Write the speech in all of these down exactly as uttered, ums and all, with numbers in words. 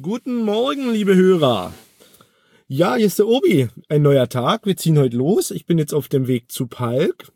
Guten Morgen, liebe Hörer. Ja, hier ist der Obi. Ein neuer Tag. Wir ziehen heute los. Ich bin jetzt auf dem Weg zu Palk.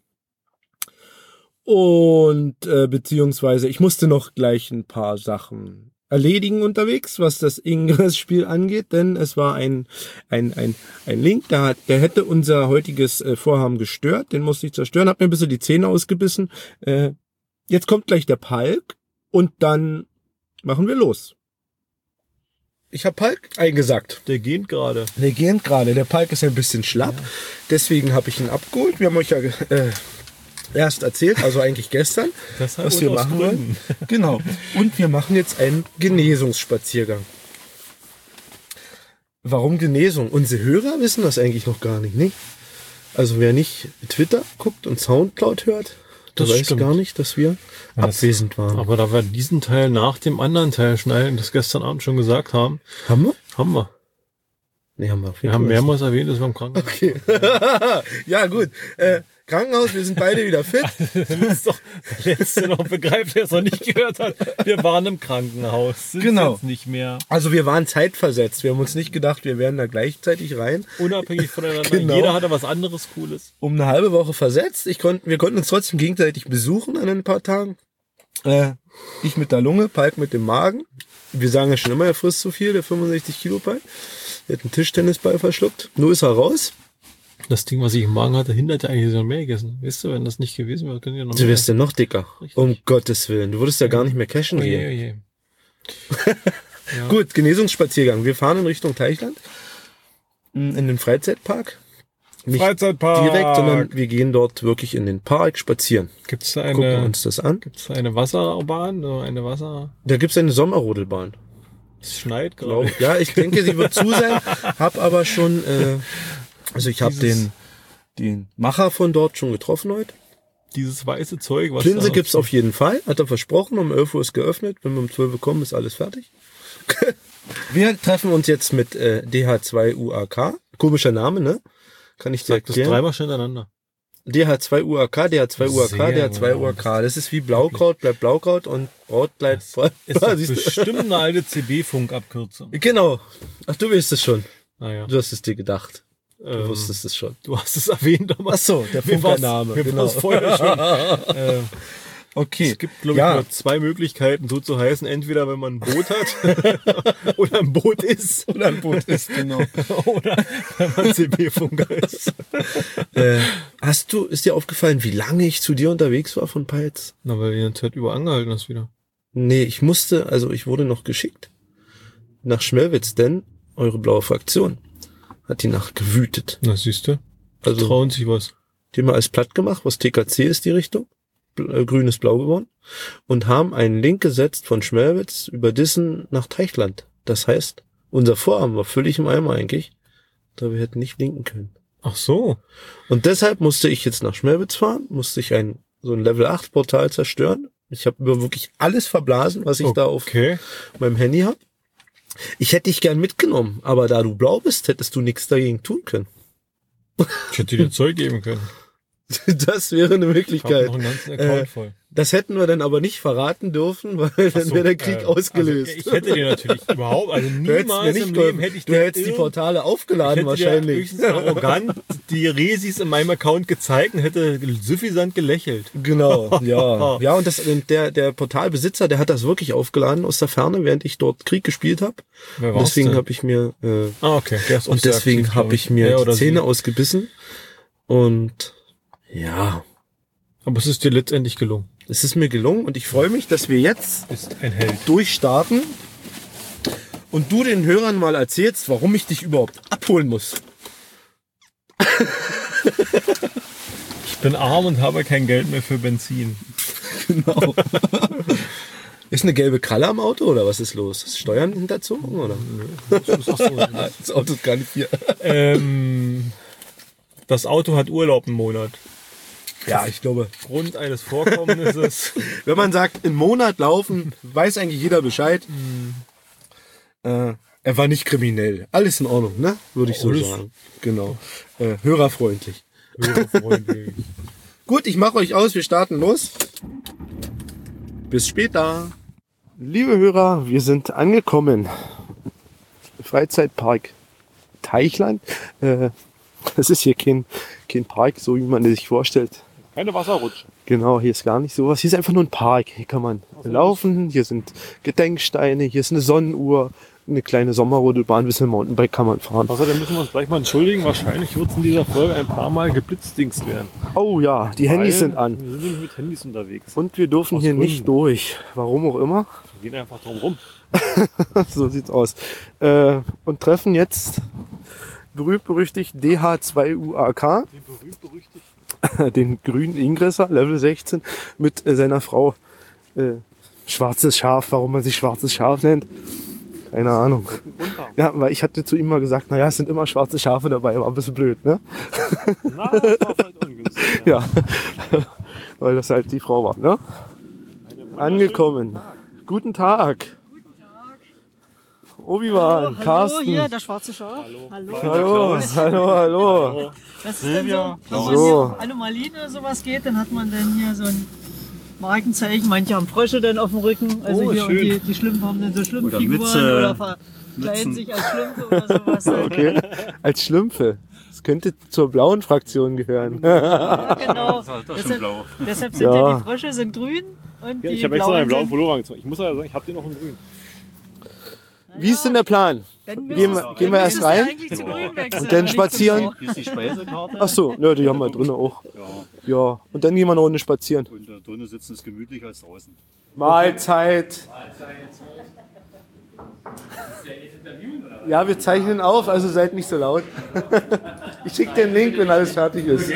Und äh, beziehungsweise ich musste noch gleich ein paar Sachen erledigen unterwegs, was das Ingress-Spiel angeht, denn es war ein ein ein ein Link, der, hat, der hätte unser heutiges äh, Vorhaben gestört. Den musste ich zerstören. Hab mir ein bisschen die Zähne ausgebissen. Äh, jetzt kommt gleich der Palk und dann machen wir los. Ich habe Palk eingesackt. Der geht gerade. Der geht gerade. Der Palk ist ein bisschen schlapp. Ja. Deswegen habe ich ihn abgeholt. Wir haben euch ja äh, erst erzählt, also eigentlich gestern, was wir machen wollen. Genau. Und wir machen jetzt einen Genesungsspaziergang. Warum Genesung? Unsere Hörer wissen das eigentlich noch gar nicht, nicht? Also wer nicht Twitter guckt und Soundcloud hört, der weiß stimmt. gar nicht, dass wir ja, abwesend waren. Aber da wir diesen Teil nach dem anderen Teil schneiden, das gestern Abend schon gesagt haben. Haben wir? Haben wir. Nee, haben wir. Wir haben mehrmals erwähnt, dass wir im Krankenhaus Okay. Ja, gut. Äh, Krankenhaus, wir sind beide wieder fit. Das ist doch der Letzte noch begreift, der es noch nicht gehört hat. Wir waren im Krankenhaus. Sind genau. Jetzt nicht mehr. Also wir waren zeitversetzt. Wir haben uns nicht gedacht, wir wären da gleichzeitig rein. Unabhängig voneinander. Genau. Jeder hatte was anderes Cooles. Um eine halbe Woche versetzt. Ich konnte, wir konnten uns trotzdem gegenseitig besuchen an ein paar Tagen. Äh, ich mit der Lunge, Palk mit dem Magen. Wir sagen ja schon immer, er frisst zu viel, der fünfundsechzig Kilo Palk. Er hat einen Tischtennisball verschluckt. Nur ist er raus. Das Ding, was ich im Magen hatte, hindert ja eigentlich noch mehr gegessen. Weißt du, wenn das nicht gewesen wäre, könnte ich noch mehr. Du wärst ja noch dicker. Richtig. Um Gottes Willen. Du würdest ja gar nicht mehr cashen oh je, gehen. Oh je. Ja. Gut, Genesungsspaziergang. Wir fahren in Richtung Teichland. In den Freizeitpark. Nicht Freizeitpark. direkt, sondern wir gehen dort wirklich in den Park spazieren. Gibt's da eine, gucken uns das an. Gibt's da eine Wasserbahn oder eine Wasser? Da gibt's eine Sommerrodelbahn. Es schneit gerade. Ja, ich denke, sie wird zu sein. Hab aber schon, äh, also ich habe den, den Macher von dort schon getroffen heute. Dieses weiße Zeug, was Linse gibt's auf jeden Fall. Hat er versprochen. Um elf Uhr ist geöffnet. Wenn wir um zwölf Uhr kommen, ist alles fertig. Wir treffen uns jetzt mit äh, D H zwei U A K. Komischer Name, ne? Kann ich dir erklären? Das dreimal schon hintereinander. D H zwei U A K, D H zwei U A K, D H zwei U A K. Das ist wie Blaukraut, bleibt Blaukraut und Braut bleibt Braut. Ist das bestimmt eine alte C B-Funk-Abkürzung. Genau. Ach, du weißt es schon. Naja. Du hast es dir gedacht. Du ähm, wusstest es schon. Du hast es erwähnt damals. Ach so, der Funkername. Mir genau. vorher schon. äh, Okay. Es gibt, glaube ich, ja. nur zwei Möglichkeiten, so zu heißen. Entweder, wenn man ein Boot hat oder ein Boot ist. Oder ein Boot ist, genau. Oder wenn man C B-Funker ist. äh, hast du, ist dir aufgefallen, wie lange ich zu dir unterwegs war von Peitz? Na, weil du die Zeit über angehalten hast wieder. Nee, ich musste, also ich wurde noch geschickt nach Schmelwitz, denn eure blaue Fraktion hat die Nacht gewütet. Na, siehst du? Also, trauen sich was. Die haben wir alles platt gemacht, was T K C ist, die Richtung. Grün ist blau geworden und haben einen Link gesetzt von Schmelwitz über Dissen nach Teichland. Das heißt, unser Vorhaben war völlig im Eimer eigentlich, da wir hätten nicht linken können. Ach so. Und deshalb musste ich jetzt nach Schmelwitz fahren, musste ich ein so ein Level acht Portal zerstören. Ich habe wirklich alles verblasen, was ich okay. da auf meinem Handy habe. Ich hätte dich gern mitgenommen, aber da du blau bist, hättest du nichts dagegen tun können. Ich hätte dir Zeug geben können. Das wäre eine Möglichkeit. Ich hab noch einen ganzen Account äh, voll. Das hätten wir dann aber nicht verraten dürfen, weil dann so, wäre der Krieg äh, ausgelöst. Also ich hätte dir natürlich überhaupt, also niemals im Leben hätte ich Du hättest die Portale aufgeladen wahrscheinlich. Ich hätte arrogant die Resis in meinem Account gezeigt und hätte suffisant gelächelt. Genau, ja. Ja, und das, der, der Portalbesitzer, der hat das wirklich aufgeladen aus der Ferne, während ich dort Krieg gespielt habe. Deswegen habe ich mir, äh, ah, okay. Der ist und deswegen habe ich mir ja, die Zähne sie. ausgebissen und ja. Aber es ist dir letztendlich gelungen. Es ist mir gelungen und ich freue mich, dass wir jetzt ist ein Held. durchstarten und du den Hörern mal erzählst, warum ich dich überhaupt abholen muss. Ich bin arm und habe kein Geld mehr für Benzin. Genau. Ist eine gelbe Kralle am Auto oder was ist los? Ist Steuern hinterzogen oder? Das, ist so, das, das Auto ist gar nicht hier. Ähm, das Auto hat Urlaub einen Monat. Ja, ich glaube. Grund eines Vorkommnisses. Wenn man sagt, im Monat laufen, weiß eigentlich jeder Bescheid. Mhm. Äh, er war nicht kriminell. Alles in Ordnung, ne? Würde ich so Alles. sagen. Genau. Äh, hörerfreundlich. Hörerfreundlich. Gut, ich mache euch aus. Wir starten los. Bis später. Liebe Hörer, wir sind angekommen. Freizeitpark Teichland. Äh, das ist hier kein, kein Park, so wie man sich vorstellt. Keine Wasserrutsche. Genau, hier ist gar nicht sowas. Hier ist einfach nur ein Park. Hier kann man laufen, hier sind Gedenksteine, hier ist eine Sonnenuhr, eine kleine Sommerrodelbahn, ein bisschen Mountainbike kann man fahren. Außerdem müssen wir uns gleich mal entschuldigen. Wahrscheinlich wird es in dieser Folge ein paar Mal geblitzdingst werden. Oh ja, die Handys sind an. Wir sind nämlich mit Handys unterwegs. Und wir dürfen Aus hier Gründen. nicht durch. Warum auch immer. Wir gehen einfach drum rum. So sieht's aus. Äh, und treffen jetzt berühmt-berüchtigt D H zwei U A K. Den berühmt-berüchtigt. Den grünen Ingresser, Level sechzehn, mit äh, seiner Frau. Äh, schwarzes Schaf, warum man sich schwarzes Schaf nennt. Keine Ahnung. Ja, weil ich hatte zu ihm mal gesagt, naja, es sind immer schwarze Schafe dabei, war ein bisschen blöd, ne? Na, das war vielleicht ungünstig. Ja, ja. Weil das halt die Frau war, ne? Angekommen. Tag. Guten Tag. Obi-Wan, Carsten. Hallo, hier, der schwarze Schaf. Hallo. Hallo, hallo, hallo. Das ist dann so, wenn man so. hier Anomalien oder sowas geht, dann hat man dann hier so ein Markenzeichen. Manche haben Frösche dann auf dem Rücken. Also oh, hier schön. Und die, die Schlümpfe haben dann so Schlumpffiguren oder, oder verkleiden sich als Schlümpfe oder sowas. Okay, als Schlümpfe. Das könnte zur blauen Fraktion gehören. Ja, genau. Das war doch deshalb, schon blau. deshalb sind ja. ja die Frösche sind grün und Ja, die ich habe extra einen blauen sind, Pullover angezogen. Ich muss aber sagen, ich habe den auch in grün. Wie ist denn der Plan? Dann Gehen wir, müsstest- gehen wir dann erst müsstest du rein eigentlich zu grün wechseln, und dann nicht spazieren? zum Hier ist die Speisekarte. Ach so, ja, die haben wir drinnen auch. Ja. Ja, und dann gehen wir eine Runde spazieren. Und da drinnen sitzen ist gemütlicher als draußen. Mahlzeit. Ja, wir zeichnen auf, also seid nicht so laut. Ich schicke den Link, wenn alles fertig ist.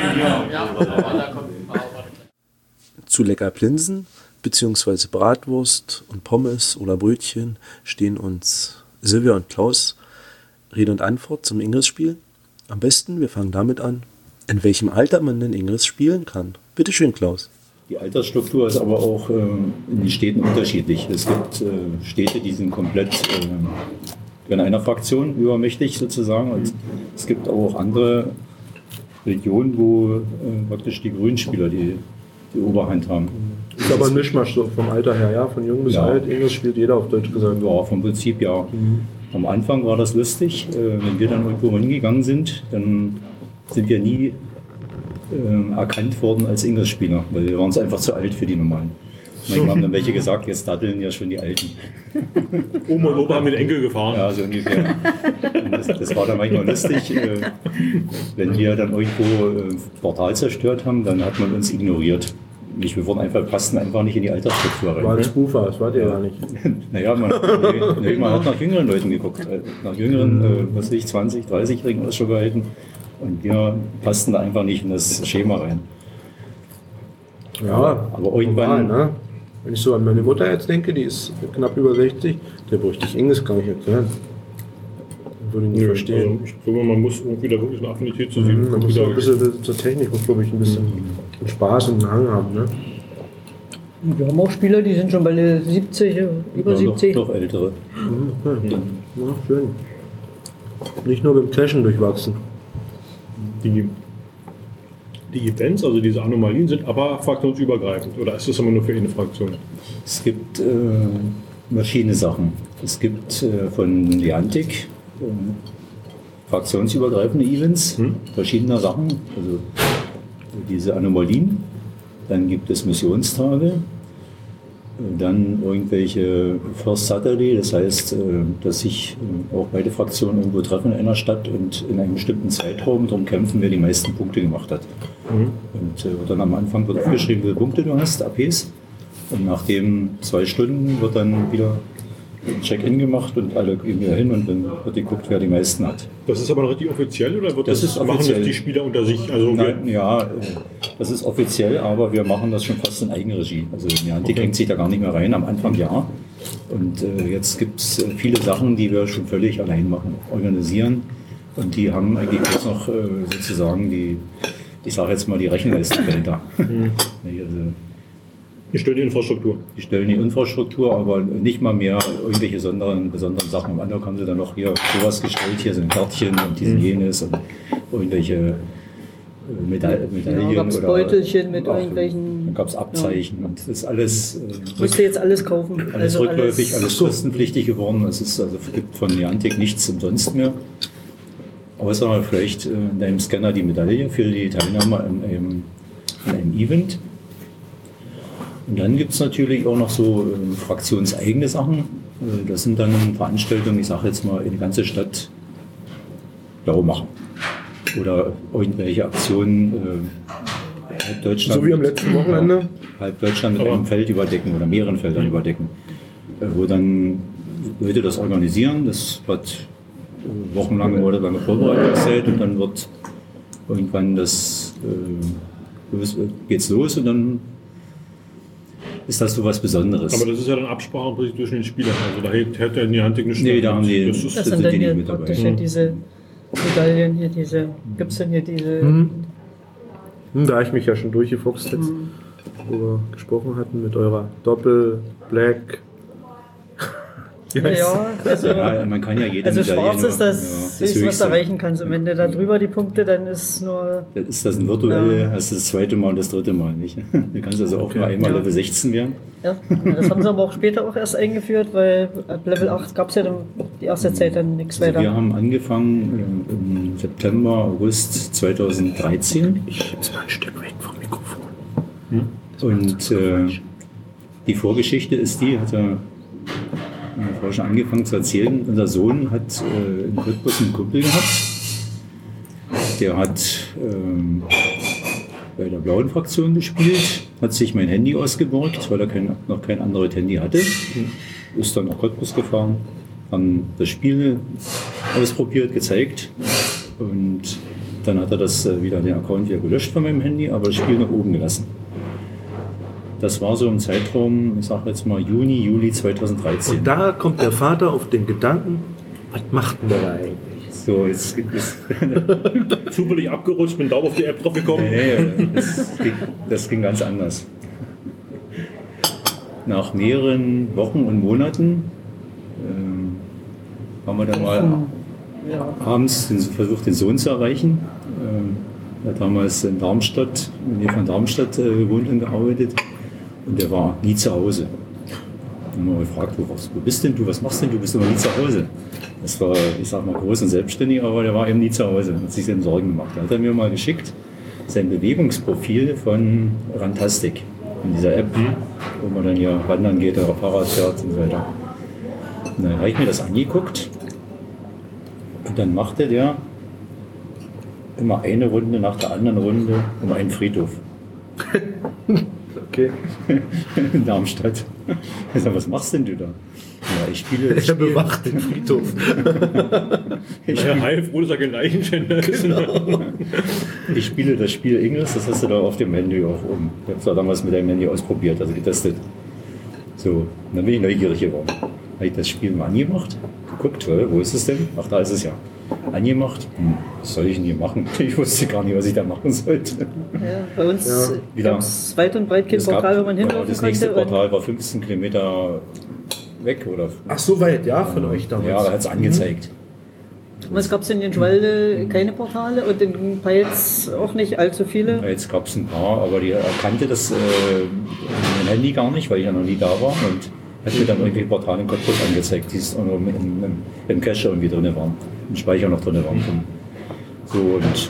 Zu lecker Plinsen bzw. Bratwurst und Pommes oder Brötchen stehen uns Silvia und Klaus Rede und Antwort zum Ingress-Spiel. Am besten, wir fangen damit an, in welchem Alter man denn Ingress spielen kann. Bitte schön, Klaus. Die Altersstruktur ist aber auch ähm, in den Städten unterschiedlich. Es gibt äh, Städte, die sind komplett äh, in einer Fraktion übermächtig sozusagen. Und es gibt auch andere Regionen, wo äh, praktisch die Grünspieler die, die Oberhand haben. Ist aber ein Mischmasch so vom Alter her, ja, von jung bis Ja. alt. Ingress spielt jeder auf Deutsch gesagt. Ja, vom Prinzip ja. Mhm. Am Anfang war das lustig. Äh, wenn wir dann irgendwo hingegangen sind, dann sind wir nie äh, erkannt worden als Ingress-Spieler, weil wir waren einfach zu alt für die Normalen. Manchmal haben dann welche gesagt, jetzt daddeln ja schon die Alten. Oma und Opa haben mit Enkel gefahren. Ja, so ungefähr. Und das, das war dann manchmal lustig. Äh, wenn wir dann irgendwo äh, Portal zerstört haben, dann hat man uns ignoriert. Nicht, wir wurden einfach, passten einfach nicht in die Altersstruktur rein. War ein Spoofer, das war der ja nicht. Naja, man, nee, nee, man hat nach jüngeren Leuten geguckt. äh, Nach jüngeren, äh, was weiß ich, zwanzig, dreißig-Jährigen Ausschau gehalten. Und wir passten da einfach nicht in das Schema rein. Ja, aber irgendwann. normal, ne? Wenn ich so an meine Mutter jetzt denke, die ist knapp über sechzig, der bräuchte ich Ingress gar nicht erklären. Würde ich nicht Nö, verstehen. Also ich glaube, man muss irgendwie da wirklich eine Affinität zu sehen. Mhm, man muss auch ein bisschen zur Technik, muss glaube ich ein bisschen Spaß und einen Hang haben. Ne? Wir haben auch Spieler, die sind schon bei der siebzig, über Ja, siebzig. Noch, noch ältere. Mhm, okay. Ja, schön. Nicht nur beim Cashen durchwachsen. Die, die Events, also diese Anomalien, sind aber fraktionsübergreifend. Oder ist das immer nur für eine Fraktion? Es gibt äh, verschiedene Sachen. Es gibt äh, von Niantic äh, fraktionsübergreifende Events, Hm. verschiedener Sachen. Also diese Anomalien. Dann gibt es Missionstage. Dann irgendwelche First Saturday, das heißt, äh, dass sich äh, auch beide Fraktionen irgendwo treffen in einer Stadt und in einem bestimmten Zeitraum darum kämpfen, wer die meisten Punkte gemacht hat. Mhm. Und äh, dann am Anfang wird aufgeschrieben, wie viele Punkte du hast, A Ps. Und nach den zwei Stunden wird dann wieder ein Check-in gemacht und alle gehen wieder hin und dann wird geguckt, wer die meisten hat. Das ist aber noch richtig offiziell oder wird Das das, ist machen offiziell. das die Spieler unter sich? Also Nein, ja, äh, das ist offiziell, aber wir machen das schon fast in Eigenregie. Also Niantic Okay. hängt sich da gar nicht mehr rein, am Anfang ja. Und äh, jetzt gibt es äh, viele Sachen, die wir schon völlig allein machen, organisieren. Und die haben eigentlich jetzt noch äh, sozusagen die, ich sage jetzt mal, die Rechenleistung dahinter. Mhm. Also, die stellen die Infrastruktur. die stellen die Infrastruktur, aber nicht mal mehr irgendwelche besonderen, besonderen Sachen. Am Anfang haben sie dann noch hier sowas gestellt, hier sind Kärtchen und diesen jenes und irgendwelche Meda Medaillen. Ja, gab es Beutelchen mit ach, irgendwelchen... Dann gab es Abzeichen. Ja. Und das ist alles... Äh, musste jetzt alles kaufen. Alles also rückläufig, alles, alles kostenpflichtig geworden. Es ist, also, gibt von Niantic nichts umsonst mehr. Außer vielleicht äh, in deinem Scanner die Medaille für die Teilnahme an einem, an einem Event. Und dann gibt es natürlich auch noch so äh, fraktionseigene Sachen. Äh, das sind dann Veranstaltungen, ich sage jetzt mal, in die ganze Stadt blau machen. Oder irgendwelche Aktionen, äh, halb Deutschland. So wie am letzten Wochenende? Halb Deutschland mit einem Feld überdecken oder mehreren Feldern überdecken. Äh, wo dann Leute das organisieren, das wird wochenlange, monatelange Vorbereitungszeit und dann wird irgendwann das äh, los, geht's los und dann ist das so was Besonderes. Aber das ist ja dann Absprache zwischen den Spielern. Also da hätte er in die Hand nicht Nee, da haben die, das, das sind dann hier praktisch hier diese Medaillen, hier diese, gibt es denn hier diese... Hm. Hm, da ich mich ja schon durchgefuchst jetzt, hm. wo wir gesprochen hatten mit eurer Doppel, Black... Yes. Ja, also, ja, man kann ja jede also Medaille schwarz ist das, ja, das ist, was du erreichen kannst. Und wenn du da drüber die Punkte, dann ist nur... Ist das ein virtuell, ja. hast du das zweite Mal und das dritte Mal, nicht? Du kannst also auch okay. nur einmal ja. Level sechzehn werden. Ja, das haben sie aber auch später auch erst eingeführt, weil ab Level acht gab es ja dann die erste Zeit dann nichts also weiter. Wir haben angefangen im September, August zweitausenddreizehn. Ich hab's mal ein Stück weg vom Mikrofon. Hm? Und äh, die Vorgeschichte ist die, hat er meine Frau schon angefangen zu erzählen. Unser Sohn hat äh, in Cottbus einen Kumpel gehabt. Der hat ähm, bei der blauen Fraktion gespielt, hat sich mein Handy ausgeborgt, weil er kein, noch kein anderes Handy hatte. Ist dann nach Cottbus gefahren, haben das Spiel ausprobiert, gezeigt und dann hat er das äh, wieder den Account wieder gelöscht von meinem Handy, aber das Spiel nach oben gelassen. Das war so im Zeitraum, ich sage jetzt mal Juni, Juli zweitausenddreizehn. Und da kommt der Vater auf den Gedanken, was macht denn der da eigentlich? So, jetzt ist zufällig abgerutscht, bin da auf die App drauf gekommen. Nee, nee, das, ging, das ging ganz anders. Nach mehreren Wochen und Monaten ähm, haben wir dann mal ja. abends den, versucht, den Sohn zu erreichen. Ähm, er hat damals in Darmstadt, in der Nähe von Darmstadt äh, gewohnt und gearbeitet. Und der war nie zu Hause. Dann haben wir gefragt, wo, wo bist denn du, was machst denn du, bist immer nie zu Hause? Das war, ich sag mal, groß und selbstständig, aber der war eben nie zu Hause, hat sich dann Sorgen gemacht. Da hat er mir mal geschickt, sein Bewegungsprofil von Rantastic, in dieser App, wo man dann ja wandern geht oder Fahrrad fährt und so weiter. Und dann habe ich mir das angeguckt und dann machte der immer eine Runde nach der anderen Runde um einen Friedhof. Okay. In Darmstadt. Ich sag, was machst denn du da? Ja, ich spiele. Er bewacht den Friedhof. ich ja, heilfroh, dass er kein Leichenschänder ist. Genau. Ich spiele das Spiel Ingress, das hast du da auf dem Handy auch oben. Ich habe es damals mit deinem Handy ausprobiert, also getestet. So, und dann bin ich neugierig geworden. Habe ich das Spiel mal angemacht, geguckt, wo ist es denn? Ach, da ist es ja. Angemacht, hm, was soll ich denn hier machen? Ich wusste gar nicht, was ich da machen sollte. Ja, bei uns ja. gab es weit und breit kein Portal, wo man hinlaufen konnte. Das nächste Portal war fünfzehn Kilometer weg. Oder ach, so weit, ja, von ja. euch damals. Ja, da hat es angezeigt. Mhm. Was gab es in den Schwalde? Keine Portale und in Peitz auch nicht allzu viele? Jetzt gab es ein paar, aber die erkannte das äh, mein Handy gar nicht, weil ich ja noch nie da war. Und hat mir dann irgendwie Portale in Cottbus angezeigt, die im, im, im Cache irgendwie drin waren. Im Speicher noch drin waren. So, und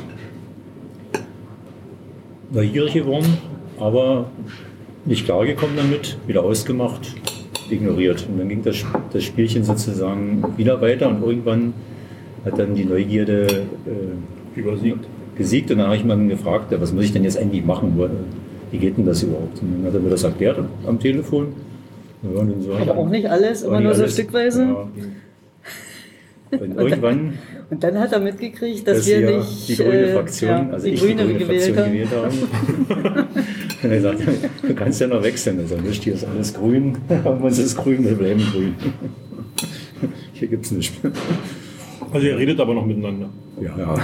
neugierig geworden, aber nicht klargekommen damit, wieder ausgemacht, ignoriert. Und dann ging das, das Spielchen sozusagen wieder weiter und irgendwann hat dann die Neugierde äh, übersiegt. Gesiegt und dann habe ich mal gefragt, was muss ich denn jetzt eigentlich machen, wie geht denn das überhaupt? Und dann hat er mir das erklärt am Telefon. Ja, und so aber auch nicht alles, immer nur so alles, stückweise. Ja. Und, und irgendwann. Dann, und dann hat er mitgekriegt, dass, dass wir ja nicht die grüne Fraktion, äh, ja, also die ich grüne die grüne gewählt, Fraktion gewählt haben. Und er sagt, du kannst ja noch wechseln. Also nicht, hier ist alles grün, aber uns ist grün, wir bleiben grün. Hier gibt es nichts. Also ihr redet aber noch miteinander. Ja, ja.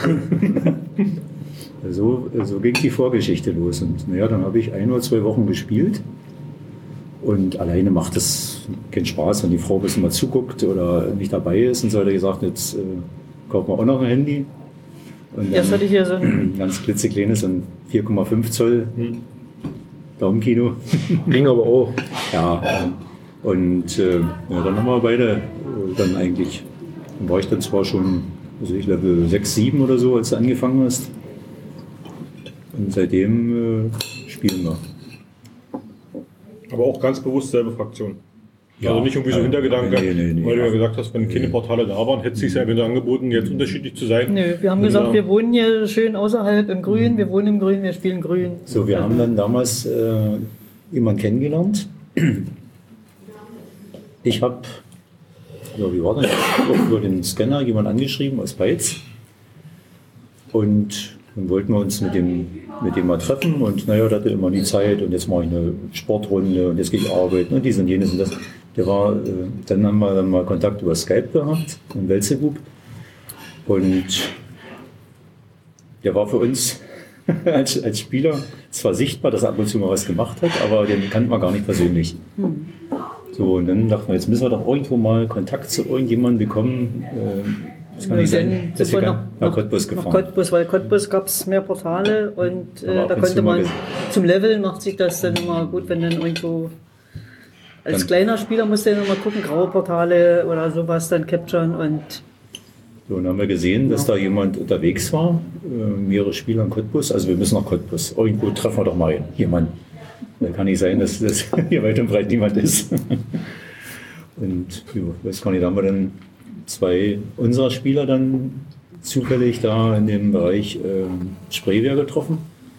So, so ging die Vorgeschichte los. Und naja, dann habe ich ein oder zwei Wochen gespielt. Und alleine macht es keinen Spaß, wenn die Frau ein bisschen mal zuguckt oder nicht dabei ist. Und so hat er gesagt, jetzt äh, kaufen wir auch noch ein Handy. Und Jetzt hatte ich hier so ein ein ganz klitzekleines, so ein vier Komma fünf Zoll Daumenkino. Ging aber auch. Ja, ähm, und äh, ja, dann haben wir beide äh, dann eigentlich, dann war ich dann zwar schon, also ich glaube sechs, sieben oder so, als du angefangen hast. Und seitdem äh, spielen wir. Aber auch ganz bewusst selbe Fraktion. Ja, also nicht irgendwie so ja, Hintergedanke, nee, nee, nee, weil du ja ja. gesagt hast, wenn keine Portale da waren, hätte es sich ja wieder angeboten, jetzt unterschiedlich zu sein. Nö, wir haben Wenn gesagt, da- wir wohnen hier schön außerhalb im Grün, wir wohnen im Grün, wir spielen Grün. So, wir haben dann damals äh, jemanden kennengelernt. Ich habe, ja, wie war das? Auch über den Scanner jemand angeschrieben aus Peitz. Und dann wollten wir uns mit dem, mit dem mal treffen. Und naja, der hatte immer die Zeit und jetzt mache ich eine Sportrunde und jetzt gehe ich arbeiten und dies und jenes und das. Der war, äh, dann haben wir dann mal Kontakt über Skype gehabt, im Welzegroup. Und der war für uns als, als Spieler zwar sichtbar, dass er ab und zu mal was gemacht hat, aber den kannten wir gar nicht persönlich. Hm. So, und dann dachten wir, jetzt müssen wir doch irgendwo mal Kontakt zu irgendjemandem bekommen. Äh, das kann nicht sein, dass wir nach, nach, nach Cottbus nach gefahren. Cottbus, weil Cottbus gab es mehr Portale und Aber äh, ab da und zu konnte mal man ges- zum Leveln macht sich das dann immer gut, wenn dann irgendwo als Dann- kleiner Spieler musste ja immer gucken, graue Portale oder sowas dann capturen und So, und dann haben wir gesehen, dass da jemand unterwegs war, äh, mehrere Spieler in Cottbus. Also wir müssen nach Cottbus. Irgendwo treffen wir doch mal jemanden. Da kann nicht sein, dass das hier weit und breit niemand ist. Und ja, weiß gar nicht, da haben wir dann zwei unserer Spieler dann zufällig da in dem Bereich ähm, Spreewehr getroffen.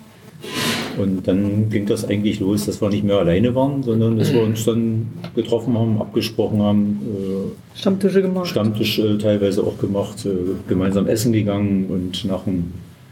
Und dann ging das eigentlich los, dass wir nicht mehr alleine waren, sondern dass wir uns dann getroffen haben, abgesprochen haben, äh, Stammtische gemacht. Stammtisch äh, teilweise auch gemacht, äh, gemeinsam essen gegangen und nach ein,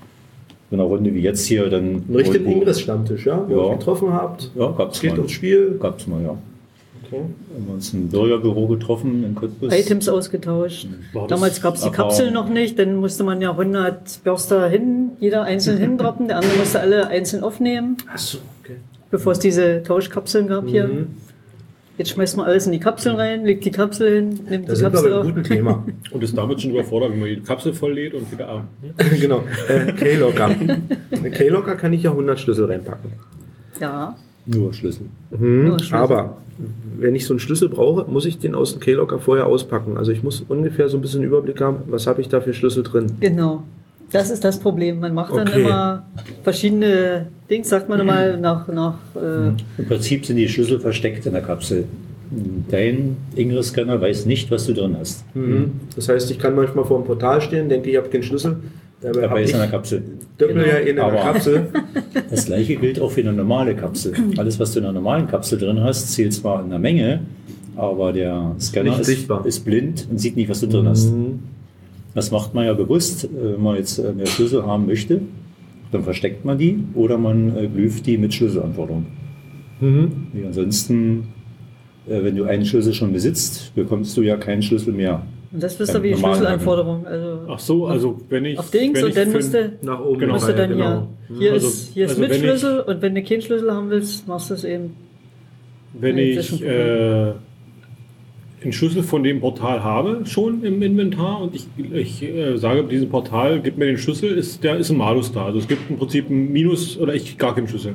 so einer Runde wie jetzt hier dann... Ein richtig irgendwo- Ingress-Stammtisch, ja? Wo Ja. ihr euch getroffen habt. Ja, gab's Es geht mal. ums Spiel. Gab's mal, ja. Okay. Haben wir uns im Bürgerbüro getroffen in Cottbus. Items ausgetauscht. War das Damals gab es die Erfahrung? Kapseln noch nicht, dann musste man ja hundert Börster hin, jeder einzeln hindroppen, der andere musste alle einzeln aufnehmen, Achso, okay. bevor es diese Tauschkapseln gab hier. Mhm. Jetzt schmeißt man alles in die Kapseln rein, legt die Kapsel hin, nimmt Da die sind wir Kapsel bei auf. einem guten Thema. Und ist damit schon überfordert, wenn man die Kapsel voll lädt und wieder ab. Genau. Äh, Keylogger. Ein Keylogger kann ich ja hundert Schlüssel reinpacken. Ja, Nur Schlüssel. Mhm. Nur Schlüssel. Aber wenn ich so einen Schlüssel brauche, muss ich den aus dem Keylogger vorher auspacken. Also ich muss ungefähr so ein bisschen Überblick haben, was habe ich da für Schlüssel drin. genau. Das ist das Problem. Man macht dann Okay. immer verschiedene Dings, sagt man immer nach, nach äh, Im Prinzip sind die Schlüssel versteckt in der Kapsel. Dein Ingress-Scanner weiß nicht, was du drin hast. Mhm. Das heißt, ich kann manchmal vor dem Portal stehen, denke, ich habe keinen Schlüssel. Dabei Dabei habe ist ich in der Kapsel. Döppel Genau. ja in der Aber- Kapsel. Das gleiche gilt auch für eine normale Kapsel. Alles, was du in einer normalen Kapsel drin hast, zählt zwar in der Menge, aber der Scanner Nicht ist, sichtbar. ist blind und sieht nicht, was du drin hast. Mhm. Das macht man ja bewusst, äh, wenn man jetzt äh, mehr Schlüssel haben möchte, dann versteckt man die oder man äh, glypht die mit Schlüsselanforderungen. Mhm. Wie ansonsten, äh, wenn du einen Schlüssel schon besitzt, bekommst du ja keinen Schlüssel mehr. und das wisst Ja, ihr wie die normal Schlüsselanforderung. Also Ach so, also wenn ich... auf Dings wenn und ich dann für- musste, Nach oben Genau. musst du dann genau. hier, hier Also- ist, hier ist also mit wenn ich- Schlüssel und wenn du keinen Schlüssel haben willst, machst du es eben. Wenn Nee, das ist ich schon äh, einen Schlüssel von dem Portal habe, schon im Inventar, und ich, ich äh, sage, diesem Portal, gib mir den Schlüssel, ist, der ist ein Malus da. Also es gibt im Prinzip ein Minus oder ich krieg gar keinen Schlüssel.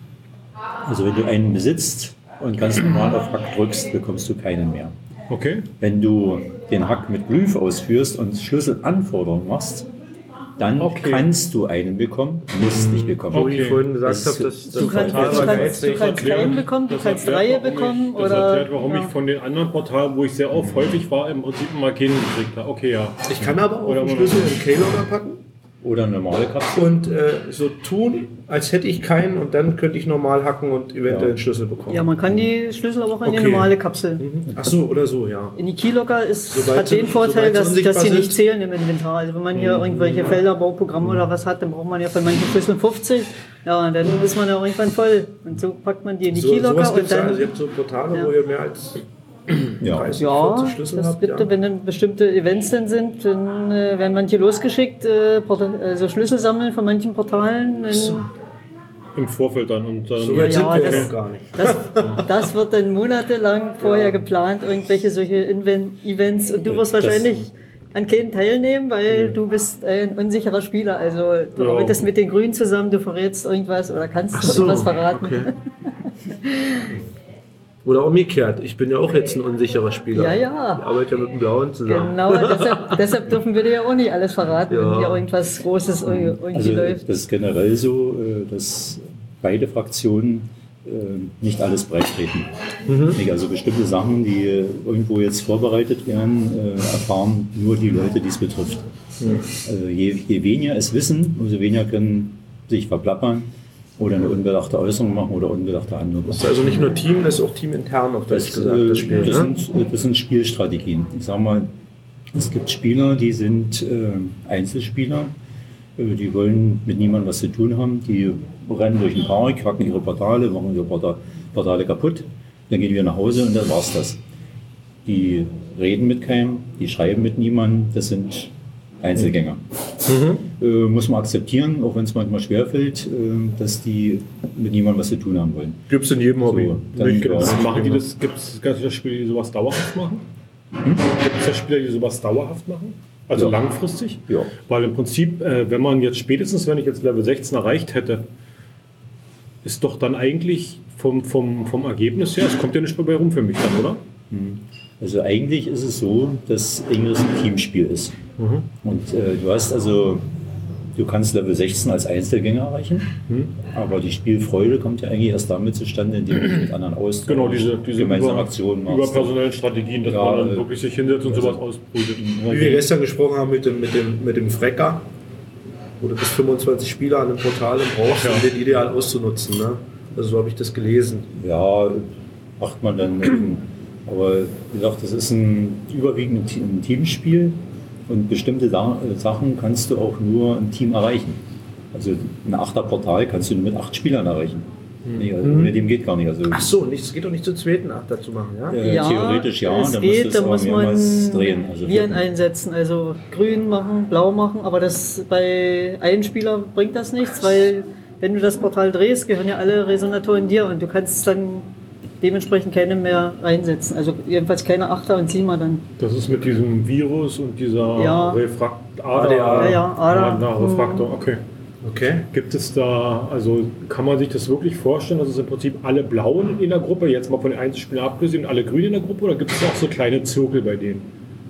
Also wenn du einen besitzt und ganz normal auf Hack drückst, bekommst du keinen mehr. Okay? Wenn du den Hack mit Glyph ausführst und Schlüsselanforderungen machst, dann Okay. kannst du einen bekommen, musst nicht bekommen. Wo ich Okay. vorhin gesagt Das- habe, dass das Du kannst, Portal du war kannst, du geizig. kannst keinen bekommen, du Das kannst erklärt, Reihe warum bekommen ich, das oder. erklärt, warum ja. ich von den anderen Portalen, wo ich sehr oft häufig war, im Prinzip immer keinen gekriegt habe. Okay, ja. Ich kann aber auch Oder einen man- Schlüssel in den Keylogger packen Oder eine normale Kapsel. und äh, so tun, als hätte ich keinen und dann könnte ich normal hacken und eventuell Ja. einen Schlüssel bekommen. Ja, man kann die Schlüssel aber auch in die Okay. normale Kapsel. Mhm. Ach so, oder so, ja. In die Keylogger ist, Sobald hat sie- den Vorteil, sobald sie dass, unsichtbar dass sie nicht sind. zählen im Inventar. Also wenn man hier irgendwelche Felder, Bauprogramme oder was hat, dann braucht man ja von manchen Schlüsseln fünfzig. Ja, und dann ist man ja irgendwann voll. Und so packt man die in die So, sowas Keylogger und gibt's ja. dann. Also ihr habt so Portale, Ja. wo ihr mehr als Ja. dreißig, Ja, vierzig Schlüssel das habt. gibt, Ja. wenn dann bestimmte Events dann sind, dann äh, werden manche losgeschickt, äh, Portal, also Schlüssel sammeln von manchen Portalen. Dann, So. Im Vorfeld dann. Und dann So weit Ja, sind wir das- noch gar nicht. das, das wird dann monatelang vorher geplant, irgendwelche solche Inven Events. Und du wirst Das- wahrscheinlich an keinen teilnehmen, weil Ja. du bist ein unsicherer Spieler. Also du Ja. arbeitest mit den Grünen zusammen, du verrätst irgendwas oder kannst Ach so, irgendwas verraten. okay. Oder umgekehrt. Ich bin ja auch jetzt ein unsicherer Spieler. Ja, ja. Ich arbeite ja mit dem Blauen zusammen. Genau, deshalb, deshalb dürfen wir dir ja auch nicht alles verraten, Ja. wenn hier irgendwas Großes irgendwie Also läuft. das ist generell so, äh, dass beide Fraktionen äh, nicht alles breittreten. Nicht, also bestimmte Sachen, die äh, irgendwo jetzt vorbereitet werden, äh, erfahren nur die Leute, die es betrifft. Also je, je weniger es wissen, umso weniger können sich verplappern oder eine unbedachte Äußerung machen oder unbedachte Handlung. Das ist also nicht nur Team, das ist auch teamintern, auf Deutsch gesagt, das Spiel. Das, Ne? sind, das sind Spielstrategien. Ich sag mal, es gibt Spieler, die sind äh, Einzelspieler, äh, die wollen mit niemandem was zu tun haben, die rennen durch den Park, hacken ihre Portale, machen ihre Porta Portale kaputt, dann gehen wir nach Hause und dann war's das. Die reden mit keinem, die schreiben mit niemandem, das sind Einzelgänger. Mhm. Äh, muss man akzeptieren, auch wenn es manchmal schwerfällt, äh, dass die mit niemandem was zu tun haben wollen. Gibt es in jedem Hobby. So, dann, Nicht genau. ja. Machen die das, gibt es ganz viele Spieler, die sowas dauerhaft machen? Hm? Gibt es ja Spieler, die sowas dauerhaft machen? Also Ja. langfristig? Ja. Weil im Prinzip, äh, wenn man jetzt spätestens, wenn ich jetzt Level sechzehn erreicht hätte, ist doch dann eigentlich vom, vom, vom Ergebnis her, es kommt ja nicht mehr bei rum für mich dann, oder? Also eigentlich ist es so, dass Ingress ein Teamspiel ist. Und äh, du hast also, du kannst Level sechzehn als Einzelgänger erreichen, aber die Spielfreude kommt ja eigentlich erst damit zustande, indem du dich mit anderen austauschst, Genau, diese, diese gemeinsame über, Aktionen machst. über personellen Strategien, dass Ja, man dann äh, wirklich sich hinsetzt und sowas ausbrütet. Wie wir gestern gesprochen haben mit dem, mit dem, mit dem Frecker, wo du bis fünfundzwanzig Spieler an einem Portal brauchst, Ja. um den ideal auszunutzen. Ne? Also so habe ich das gelesen. Ja, macht man dann. Aber wie gesagt, das ist ein überwiegend ein Te- ein Teamspiel und bestimmte Sa- Sachen kannst du auch nur im Team erreichen. Also ein Achterportal kannst du nur mit acht Spielern erreichen. Nee, also ohne dem geht gar nicht. Also, Ach so, nicht, es geht doch nicht zu zweiten Achter zu machen, ja? äh, theoretisch ja, es dann geht, musst du da es muss aber man mehrmals drehen. Also Viren für- einsetzen, also grün machen, blau machen, aber das bei einem Spieler bringt das nichts, weil wenn du das Portal drehst, gehören ja alle Resonatoren dir und du kannst dann dementsprechend keine mehr einsetzen. Also jedenfalls keine Achter und Siemer dann. Das ist mit diesem Virus und dieser Ja. Refrakt A D A. Ja, ja, Ader. Na, Refraktor, okay. Okay. Gibt es da, also kann man sich das wirklich vorstellen, dass es im Prinzip alle Blauen in der Gruppe, jetzt mal von den Einzelspielern abgesehen, und alle Grünen in der Gruppe, oder gibt es auch so kleine Zirkel bei denen?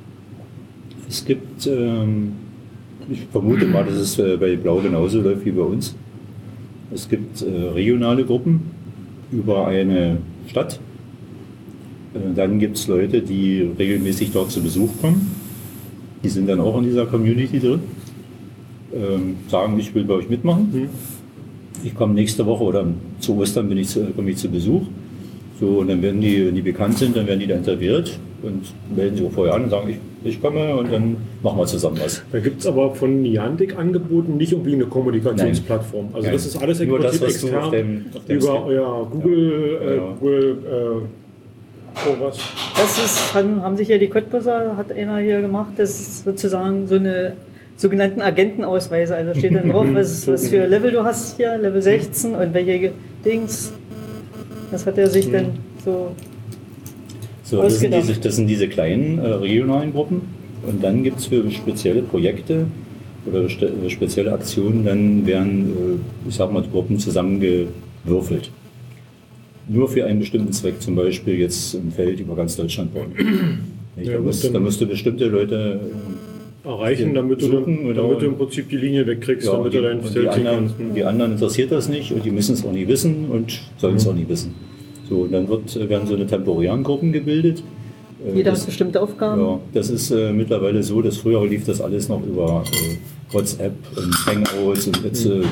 Es gibt, ähm, ich vermute mal, dass es äh, bei Blau genauso läuft wie bei uns. Es gibt äh, regionale Gruppen über eine Stadt. Äh, dann gibt es Leute, die regelmäßig dort zu Besuch kommen. Die sind dann auch in dieser Community drin. Ähm, sagen, ich will bei euch mitmachen. Hm. Ich komme nächste Woche oder zu Ostern bin ich zu, komme ich zu Besuch. So, und dann werden die, wenn die bekannt sind, dann werden die da interviewt und melden sich auch vorher an und sagen, ich, ich komme und dann machen wir zusammen was. Da gibt es aber von Niantic angeboten nicht irgendwie eine Kommunikationsplattform. Also Nein. das ist alles im Nur das, Prinzip was du extern auf dem- auf dem über Screen- euer Google, Ja. äh, Ja. Google äh, oh was. Das ist, haben, haben sich ja die Cottbusser, hat einer hier gemacht, das ist sozusagen so eine sogenannten Agentenausweise. Also steht dann drauf, was, was für Level du hast hier, Level sechzehn und welche Dings. Das hat er sich dann so So, das sind, Ausgedacht. diese, das sind diese kleinen äh, regionalen Gruppen. Und dann gibt es für spezielle Projekte oder ste- äh, spezielle Aktionen, dann werden, äh, ich sag mal, Gruppen zusammengewürfelt. Nur für einen bestimmten Zweck, zum Beispiel jetzt ein Feld über ganz Deutschland bauen. Nicht, Ja, da, gut, musst, dann- da musst du bestimmte Leute Erreichen, damit du, dann, Suchen oder- damit du im Prinzip die Linie wegkriegst, ja, damit die, du dein und die, Feld ziehen anderen, kannst. die anderen interessiert das nicht und die müssen es auch nicht wissen und sollen es auch nicht wissen. So, und dann wird, werden so eine temporären Gruppen gebildet. Äh, jeder das- hat bestimmte Aufgaben. Ja, das ist äh, mittlerweile so, dass früher lief das alles noch über äh, WhatsApp und Hangouts und jetzt äh, äh,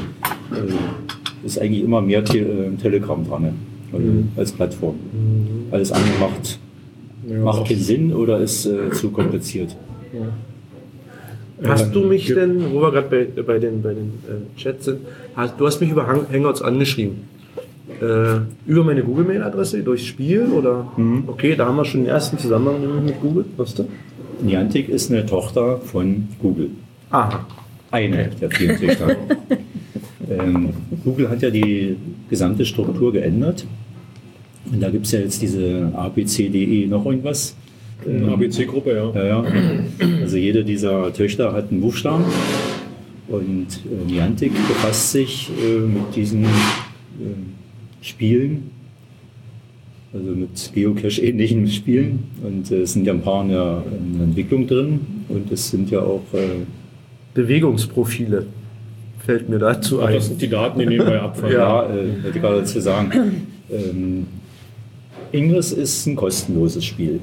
ist eigentlich immer mehr Te äh, Telegram dran, ne? Also als Plattform. Alles andere macht, Ja, macht auch- keinen Sinn oder ist äh, zu kompliziert. Hast du mich denn, wo wir gerade bei, bei den, bei den äh, Chats sind, hast, du hast mich über Hang- Hangouts angeschrieben. Äh, über meine Google-Mail-Adresse, durchs Spiel oder? Okay, da haben wir schon den ersten Zusammenhang nämlich mit Google, weißt du? Niantic ist eine Tochter von Google. Aha. Eine der vielen Töchter. ähm, Google hat ja die gesamte Struktur geändert. Und da gibt es ja jetzt diese A B C D E noch irgendwas. Eine A B C-Gruppe, ja. Ja, ja. Also jede dieser Töchter hat einen Buchstaben und äh, Niantic befasst sich äh, mit diesen äh, Spielen, also mit Geocache-ähnlichen Spielen. Und äh, es sind ja ein paar in der, in der Entwicklung drin und es sind ja auch äh, Bewegungsprofile fällt mir dazu ein. Das sind die Daten, die nebenbei abfallen. Ja, äh, wollte ich gerade dazu sagen. Ähm, Ingress ist ein kostenloses Spiel.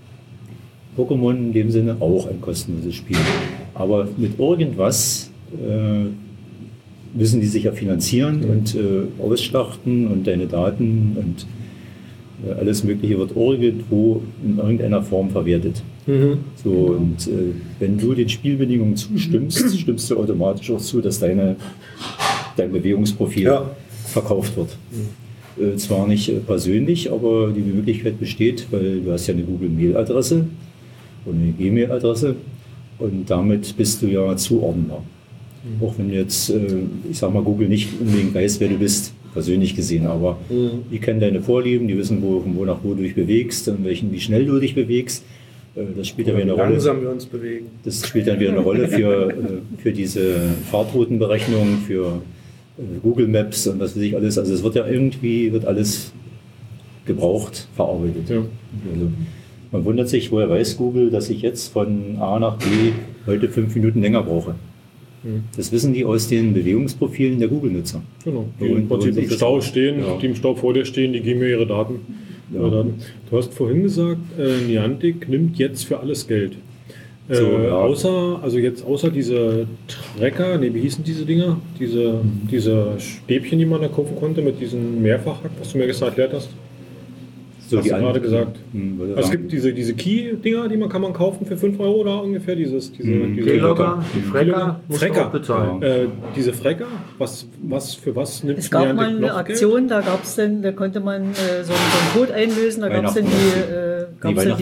Pokémon in dem Sinne auch ein kostenloses Spiel. Aber mit irgendwas äh, müssen die sich ja finanzieren und äh, ausschlachten und deine Daten und äh, alles Mögliche wird irgendwo in irgendeiner Form verwertet. Mhm. So, und äh, wenn du den Spielbedingungen zustimmst, stimmst du automatisch auch zu, dass deine, dein Bewegungsprofil Ja. verkauft wird. Mhm. Äh, zwar nicht äh, persönlich, aber die Möglichkeit besteht, weil du hast ja eine Google-Mail-Adresse oder eine Gmail-Adresse und damit bist du ja zuordnender. Mhm. Auch wenn jetzt, äh, ich sag mal, Google nicht unbedingt weiß, wer du bist, persönlich gesehen, aber mhm. die kennen deine Vorlieben, die wissen, wo, von wo nach wo du dich bewegst und welchen, wie schnell du dich bewegst. Das spielt dann wieder eine Rolle. Langsam wir uns bewegen. Das spielt dann wieder eine Rolle für, für diese Fahrtroutenberechnung, für Google Maps und was weiß ich alles. Also es wird ja irgendwie wird alles gebraucht, verarbeitet. Ja. Also man wundert sich, woher weiß Google, dass ich jetzt von A nach B heute fünf Minuten länger brauche. Das wissen die aus den Bewegungsprofilen der Google-Nutzer. Genau, die im Prinzip im Stau stehen, ja. die im Stau vor dir stehen, die geben mir ihre Daten. Ja. Du hast vorhin gesagt, äh, Niantic nimmt jetzt für alles Geld. Äh, so, ja. Außer, also jetzt außer diese Tracker, nee, wie hießen diese Dinger? Diese, mhm. diese Stäbchen, die man da kaufen konnte mit diesem Mehrfachhack, was du mir gestern erklärt hast. So, hast die du gerade gesagt. Hm, also es gibt diese, diese Key-Dinger, die man kann man kaufen für fünf Euro oder ungefähr. Dieses, diese, hm. diese Keylogger, die Frecker, Frecker. bezahlen. Äh, diese Frecker, was, was für was nimmt es gab Niantic mal eine noch Aktion, Geld? da gab's denn, da konnte man äh, so, so einen Code einlösen, da gab es dann die, äh, gab's dann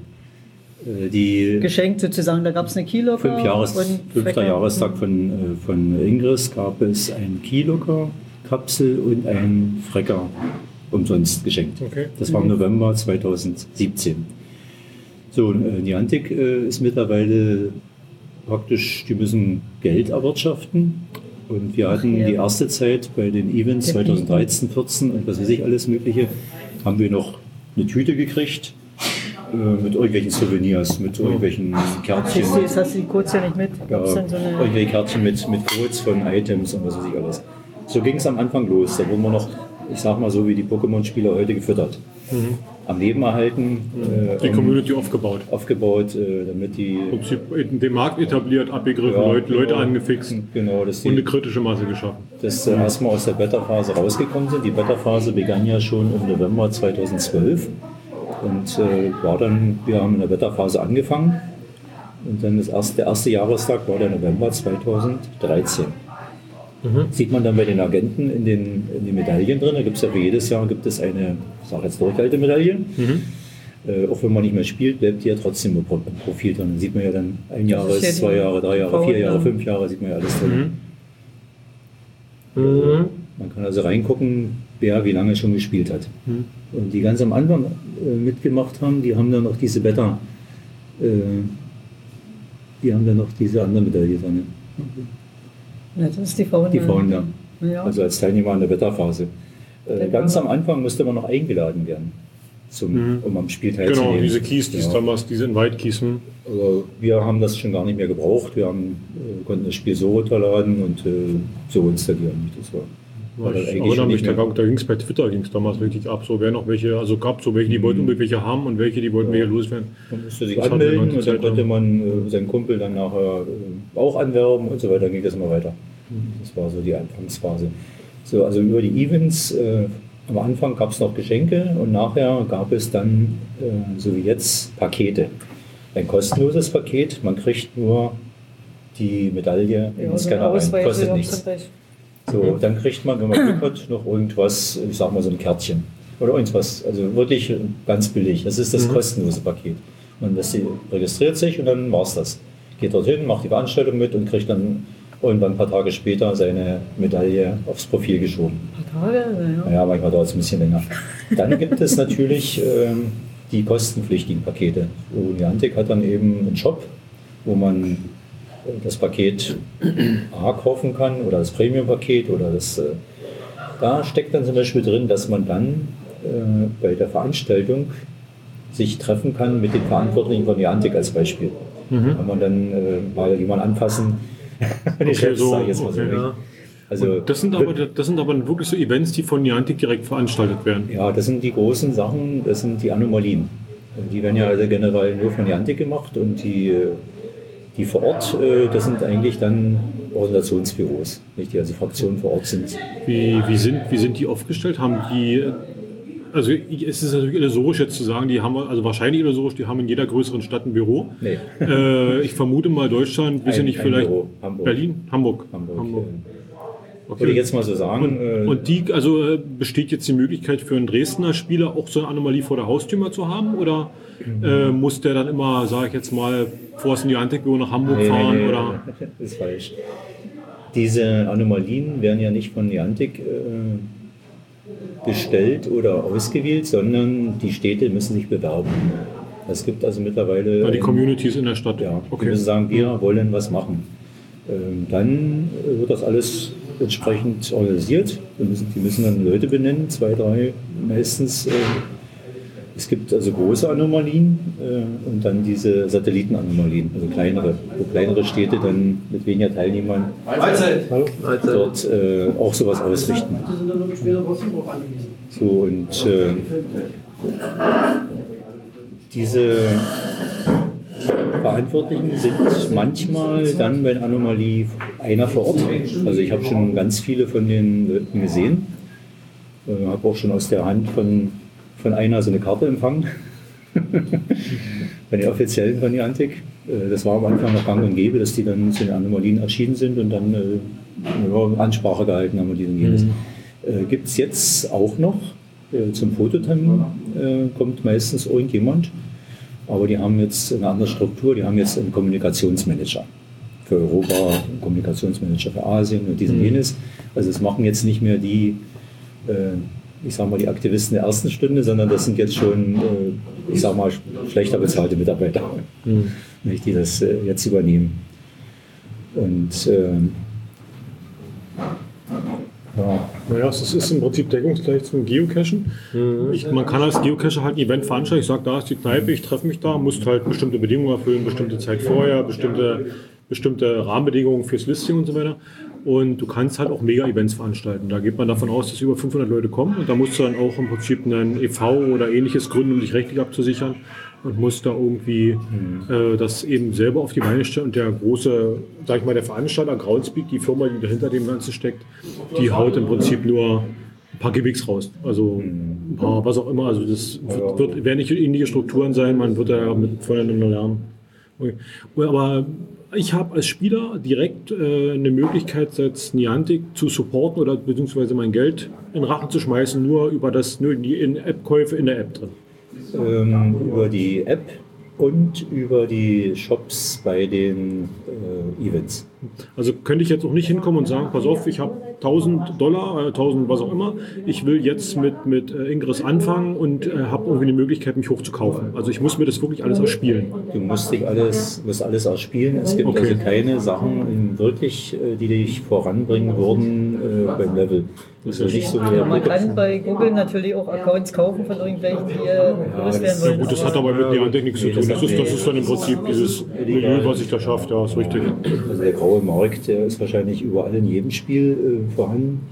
die, die geschenkt sozusagen, da gab es eine Keylogger. Fünf Jahres, und fünfter Jahrestag von, von Ingress gab es einen Keylogger-Kapsel und einen Frecker umsonst geschenkt. Okay. Das war im November zweitausendsiebzehn. So, Niantic äh, ist mittlerweile praktisch, die müssen Geld erwirtschaften. Und wir hatten Ach, ja. die erste Zeit bei den Events zweitausenddreizehn, vierzehn und was weiß ich, alles Mögliche, haben wir noch eine Tüte gekriegt äh, mit irgendwelchen Souvenirs, mit irgendwelchen Kärtchen. Jetzt hast du die Codes ja nicht mit. Ja, so eine irgendwelche Kärtchen mit, mit Codes von Items und was weiß ich alles. So ging es am Anfang los. Da wurden wir noch, ich sag mal so wie die Pokémon-Spieler heute, gefüttert. Mhm. Am Leben erhalten. Mhm. Äh, die Community aufgebaut. Aufgebaut, äh, damit die... Im Prinzip den Markt etabliert, abgegriffen, ja, Leute, genau, Leute angefixt genau, dass die, und eine kritische Masse geschaffen. Dass äh, erstmal aus der Beta-Phase rausgekommen sind. Die Beta-Phase begann ja schon im November zweitausendzwölf und äh, war dann, wir haben in der Beta-Phase angefangen und dann das erste, der erste Jahrestag war der November zweitausenddreizehn. Mhm. Sieht man dann bei den Agenten in den, in den Medaillen drin. Da gibt es ja für jedes Jahr gibt es eine, ich sage jetzt Durchhaltemedaille. Mhm. Äh, auch wenn man nicht mehr spielt, bleibt die ja trotzdem im Profil drin. Dann sieht man ja dann ein Jahr, ja zwei Jahre, drei Jahre, vier Jahre, fünf Jahre, sieht man ja alles drin. Mhm. Mhm. Man kann also reingucken, wer wie lange schon gespielt hat. Mhm. Und die ganz am Anfang äh, mitgemacht haben, die haben dann noch diese Beta, äh, die haben dann noch diese andere Medaille drin. Okay. Ja, das ist die Founder. Die Founder. Ja. Also als Teilnehmer an der Beta-Phase. Äh, genau. Ganz am Anfang musste man noch eingeladen werden, zum, mhm. um am Spiel teilzunehmen. Genau, diese Keys, die es ja. damals, diese Invite-Keys. Also wir haben das schon gar nicht mehr gebraucht. Wir haben, äh, konnten das Spiel so runterladen und äh, so installieren. Das war, war ich erinnere mich, da, da ging es bei Twitter ging's damals richtig ab. So, wer noch welche, also gab so welche, die mhm. wollten unbedingt welche haben und welche, die wollten ja. welche loswerden. Man musste sich das anmelden und dann konnte man äh, seinen Kumpel dann nachher äh, auch anwerben und so weiter. Dann ging das immer weiter. Das war so die Anfangsphase. So, also über die Events, äh, am Anfang gab es noch Geschenke und nachher gab es dann, äh, so wie jetzt, Pakete. Ein kostenloses Paket, man kriegt nur die Medaille in den Scanner rein, kostet nichts. So, dann kriegt man, wenn man Glück hat, noch irgendwas, ich sag mal so ein Kärtchen oder irgendwas, also wirklich ganz billig. Das ist das mhm. kostenlose Paket. Man registriert sich und dann war es das. Geht dorthin, macht die Veranstaltung mit und kriegt dann irgendwann ein paar Tage später seine Medaille aufs Profil geschoben. Ein paar Tage? Ja, ja manchmal dauert es ein bisschen länger. Dann gibt es natürlich ähm, die kostenpflichtigen Pakete. Und Niantic hat dann eben einen Shop, wo man das Paket A kaufen kann oder das Premium-Paket oder das. Äh, da steckt dann zum Beispiel drin, dass man dann äh, bei der Veranstaltung sich treffen kann mit den Verantwortlichen von Niantic als Beispiel. Mhm. Kann man dann äh, mal jemanden anfassen. Okay, Chefs, so, sag ich jetzt mal okay, so. ja. Also, das, sind aber, das sind aber wirklich so Events, die von Niantic direkt veranstaltet werden. Ja, das sind die großen Sachen, das sind die Anomalien. Die werden ja also generell nur von Niantic gemacht und die, die vor Ort, das sind eigentlich dann Organisationsbüros, nicht, die also Fraktionen vor Ort sind. Wie, wie, sind, wie sind die aufgestellt? Haben die, also es ist natürlich illusorisch jetzt zu sagen, die haben, also wahrscheinlich illusorisch, die haben in jeder größeren Stadt ein Büro. Nee. Äh, ich vermute mal Deutschland, wissen nicht vielleicht Hamburg. Berlin, Hamburg. Hamburg. Hamburg. Okay. Würde ich jetzt mal so sagen. Und, und die, also besteht jetzt die Möglichkeit für einen Dresdner Spieler auch so eine Anomalie vor der Haustür mal zu haben? Oder mhm. äh, muss der dann immer, sage ich jetzt mal, vor es in die Niantic-Büro nach Hamburg nee, fahren? Nee, nee, oder? Das ist falsch. Diese Anomalien werden ja nicht von Niantic äh, bestellt oder ausgewählt, sondern die Städte müssen sich bewerben. Es gibt also mittlerweile... Ja, die Communities in der Stadt. Ja, okay. Die müssen sagen, wir wollen was machen. Ähm, dann wird das alles entsprechend organisiert. Die müssen, die müssen dann Leute benennen, zwei, drei meistens. Äh, es gibt also große Anomalien äh, und dann diese Satellitenanomalien, also kleinere, wo kleinere Städte dann mit weniger Teilnehmern dort äh, auch sowas ausrichten. So, und äh, diese Verantwortlichen sind manchmal dann bei einer Anomalie einer vor Ort. Also ich habe schon ganz viele von den Leuten gesehen. Ich äh, habe auch schon aus der Hand von, von einer so eine Karte empfangen. Bei den Offiziellen von Niantic. Äh, das war am Anfang noch gang und gäbe, dass die dann zu den Anomalien erschienen sind und dann äh, ja, Ansprache gehalten haben und dies und jenes. Mhm. Äh, Gibt es jetzt auch noch. Äh, zum Fototermin äh, kommt meistens irgendjemand. Aber die haben jetzt eine andere Struktur, die haben jetzt einen Kommunikationsmanager für Europa, einen Kommunikationsmanager für Asien und dies und jenes. Also es machen jetzt nicht mehr die, äh, ich sag mal, die Aktivisten der ersten Stunde, sondern das sind jetzt schon, äh, ich sag mal, schlechter bezahlte Mitarbeiter, mhm. die das äh, jetzt übernehmen. Und äh, ja. Naja, es ist im Prinzip deckungsgleich zum Geocachen. Mhm. Ich, man kann als Geocacher halt ein Event veranstalten. Ich sage, da ist die Kneipe, ich treffe mich da, muss halt bestimmte Bedingungen erfüllen, bestimmte Zeit vorher, bestimmte, bestimmte Rahmenbedingungen fürs Listing und so weiter. Und du kannst halt auch Mega-Events veranstalten. Da geht man davon aus, dass über fünfhundert Leute kommen und da musst du dann auch im Prinzip einen E V oder ähnliches gründen, um dich rechtlich abzusichern. Und muss da irgendwie mhm. äh, das eben selber auf die Beine stellen. Und der große, sag ich mal, der Veranstalter, Groundspeak, die Firma, die dahinter dem Ganzen steckt, die haut im Prinzip nur ein paar Gimmicks raus. Also ein paar, was auch immer. Also das wird, wird, werden nicht ähnliche Strukturen sein, man wird da mit voneinander lernen. Okay. Aber ich habe als Spieler direkt äh, eine Möglichkeit, jetzt Niantic zu supporten oder beziehungsweise mein Geld in Rachen zu schmeißen, nur über das, nur die In-App-Käufe in der App drin. Ähm, über die App und über die Shops bei den äh, Events. Also könnte ich jetzt auch nicht hinkommen und sagen, pass auf, ich habe tausend Dollar, äh, tausend was auch immer, ich will jetzt mit, mit äh, Ingress anfangen und äh, habe irgendwie die Möglichkeit, mich hochzukaufen. Also ich muss mir das wirklich alles erspielen. Du musst dich alles, musst alles erspielen. Es gibt okay. also keine Sachen wirklich, äh, die dich voranbringen würden äh, beim Level. Das ist nicht so wie ja, man kann bei Google natürlich auch Accounts kaufen von irgendwelchen, die äh, groß werden wollen. Ja, gut, das hat aber mit Niantic nichts nee, zu tun. Das ist, das ist dann im Prinzip dieses Milieu, was sich da schafft. Ja, ist richtig. Also der graue Markt, der ist wahrscheinlich überall in jedem Spiel äh, vorhanden.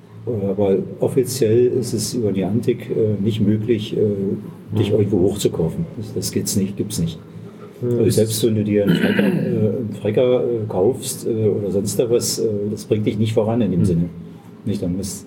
Aber offiziell ist es über Niantic äh, nicht möglich, äh, dich irgendwo hochzukaufen. Das, das geht's nicht, gibt's nicht. Also selbst wenn du dir einen Frecker, äh, einen Frecker äh, kaufst äh, oder sonst was, äh, das bringt dich nicht voran in dem mhm. Sinne. Nicht, dann muss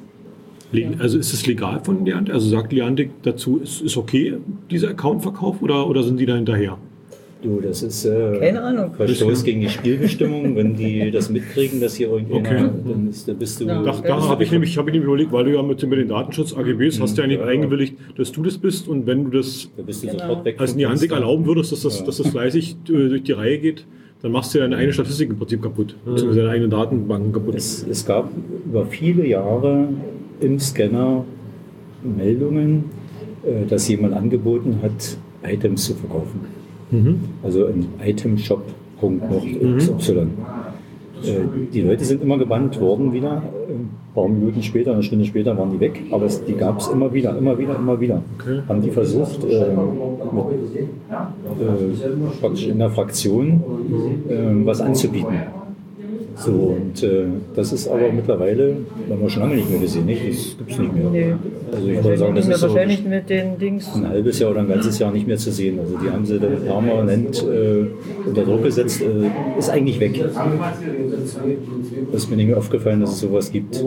also ist es legal von Niantic? Also sagt Niantic dazu, ist, ist okay, dieser Account-Verkauf oder, oder sind die da hinterher? Du, das ist äh, keine Ahnung. Verstoß gegen die Spielbestimmung. Wenn die das mitkriegen, dass hier irgendjemand, okay. dann ist, da bist du... Ja, da da habe ich, nämlich, hab ich nämlich überlegt, weil du ja mit, mit den Datenschutz-A G Bs hast ja nicht ja, eingewilligt, dass du das bist und wenn du das da bist du genau. sofort weg als Niantic erlauben würdest, dass das, ja. dass das fleißig durch die Reihe geht, dann machst du ja deine eigene Statistik im Prinzip kaputt, mhm. beziehungsweise deine eigenen Datenbanken kaputt. Es, es gab über viele Jahre im Scanner Meldungen, äh, dass jemand angeboten hat, Items zu verkaufen. Mhm. Also ein Itemshop Punkt noch X Y. Äh, die Leute sind immer gebannt worden wieder. Ein paar Minuten später, eine Stunde später waren die weg. Aber es, die gab es immer wieder, immer wieder, immer wieder. Okay. Haben die versucht, äh, mit, äh, praktisch in der Fraktion äh, was anzubieten. So, und äh, das ist aber mittlerweile, haben wir schon lange nicht mehr gesehen, nicht? Das gibt es nicht mehr. Nee. Also ich würde sagen, das Nicht ist mehr so wahrscheinlich mit den Dings. ein halbes Jahr oder ein ganzes Jahr nicht mehr zu sehen. Also die haben sie dann permanent äh, unter Druck gesetzt, äh, ist eigentlich weg. Das ist mir nicht mehr aufgefallen, dass es sowas gibt.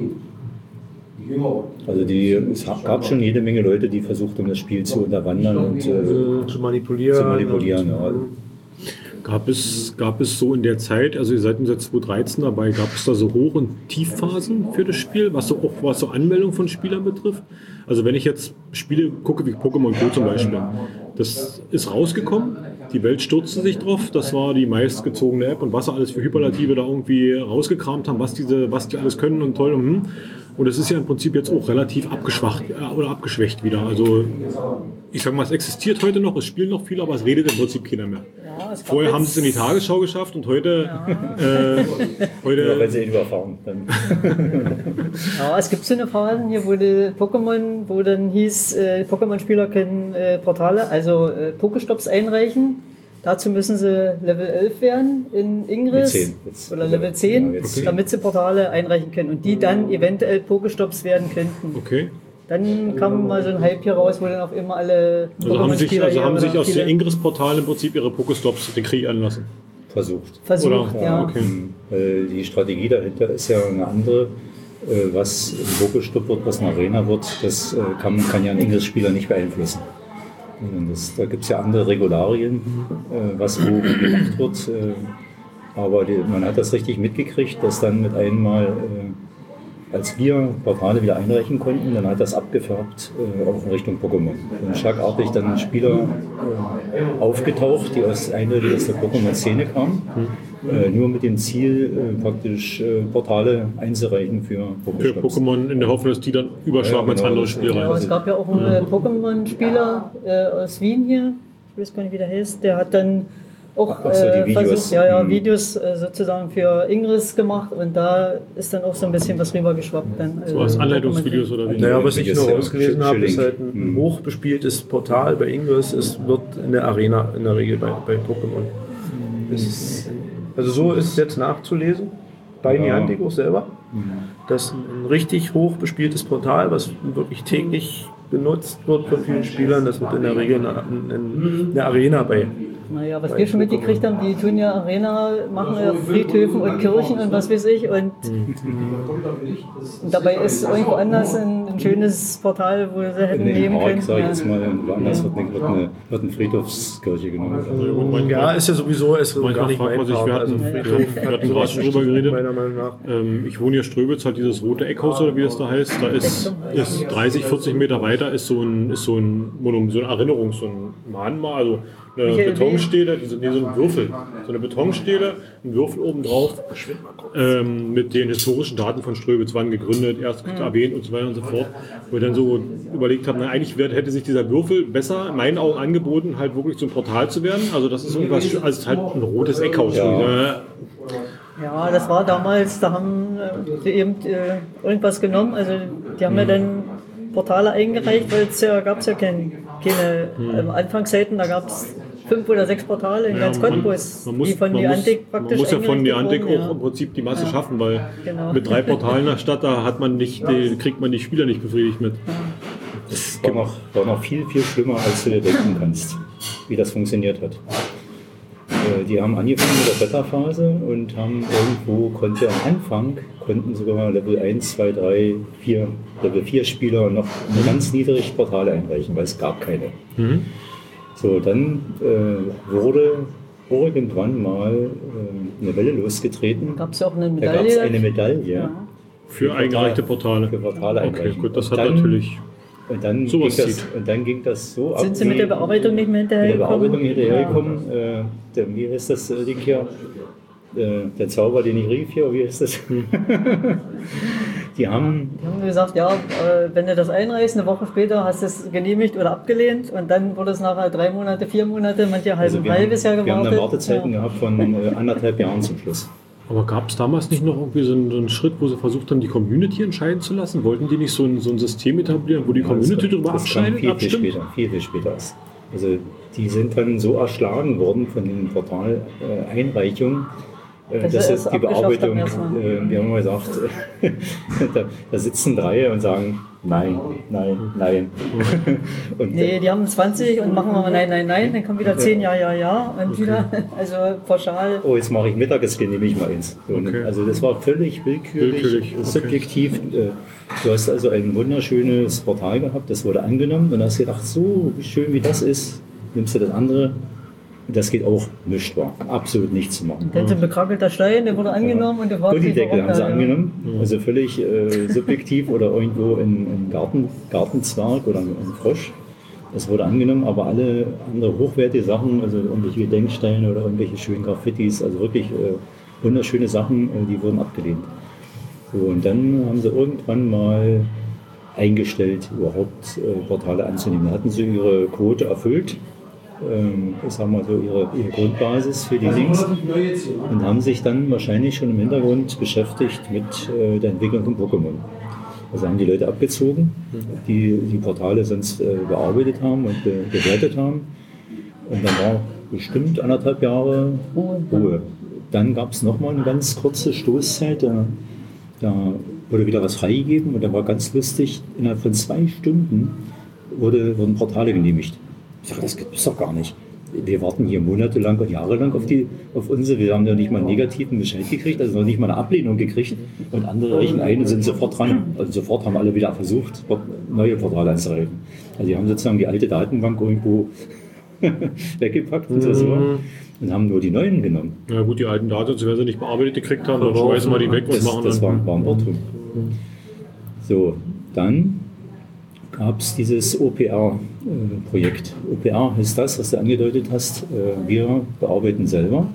Also die, es gab schon jede Menge Leute, die versucht haben, das Spiel zu unterwandern und äh, zu manipulieren. zu manipulieren. Ja. Gab es, gab es so in der Zeit, also ihr seid seit zweitausenddreizehn dabei, gab es da so Hoch- und Tiefphasen für das Spiel, was so auch was so Anmeldung von Spielern betrifft? Also wenn ich jetzt Spiele gucke, wie Pokémon Go zum Beispiel, das ist rausgekommen, die Welt stürzte sich drauf, das war die meistgezogene App und was sie alles für Hyperlative da irgendwie rausgekramt haben, was, diese, was die alles können und toll und hm. Und es ist ja im Prinzip jetzt auch relativ abgeschwacht äh, oder abgeschwächt wieder. Also ich sag mal, es existiert heute noch, es spielen noch viele, aber es redet im Prinzip keiner mehr. Ja, es gab Vorher jetzt- haben sie es in die Tagesschau geschafft und heute, Ja. äh, Ja, wenn heute sie ihn überfahren, dann Ja, es gibt so eine Phase hier, wo die Pokémon, wo dann hieß, äh, Pokémon-Spieler können äh, Portale, also äh, Pokestops einreichen. Dazu müssen sie Level elf werden in Ingress Level zehn jetzt. oder Level zehn, Ja, jetzt. damit sie Portale einreichen können und die dann eventuell Pokestops werden könnten. okay. Dann kam mal so ein Hype hier raus, wo dann auf immer alle Also haben sich, Pokémon-Spieler also hier haben oder sich aus viele den Ingress-Portalen im Prinzip ihre Pokestops kreieren lassen. versucht. versucht, Oder? ja. Okay. Weil die Strategie dahinter ist ja eine andere. Äh, Was ein Pokestop wird, was eine Arena wird, das äh, kann, kann ja ein Ingress-Spieler nicht beeinflussen. Und das, da gibt es ja andere Regularien, äh, was wo gemacht wird. Äh, aber die, man hat das richtig mitgekriegt, dass dann mit einmal, äh, als wir Portale wieder einreichen konnten, dann hat das abgefärbt äh, auch in Richtung Pokémon. Und schlagartig dann Spieler äh, aufgetaucht, die aus eindeutig aus der Pokémon-Szene kamen, äh, nur mit dem Ziel, äh, praktisch äh, Portale einzureichen für Für Pokéstops. Pokémon in der Hoffnung, dass die dann überschlagen Ja, ins genau, andere das- Spiel Ja, rein. es gab ja auch einen Pokémon-Spieler äh, aus Wien hier, ich weiß gar nicht, wie der heißt, der hat dann auch Ach so, die äh, Videos. versucht, ja, ja, Mhm. Videos äh, sozusagen für Ingress gemacht und da ist dann auch so ein bisschen was rübergeschwappt. Dann, So als Anleitungsvideos oder wie? Naja, was ich Videos, nur ja, ausgelesen habe, ist halt ein Schilling. hochbespieltes Portal bei Ingress. Es wird in der Arena in der Regel bei, bei Pokémon. Es- Also so ist es jetzt nachzulesen, bei Ja. Niantic auch selber. Das ist ein richtig hochbespieltes Portal, was wirklich täglich genutzt wird von vielen Spielern. Das wird in der Regel eine, eine, eine Arena bei. Naja, was wir schon mitgekriegt haben, die tun ja Arena, machen ja Friedhöfen und Kirchen und was weiß ich. Und, und dabei ist irgendwo anders ein, ein schönes Portal, wo sie hätten In dem nehmen Park, können. sage ich Ja. jetzt mal, woanders wird eine, wird eine, wird eine Friedhofskirche genommen. Und manchmal, Ja, ist ja sowieso ist Manchmal gar nicht fragt mein man sich, Part. wir Also hatten- Friedhof wir hat hatten sowas gerade schon drüber geredet. meiner Meinung nach. ähm, ich wohne hier Ströbitz, hat dieses rote Eckhaus oder wie das da heißt. Da ist, ist dreißig, vierzig Meter weiter ist so ein, ist so ein Monument, so eine Erinnerung, so ein Mahnmal, also eine Michael, Betonstele, diese, nee, so ein Würfel, so eine Betonstele, ein Würfel oben drauf, ähm, mit den historischen Daten von Ströbitz, wann gegründet, erst erwähnt und so weiter und so fort. Wo ich dann so überlegt habe, na, eigentlich wär- hätte sich dieser Würfel besser in meinen Augen angeboten, halt wirklich zum Portal zu werden. Also das ist irgendwas, also halt ein rotes Eckhaus. Ja. Ne? Ja, das war damals, da haben äh, die eben äh, irgendwas genommen. Also die haben ja Mhm. dann Portale eingereicht, weil es ja gab es ja kein, keine Mhm. ähm, Anfangszeiten, da gab es fünf oder sechs Portale in Ja, ganz man- Cottbus, man muss, die von man Niantic muss, praktisch Man muss ja von eingerichtet Niantic wurden, auch ja. im Prinzip die Masse Ja. schaffen, weil Genau. mit drei Portalen in der Stadt, da hat man nicht, die, kriegt man die Spieler nicht befriedigt mit. Das war noch, war noch viel, viel schlimmer, als du dir denken kannst, wie das funktioniert hat. Äh, Die haben angefangen mit der Beta-Phase und haben irgendwo, konnte am Anfang, konnten sogar Level eins, zwei, drei, vier, Level vier Spieler noch eine ganz niedrige Portale einreichen, weil es gab keine. So, dann äh, wurde irgendwann mal äh, eine Welle losgetreten. Gab es ja auch eine Da gab es Medaille. eine Medaille Ja. Für eingereichte Portale. für Portale Okay, einreichen. gut, das Und hat dann- natürlich. Und dann, ging sowas das, zieht. und dann ging das so ab. Sind Sie mit wie- der Bearbeitung nicht mehr mit der hinterhergekommen? Bearbeitung hinterhergekommen. Äh, der, wie heißt das äh, Ding hier? Äh, der Zauber, den ich rief hier, wie heißt das? Die haben, Die haben gesagt, ja, äh, wenn du das einreichst, eine Woche später hast du es genehmigt oder abgelehnt und dann wurde es nachher drei Monate, vier Monate, manche halb also ein wir halbes Jahr haben, wir haben gewartet. dann Wartezeiten Ja. gehabt von äh, anderthalb Jahren zum Schluss. Aber gab es damals nicht noch irgendwie so einen, so einen Schritt, wo sie versucht haben, die Community entscheiden zu lassen? Wollten die nicht so ein, so ein System etablieren, wo die Ja, Community das, darüber das kam abschneidet, viel, viel abstimmt? später, viel, viel später. Also die sind dann so erschlagen worden von den Portal-Einreichungen, äh, Das dass ist jetzt die abgeschafft Bearbeitung, haben erstmal. äh, wir haben mal gesagt, da, da sitzen drei und sagen, nein, nein, nein. und, Nee, die haben zwanzig und machen wir mal nein, nein, nein, dann kommt wieder zehn, ja, ja, ja und wieder, also pauschal. oh, jetzt mache ich Mittagessen, nehme ich mal eins. So, Okay. Also das war völlig willkürlich, Willkürlich, okay. subjektiv. Äh, Du hast also ein wunderschönes Portal gehabt, das wurde angenommen und hast gedacht, so schön wie das ist, nimmst du das andere. Das geht auch nicht wahr. Absolut nichts zu machen. Dann so ein bekrakelter Stein, der wurde angenommen und der war Gullideckel haben sie ja. angenommen, also völlig äh, subjektiv oder irgendwo ein, ein Garten, Gartenzwerg oder ein, ein Frosch. Das wurde angenommen, aber alle andere hochwertige Sachen, also irgendwelche Gedenksteine oder irgendwelche schönen Graffitis, also wirklich äh, wunderschöne Sachen, äh, die wurden abgelehnt. So, und dann haben sie irgendwann mal eingestellt, überhaupt äh, Portale anzunehmen. Da hatten sie ihre Quote erfüllt, ähm, ich sag mal so ihre, ihre Grundbasis für die Links und haben sich dann wahrscheinlich schon im Hintergrund beschäftigt mit äh, der Entwicklung von Pokémon. Also haben die Leute abgezogen, die die Portale sonst äh, bearbeitet haben und be bewertet haben. Und dann war bestimmt anderthalb Jahre Ruhe. Dann gab es nochmal eine ganz kurze Stoßzeit, da, da wurde wieder was freigegeben und da war ganz lustig, innerhalb von zwei Stunden wurde, wurden Portale genehmigt. Ich dachte, das gibt es doch gar nicht. Wir warten hier monatelang und jahrelang auf, die, auf unsere, wir haben ja nicht mal einen negativen Bescheid gekriegt, also noch nicht mal eine Ablehnung gekriegt und andere reichen ein und sind sofort dran. Also sofort haben alle wieder versucht, neue Portale einzureichen. Also die haben sozusagen die alte Datenbank irgendwo weggepackt und, so und haben nur die neuen genommen. Ja gut, die alten Daten, wenn sie nicht bearbeitet gekriegt haben, dann schmeißen wir die weg und Das, machen das war, dann. war ein Irrtum. So, dann gab es dieses O P R-Projekt. O P R ist das, was du angedeutet hast. Äh, wir bearbeiten selber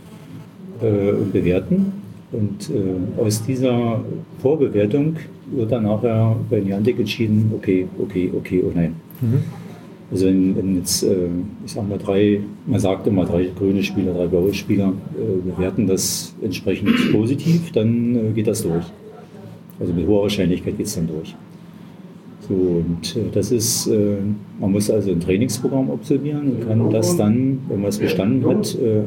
äh, und bewerten. Und äh, aus dieser Vorbewertung wird dann nachher bei Niantic entschieden, okay, okay, okay, oh nein. Mhm. Also wenn, wenn jetzt, äh, ich sag mal, drei, man sagt immer drei grüne Spieler, drei blaue Spieler äh, bewerten das entsprechend positiv, dann äh, geht das durch. Also mit hoher Wahrscheinlichkeit geht es dann durch. So, und äh, das ist, äh, man muss also ein Trainingsprogramm absolvieren und kann das dann, wenn man es bestanden hat, äh,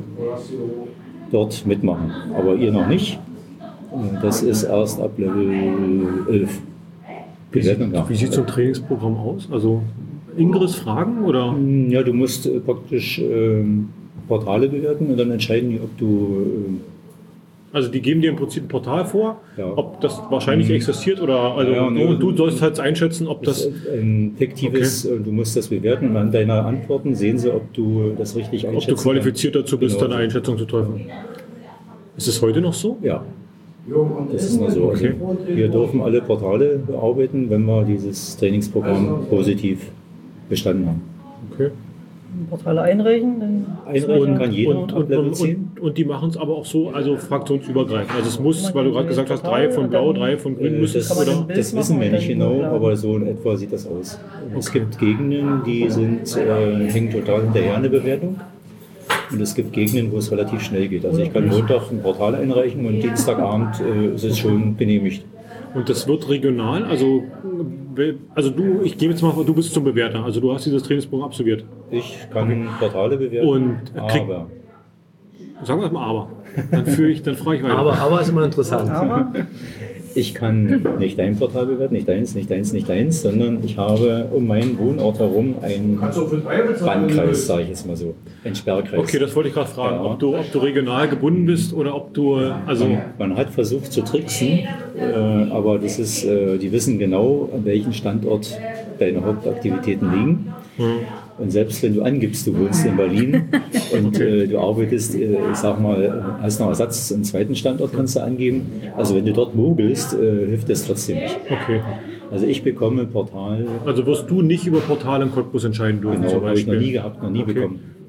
dort mitmachen. Aber ihr noch nicht. Äh, das ist erst ab Level elf. Wie sieht, wie sieht so ein Trainingsprogramm aus? Also Ingris fragen oder? Ja, du musst äh, praktisch äh, Portale bewerten und dann entscheiden die, ob du... Äh, Also die geben dir im Prinzip ein Portal vor, Ja. ob das wahrscheinlich Mhm. existiert oder also Ja, ne, du, du sollst halt einschätzen, ob das das. ist ein fiktives, äh, du musst das bewerten und an deiner Antworten sehen sie, ob du das richtig Ob einschätzen du qualifiziert dazu bist, Genau. dann eine Einschätzung zu treffen. Ist es heute noch so? Ja, das ist noch so. Also Okay. wir dürfen alle Portale bearbeiten, wenn wir dieses Trainingsprogramm positiv bestanden haben. Okay. Portale einreichen, dann Einreichen kann jeder Und, ab und, Level und, zehn. und, und die machen es aber auch so, also fraktionsübergreifend. Also es muss, weil du gerade gesagt hast, drei von Blau, drei von Grün Äh, müssen es, Das, Kann man oder? ein Bild das wissen wir machen nicht und dann genau, hochladen. aber so in etwa sieht das aus. Es gibt Gegenden, die sind, äh, hängen total hinterher eine Bewertung. Und es gibt Gegenden, wo es relativ schnell geht. Also ich kann Montag ein Portal einreichen und Dienstagabend äh, ist es schon genehmigt. Und das wird regional, also, also du, ich gehe jetzt mal, du bist zum Bewerter, also du hast dieses Trainingsprogramm absolviert. Ich kann Portale bewerten, Und krieg- aber Sagen wir mal aber. Dann führe ich, dann frage ich weiter. Aber, aber ist immer interessant. aber ich kann nicht dein Portal bewerten, nicht deins, nicht deins, nicht deins, sondern ich habe um meinen Wohnort herum einen Bannkreis, sage ich jetzt mal so, einen Sperrkreis. Okay, das wollte ich gerade fragen, Ja. ob, du, ob du regional gebunden bist oder ob du, also Man, man hat versucht zu tricksen, äh, aber das ist, äh, die wissen genau, an welchem Standort deine Hauptaktivitäten liegen. Und selbst wenn du angibst, du wohnst in Berlin und äh, du arbeitest, äh, ich sag mal, hast noch Ersatz, einen zweiten Standort kannst du angeben. Also wenn du dort mogelst, äh, hilft das trotzdem nicht. okay. Also ich bekomme Portal, Also wirst du nicht über Portale im Cottbus entscheiden dürfen, genau, zum habe ich noch nie Beispiel. gehabt, noch nie Okay. bekommen.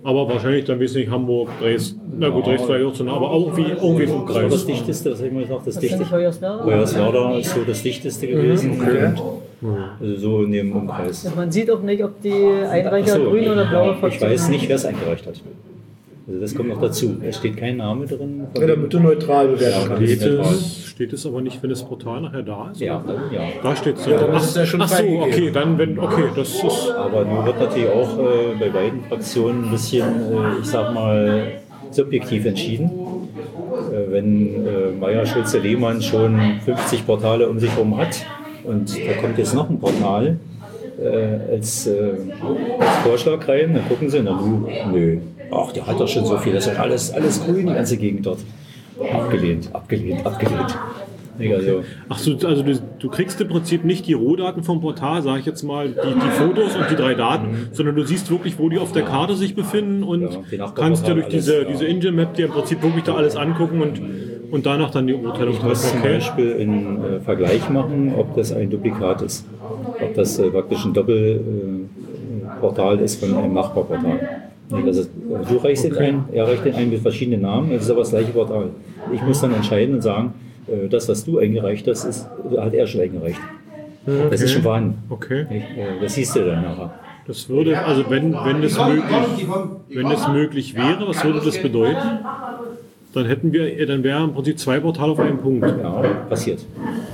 Aber wahrscheinlich dann, weiß nicht, Hamburg, Dresden, na gut, Dresden war ja auch so nah, aber auch irgendwie, irgendwie vom Das war Kreis. das dichteste, das habe ich mal gesagt, das Was ist denn dichteste. Hoyerswerda? Hoyerswerda ist so das dichteste gewesen. okay. Und, also so in dem Umkreis. Man sieht auch nicht, ob die Einreicher Ach so, grün oder blaue ich Fraktion weiß haben. nicht, wer es eingereicht hat. Also das kommt noch dazu. Es steht kein Name drin. Ja, damit du neutral bewerten kannst. Steht es, steht es aber nicht, wenn das Portal nachher da ist? Ja, dann, ja. Da steht es Ja, dann ist es ja schon Ach so, freigegeben. okay, dann, wenn, okay, das ist. Aber nun wird natürlich auch äh, bei beiden Fraktionen ein bisschen, äh, ich sag mal, subjektiv entschieden. Äh, wenn äh, Meier Schulze-Lehmann schon fünfzig Portale um sich herum hat und da kommt jetzt noch ein Portal äh, als, äh, als Vorschlag rein, dann gucken sie, na nu, nö, ach, der hat doch schon so viel, das ist doch alles, alles grün, die ganze Gegend dort. Abgelehnt, abgelehnt, abgelehnt. Also, Ach so, also du, du kriegst im Prinzip nicht die Rohdaten vom Portal, sage ich jetzt mal, die, die Fotos und die drei Daten, Mhm. sondern du siehst wirklich, wo die auf der Karte sich befinden und Ja, die Nachbarportal kannst dir durch alles, diese, ja. diese Engine Map dir im Prinzip wirklich da alles angucken und, und danach dann die Urteilung ich muss treffen. zum Beispiel einen äh, Vergleich machen, ob das ein Duplikat ist. Ob das äh, praktisch ein Doppelportal äh, ist von einem Nachbarportal. Nee, das ist, äh, du reichst den ein, er reicht den ein mit verschiedenen Namen, es ist aber das gleiche Portal. Ich muss dann entscheiden und sagen, äh, das, was du eingereicht hast, ist, hat er schon eingereicht. Das ist schon vorhanden. Okay. Nicht? Äh, Das siehst du dann nachher. Das würde, also wenn, wenn es möglich, wenn es möglich wäre, was würde das bedeuten? Dann hätten wir, dann wären im Prinzip zwei Portale auf einem Punkt. Ja, passiert.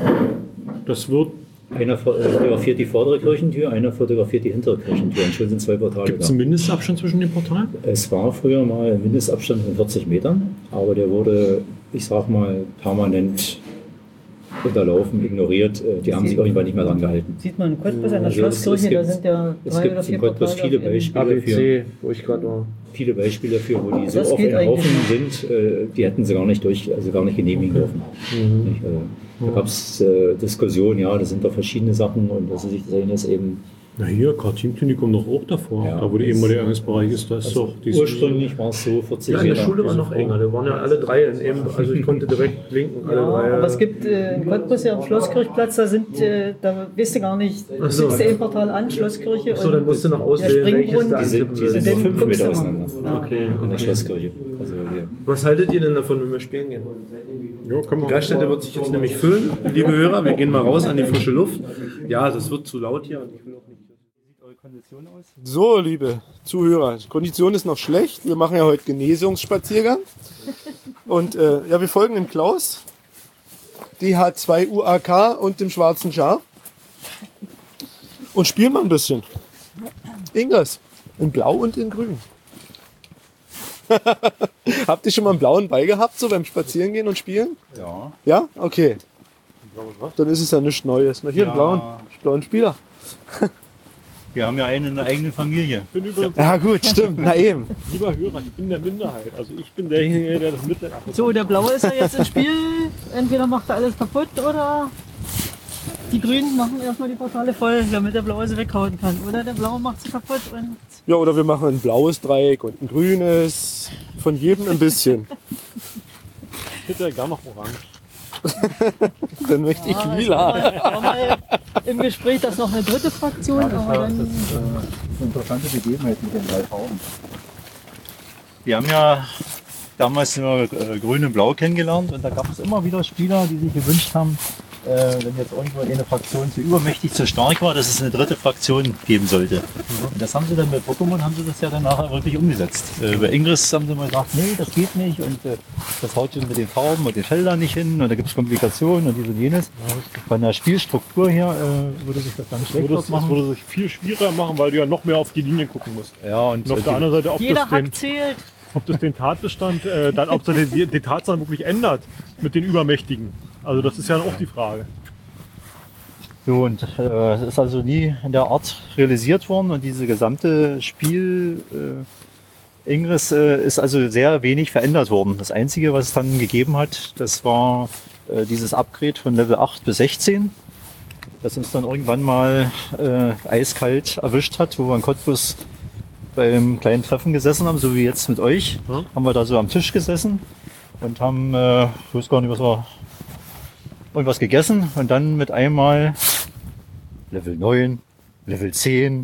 Das wird, Einer fotografiert die vordere Kirchentür, einer fotografiert die hintere Kirchentür. Und schon sind zwei Portale gibt es da. einen Mindestabstand zwischen den Portalen? Es war früher mal ein Mindestabstand von vierzig Metern, aber der wurde, ich sag mal, permanent unterlaufen, ignoriert. Äh, Die haben sich irgendwann nicht mehr dran gehalten. Sieht man in Cottbus an der Also es- Schlosskirche, es da gibt- sind ja Es drei oder gibt vier in Cottbus Portale. viele auf jeden- Beispiele A B dafür, C, wo ich gerade war. viele Beispiele dafür, wo die so Das auf geht den Haufen eigentlich sind, äh, die hätten sie gar nicht durch, also gar nicht genehmigen dürfen. Nicht? Also, da gab es äh, Diskussionen, ja, das sind doch verschiedene Sachen und das ist, das eine ist eben Na hier, Kartinklinikum noch auch davor. Ja. Da wo der ehemalige Eingangsbereich ist, da ist doch dieses. ursprünglich war es so vierzig Ja, in der Meter. Schule war noch enger. Da waren ja alle drei in eben, also ich konnte direkt blinken, alle Ja, drei. aber es gibt äh, in Cottbus ja am Schlosskirchplatz, da sind, äh, da weißt du gar nicht, Ach so. sitzt ein Portal an, Schlosskirche Achso, dann musst du noch auswählen, der welches Springbrunnen. da Die sind, die sind Dann so fünf guckst Meter du mal. auseinander Okay, in der okay. Schlosskirche. Also, hier. Was haltet ihr denn davon, wenn wir spielen gehen? Ja, kann Die man. Gaststätte wird sich jetzt nämlich füllen, liebe Hörer. Wir gehen mal raus an die frische Luft. Ja, das wird zu laut hier und ich will auch nicht. So, liebe Zuhörer, die Kondition ist noch schlecht. Wir machen ja heute Genesungsspaziergang. Und äh, ja, wir folgen dem Klaus, D H zwei U A K und dem schwarzen Schaf. Und spielen mal ein bisschen. Ingres, in Blau und in Grün. Habt ihr schon mal einen blauen Ball gehabt, so beim Spazierengehen und Spielen? Ja. Ja? Okay. Dann ist es ja nichts Neues. Na, hier einen Ja. blauen, blauen Spieler. Wir haben ja einen in der eigenen Familie. Ich bin übrigens, Ja gut, stimmt. Na eben. lieber Hörer, ich bin der Minderheit. Also ich bin derjenige, der das Mittel abbekommt. So, der Blaue ist ja jetzt im Spiel. Entweder macht er alles kaputt oder die Grünen machen erstmal die Portale voll, damit der Blaue sie weghauen kann. Oder der Blaue macht sie kaputt und Ja, oder wir machen ein blaues Dreieck und ein grünes. Von jedem ein bisschen. Ich hätte ja gar noch orange. Dann möchte ich Ah, lila. war mal im Gespräch, dass noch eine dritte Fraktion, aber dann eine interessante Begebenheit mit den drei Farben. Wir haben ja damals nur äh, Grün und Blau kennengelernt und da gab es immer wieder Spieler, die sich gewünscht haben, äh, wenn jetzt irgendwo eine Fraktion zu übermächtig, zu stark war, dass es eine dritte Fraktion geben sollte. Und das haben sie dann bei Pokémon, haben sie das ja dann nachher wirklich umgesetzt. Äh, bei Ingress haben sie mal gesagt, nee, das geht nicht und äh, das haut schon mit den Farben und den Feldern nicht hin und da gibt es Komplikationen und dies und jenes. Von der Spielstruktur her äh, würde sich das dann schlecht Würde es, das machen. würde sich viel schwieriger machen, weil du ja noch mehr auf die Linie gucken musst. Ja, und Und auf der anderen Seite, ob jeder das den, Hack zählt. ob das den Tatbestand, äh, dann, ob das den, den Tatbestand wirklich ändert mit den Übermächtigen. Also das ist ja auch die Frage. So, und äh, es ist also nie in der Art realisiert worden und diese gesamte Spiel äh, Ingress äh, ist also sehr wenig verändert worden. Das Einzige, was es dann gegeben hat, das war äh, dieses Upgrade von Level acht bis sechzehn, das uns dann irgendwann mal äh, eiskalt erwischt hat, wo wir in Cottbus beim kleinen Treffen gesessen haben, so wie jetzt mit euch, Ja. haben wir da so am Tisch gesessen und haben, äh, ich weiß gar nicht, was wir, irgendwas gegessen und dann mit einmal Level neun, Level zehn,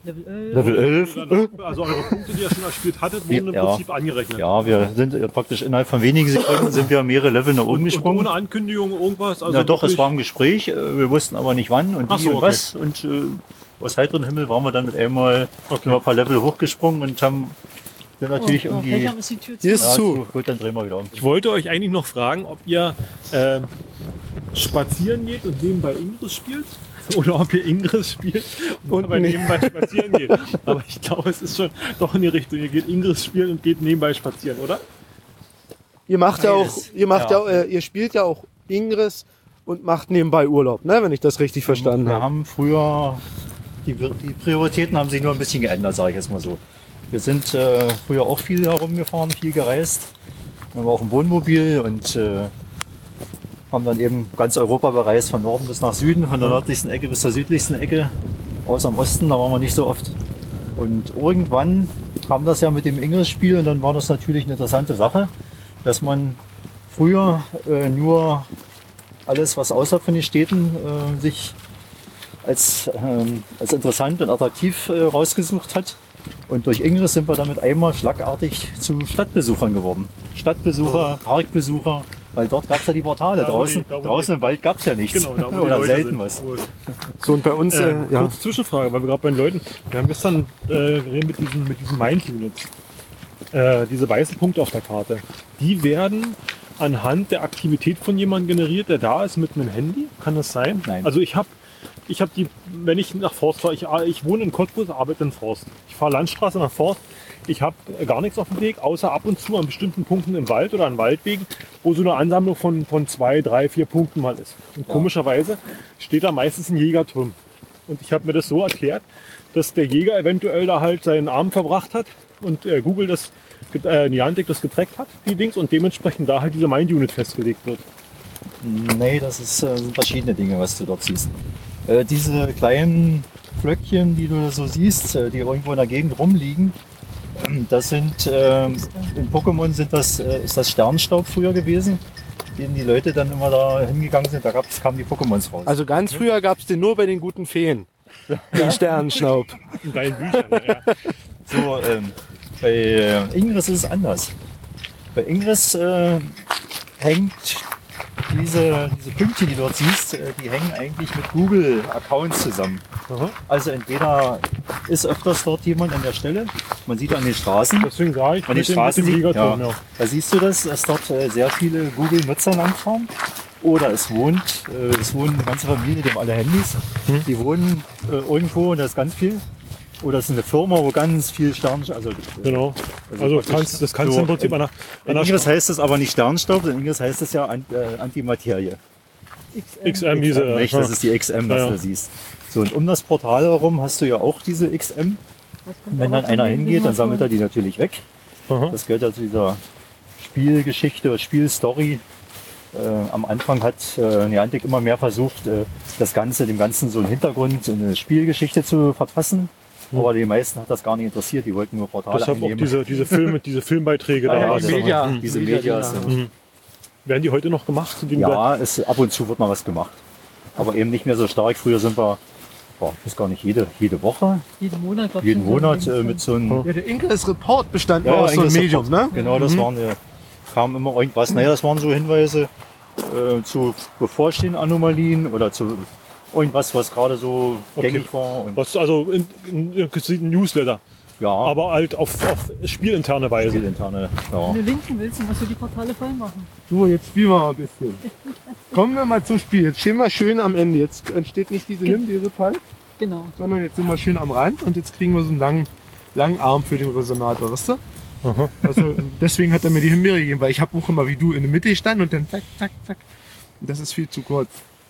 Level elf. Level elf. Also eure Punkte, die ihr schon erspielt hattet, wurden im Ja. Prinzip angerechnet. Ja, wir sind äh, praktisch innerhalb von wenigen Sekunden sind wir mehrere Level nach oben Und, und gesprungen. ohne Ankündigung irgendwas? Also Na doch, es wirklich- war ein Gespräch, äh, wir wussten aber nicht wann und Ach wie so, und okay. was. Und äh, aus heiterem Himmel waren wir dann mit einmal Okay. noch ein paar Level hochgesprungen und haben dann natürlich Oh, oh, irgendwie... Pech haben, ist die Tür zu. Hier ist Ja, zu. Gut, dann drehen wir wieder um. Ich wollte euch eigentlich noch fragen, ob ihr äh, spazieren geht und nebenbei Ingress spielt. Oder ob ihr Ingress spielt und, Und aber nee. nebenbei spazieren geht. Aber ich glaube, es ist schon doch in die Richtung. Ihr geht Ingress spielen und geht nebenbei spazieren, oder? Ihr macht ja auch, Beides. ihr macht ja, Ja. äh, ihr spielt ja auch Ingress und macht nebenbei Urlaub, ne? Wenn ich das richtig verstanden Wir habe. haben früher, die, die Prioritäten haben sich nur ein bisschen geändert, sage ich jetzt mal so. Wir sind äh, früher auch viel herumgefahren, viel gereist. Wir waren auf dem Wohnmobil und äh, haben dann eben ganz Europa bereist, von Norden bis nach Süden, von der nördlichsten Ecke bis zur südlichsten Ecke. Außer im Osten, da waren wir nicht so oft. Und irgendwann kam das ja mit dem Ingress-Spiel und dann war das natürlich eine interessante Sache, dass man früher äh, nur alles, was außerhalb von den Städten äh, sich als, ähm, als interessant und attraktiv äh, rausgesucht hat. Und durch Ingress sind wir damit einmal schlagartig zu Stadtbesuchern geworden. Stadtbesucher, Parkbesucher, weil dort gab es ja die Portale. Da, wo draußen die- da, wo draußen im Wald gab es ja nichts. Genau, da wo die Oder Leute selten sind. was. Wo- So, und bei uns, äh, Äh, ja. Kurze Zwischenfrage, weil wir gerade bei den Leuten, wir haben gestern äh, geredet mit diesen, mit diesen Mind-Units. Äh, diese weißen Punkte auf der Karte, die werden anhand der Aktivität von jemandem generiert, der da ist mit einem Handy. Kann das sein? Nein. Also ich habe ich hab die, wenn ich nach Forst fahre, ich, ich wohne in Cottbus, arbeite in Forst. Ich fahre Landstraße nach Forst. Ich habe gar nichts auf dem Weg, außer ab und zu an bestimmten Punkten im Wald oder an Waldwegen, wo so eine Ansammlung von, von zwei, drei, vier Punkten mal ist. Und komischerweise steht da meistens ein Jägerturm. Und ich habe mir das so erklärt, dass der Jäger eventuell da halt seinen Arm verbracht hat und äh, Google das, äh, Niantic das getrackt hat, die Dings, und dementsprechend da halt diese Mind-Unit festgelegt wird. Nee, das ist, äh, sind verschiedene Dinge, was du dort siehst. Äh, diese kleinen Flöckchen, die du so siehst, äh, die irgendwo in der Gegend rumliegen, ähm, das sind, äh, in Pokémon sind das, äh, ist das Sternstaub früher gewesen, den die Leute dann immer da hingegangen sind, da gab's, kamen die Pokémons raus. Also ganz früher gab es den nur bei den guten Feen. Den Sternenschnaub. In deinen Büchern. Ja. So, ähm, bei äh, Ingress ist es anders. Bei Ingress äh, hängt diese, diese Pünktchen, die du dort siehst, äh, die hängen eigentlich mit Google-Accounts zusammen. Aha. Also entweder ist öfters dort jemand an der Stelle, man sieht an den Straßen, Deswegen sage ich, an den mit dem, mit Straßen dem sieht, Jägerturm, ja, ja. da siehst du das, dass dort äh, sehr viele Google-Nutzer langfahren. Oder es wohnt, äh, es wohnen eine ganze Familie, die haben alle Handys, die wohnen äh, irgendwo und da ist ganz viel. Oder es ist eine Firma, wo ganz viel Stern, also Genau. Also praktisch kannst, das kannst so du im Prinzip in- an der, in an der Ingress heißt es aber nicht Sternstaub, in Ingress heißt es ja Ant, äh, Antimaterie. X M, diese. Nicht, das ist die X M, was Ja, ja. du siehst. So, und um das Portal herum hast du ja auch diese X M. Und wenn dann einer hingeht, dann sammelt er die natürlich weg. Aha. Das gehört ja zu dieser Spielgeschichte oder Spielstory. Äh, am Anfang hat äh, Niantic immer mehr versucht, äh, das Ganze, dem Ganzen so einen Hintergrund, so eine Spielgeschichte zu verpassen. Aber die meisten hat das gar nicht interessiert, die wollten nur Portale Deshalb auch einnehmen. diese, diese Filme, diese Filmbeiträge Ah, da. ja, was die da- Media. Mhm. Diese Media, Medias die da- sind. Werden die heute noch gemacht? Die Ja, es, ab und zu wird mal was gemacht. Aber eben nicht mehr so stark. Früher sind wir, boah, ich weiß gar nicht, jede, jede Woche, Jeden Monat, glaub ich, jeden sind so Monat Dings äh, mit so einem... Ja, der Ingress Report bestand Ja, nur aus so einem Ingress Medium, ne? Genau, das waren, äh, kam immer irgendwas. Naja, das waren so Hinweise äh, zu bevorstehenden Anomalien oder zu irgendwas, was gerade so Okay. gängig war. Und, Was, also in, in, in Newsletter. ja, Aber halt auf, auf spielinterne Weise. interne. Ja. Wenn du linken willst, dann musst du die Portale voll machen. So, jetzt spielen wir mal ein bisschen. Kommen wir mal zum Spiel. Jetzt stehen wir schön am Ende. Jetzt entsteht nicht diese Nimm-Diese-Fall, Genau. sondern jetzt sind wir schön am Rand und jetzt kriegen wir so einen langen, langen Arm für den Resonator, weißt du? Aha. Also deswegen hat er mir die Himbeere gegeben, weil ich habe auch immer wie du in der Mitte stand und dann zack, zack, zack. Das ist viel zu kurz.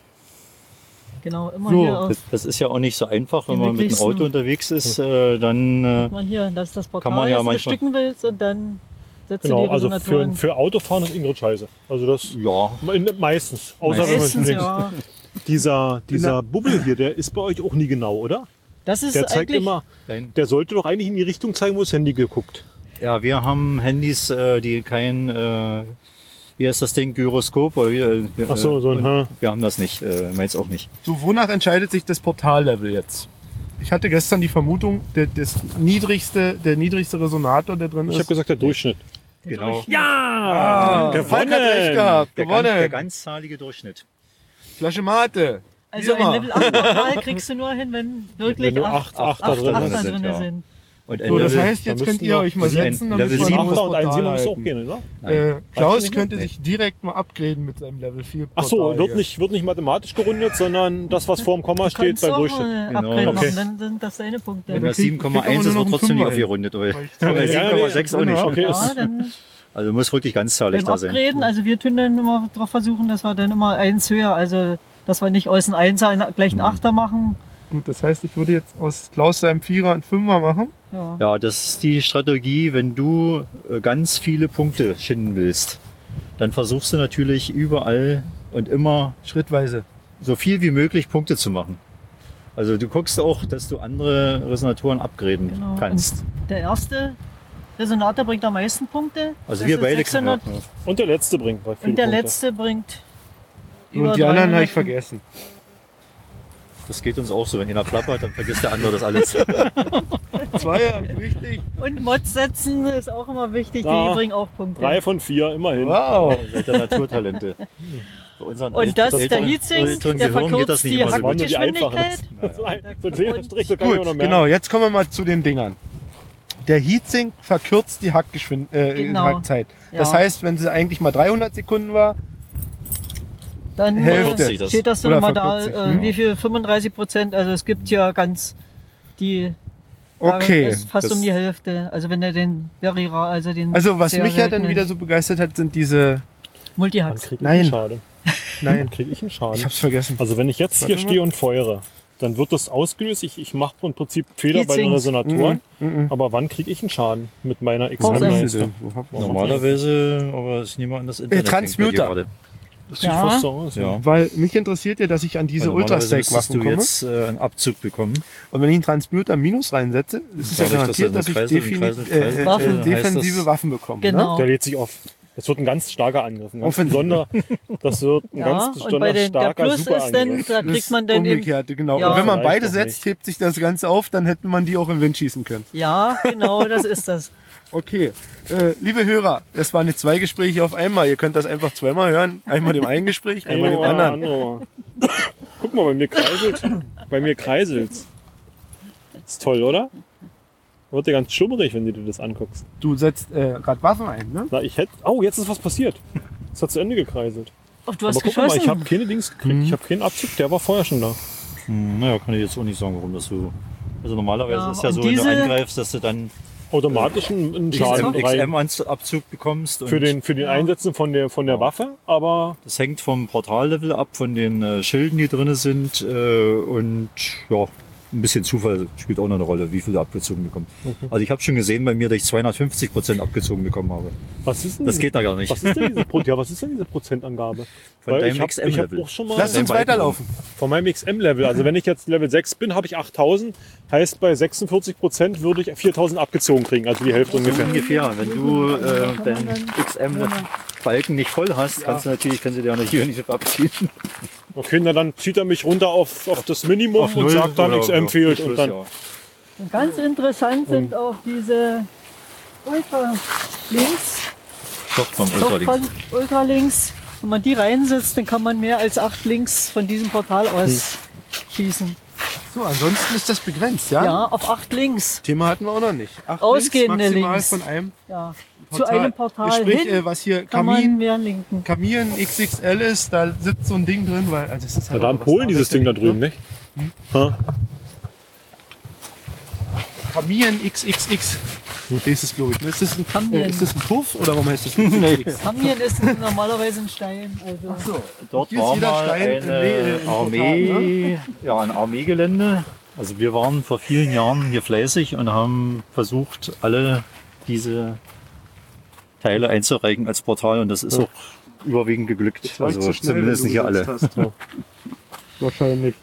Genau, immer So, hier auf. Das, das ist ja auch nicht so einfach, wenn Die man mit dem möglichsten- Auto unterwegs ist, äh, dann äh, Man hier, das ist das Portal, Kann man ja das du manchmal- bestücken willst und dann setzt Genau, du die also für, Resonatoren. für Autofahren ist Ingrid scheiße. Also das ja, meistens. Außer Meistens, wenn man ja. dieser, dieser Bubble hier, der ist bei euch auch nie genau, oder? Das ist Der zeigt eigentlich, immer, Nein. der sollte doch eigentlich in die Richtung zeigen, wo das Handy geguckt. ja, wir haben Handys, äh, die kein, äh, wie heißt das Ding, Gyroskop? Oder wie, äh, wir, Ach so, so ein, und hm. wir haben das nicht, äh, meins auch nicht. So, wonach entscheidet sich das Portallevel jetzt? ich hatte gestern die Vermutung, der, das niedrigste, der niedrigste Resonator, der drin Ich ist. habe gesagt, der Durchschnitt. Genau. Ja! Ah, Falk hat recht gehabt. Der, ganz, der Gewonnen. ganzzahlige Durchschnitt. Flasche Mate. Also Wie immer. ein Level acht Portal kriegst du nur hin, wenn wirklich Wenn nur acht, acht acht, Achter drin Achter sind, drin ja. sind. Und ein So, das Level- heißt, da jetzt müssten könnt ihr wir- euch mal müssen ein setzen, dann Level müssen wir sieben noch das Achter und ein Portal Siebener müsste auch halten. gehen, oder? Äh, Klaus nicht könnte mehr? sich direkt mal upgraden mit seinem Level vier Ach so, Portal wird hier. nicht, wird nicht mathematisch gerundet, sondern das, was vor dem Komma Du steht, kannst beim auch Durchschnitt. ein Genau. Upgrade Okay. machen, dann sind das deine Punkte. Wenn dann das krieg- sieben Komma krieg aber eins nur ist, noch wird einen trotzdem nicht Fünfer aufgerundet. Weil Weil ich- weil sieben Komma sechs auch nicht. Okay, Ja, ist, dann Also muss wirklich ganzzahlig beim da sein. Upgraden, also wir tun dann immer darauf versuchen, dass wir dann immer eins höher, also dass wir nicht aus einem Einser einen- gleich einen Achter machen. Gut, das heißt, ich würde jetzt aus Klaus seinem Vierer einen Fünfer machen. Ja. Ja, das ist die Strategie, wenn du äh, ganz viele Punkte schinden willst. Dann versuchst du natürlich überall und immer Schrittweise. so viel wie möglich Punkte zu machen. Also du guckst auch, dass du andere Resonatoren upgraden Genau. kannst. Und der erste Resonator bringt am meisten Punkte. Also Das wir ist beide sechshundert. ja, ja. und der letzte bringt bei viele Und der Punkte. letzte bringt über Und die anderen habe dreihundert. ich vergessen. Das geht uns auch so. Wenn einer plappert, dann vergisst der andere das alles. Zweier, richtig. Und Mods setzen ist auch immer wichtig, Ja. die bringen auch Punkte. Drei von vier, immerhin. Wow. Seid der Naturtalente. Bei unseren Und das ist der älteren- Heatsink, älteren der Gehirn geht verkürzt das nicht die immer so Das waren gut. nur die einfachen. Hackgeschwindigkeit. So ein- so ein Strich, so kann ich auch noch Gut, merken. genau. Jetzt kommen wir mal zu den Dingern. Der Heatsink verkürzt die Hackgeschwindigkeit, äh, Genau. Hackzeit. Das Ja. heißt, wenn sie eigentlich mal dreihundert Sekunden war, Dann Hälfte. äh, steht das dann Oder immer da, verkürzt sich, äh, hm? wie viel, fünfunddreißig Prozent, also es gibt ja ganz, die okay. ist fast das- um die Hälfte, also wenn er den Verira, also den Also was sehr mich ja dann seltenen wieder so begeistert hat, sind diese... Dann Multihacks. krieg ich Nein. einen Schaden. Nein, Dann krieg ich einen Schaden. ich hab's vergessen. Also wenn ich jetzt Warte hier mal. stehe und feuere, dann wird das ausgelöst. Ich, ich mache im Prinzip Fehler bei den Heatsinks. Resonatoren. Mhm. Aber wann kriege ich einen Schaden mit meiner X Pause. M-Leiste? Normalerweise, aber es nehmen wir an das Internet. Transmuter. hängt bei dir gerade. Das sieht Ja. fast so aus. Ja. Weil mich interessiert ja, dass ich an diese Weil normalerweise müsstest Ultrastack-Waffen du komme. jetzt äh, einen Abzug bekommen. Und wenn ich einen Transmuter Minus reinsetze, ist es ja Dadurch, dass garantiert, er dass ich Kreisel, defini Kreisel, äh, Kreisel, äh, Waffen. äh, defensive heißt das- Waffen bekomme. Genau. Der lädt sich auf. Das wird ein ganz starker Angriff. Ein ganz Offensiv. besonder, das wird ein Ja, ganz und bei besonders den, der starker Plus ist dann, Superangriff. da Ne? kriegt man dann im, umgekehrt, genau. Ja. Und wenn man Reicht beide doch setzt, hebt sich das Ganze auf, dann hätte man die auch im Wind schießen können. ja, genau, das ist das. Okay, äh, liebe Hörer, das waren jetzt zwei Gespräche auf einmal. Ihr könnt das einfach zweimal hören. Einmal dem einen Gespräch, einmal dem Einmal anderen. andere. Guck mal, bei mir kreiselt. Bei mir kreiselt's. Ist toll, oder? Wird dir ganz schummerig, wenn du dir das anguckst. Du setzt äh, gerade Waffen ein, ne? Na, ich hätte. Oh, jetzt ist was passiert. Es hat zu Ende gekreiselt. Oh, du hast Aber guck mal, geschossen. ich habe keine Dings gekriegt. Ich habe keinen Abzug. Der war vorher schon da. Hm, naja, kann ich jetzt auch nicht sagen, warum das so. Also normalerweise Ja, ist ja und so, wenn du diese- angreifst, dass du dann Automatisch einen einen Schaden X rein M-Abzug bekommst. Und für den, für den Einsetzen von der, von der Waffe. Aber das hängt vom Portallevel ab, von den äh, Schilden, die drin sind. Äh, und ja, ein bisschen Zufall spielt auch noch eine Rolle, wie viel du abgezogen bekommst. Also ich habe schon gesehen bei mir, dass ich zweihundertfünfzig Prozent abgezogen bekommen habe. was ist denn Das diese- geht da gar nicht. Was ist denn diese, Pro- ja, was ist denn diese Prozentangabe? Von Weil deinem ich habe X hab M-Level. auch schon mal Lass uns Dein weiterlaufen. von meinem X M-Level. Also wenn ich jetzt Level sechs bin, habe ich achttausend. Heißt bei sechsundvierzig Prozent würde ich viertausend abgezogen kriegen. Also die Hälfte ungefähr. Ungefähr. Wenn du äh, deinen X M-Balken nicht voll hast, kannst du natürlich, können sie dir auch noch hier nicht abziehen. Okay, na dann zieht er mich runter auf, auf das Minimum Auf und null sagt dann oder- X M ja, fehlt. Schluss, Und dann, ja. Und ganz interessant sind auch diese Ultralinks, Softform Ultralinks. Softfront Ultralinks. Wenn man die reinsetzt, dann kann man mehr als acht Links von diesem Portal aus schießen. So, ansonsten ist das begrenzt, ja? Ja, auf acht Links. Thema hatten wir auch noch nicht. Acht Ausgehende Links maximal Links. von einem Ja. Zu Portal. einem Portal Sprich, hin äh, was hier kann man Kamin, mehr linken. Kamin X X L ist, da sitzt so ein Ding drin, weil also es ist na, halt da auch in was Polen dieses Ding da anderes, drüben, ne? nicht? Ha? Kamin X X X. Das ist glaube ich. ne? Ist das ein Kamin. Äh, ist das ein Puff oder warum heißt das X X X? Kamien ist normalerweise ein Stein. Also. Dort Hier ist war jeder mal Stein im Le- eine im Armee, ja, ein Armeegelände. Also wir waren vor vielen Jahren hier fleißig und haben versucht, alle diese Teile einzureichen als Portal und das ist auch überwiegend geglückt. Das läuft Also so schnell, zumindest wenn nicht du alle. gesetzt hast. Wahrscheinlich.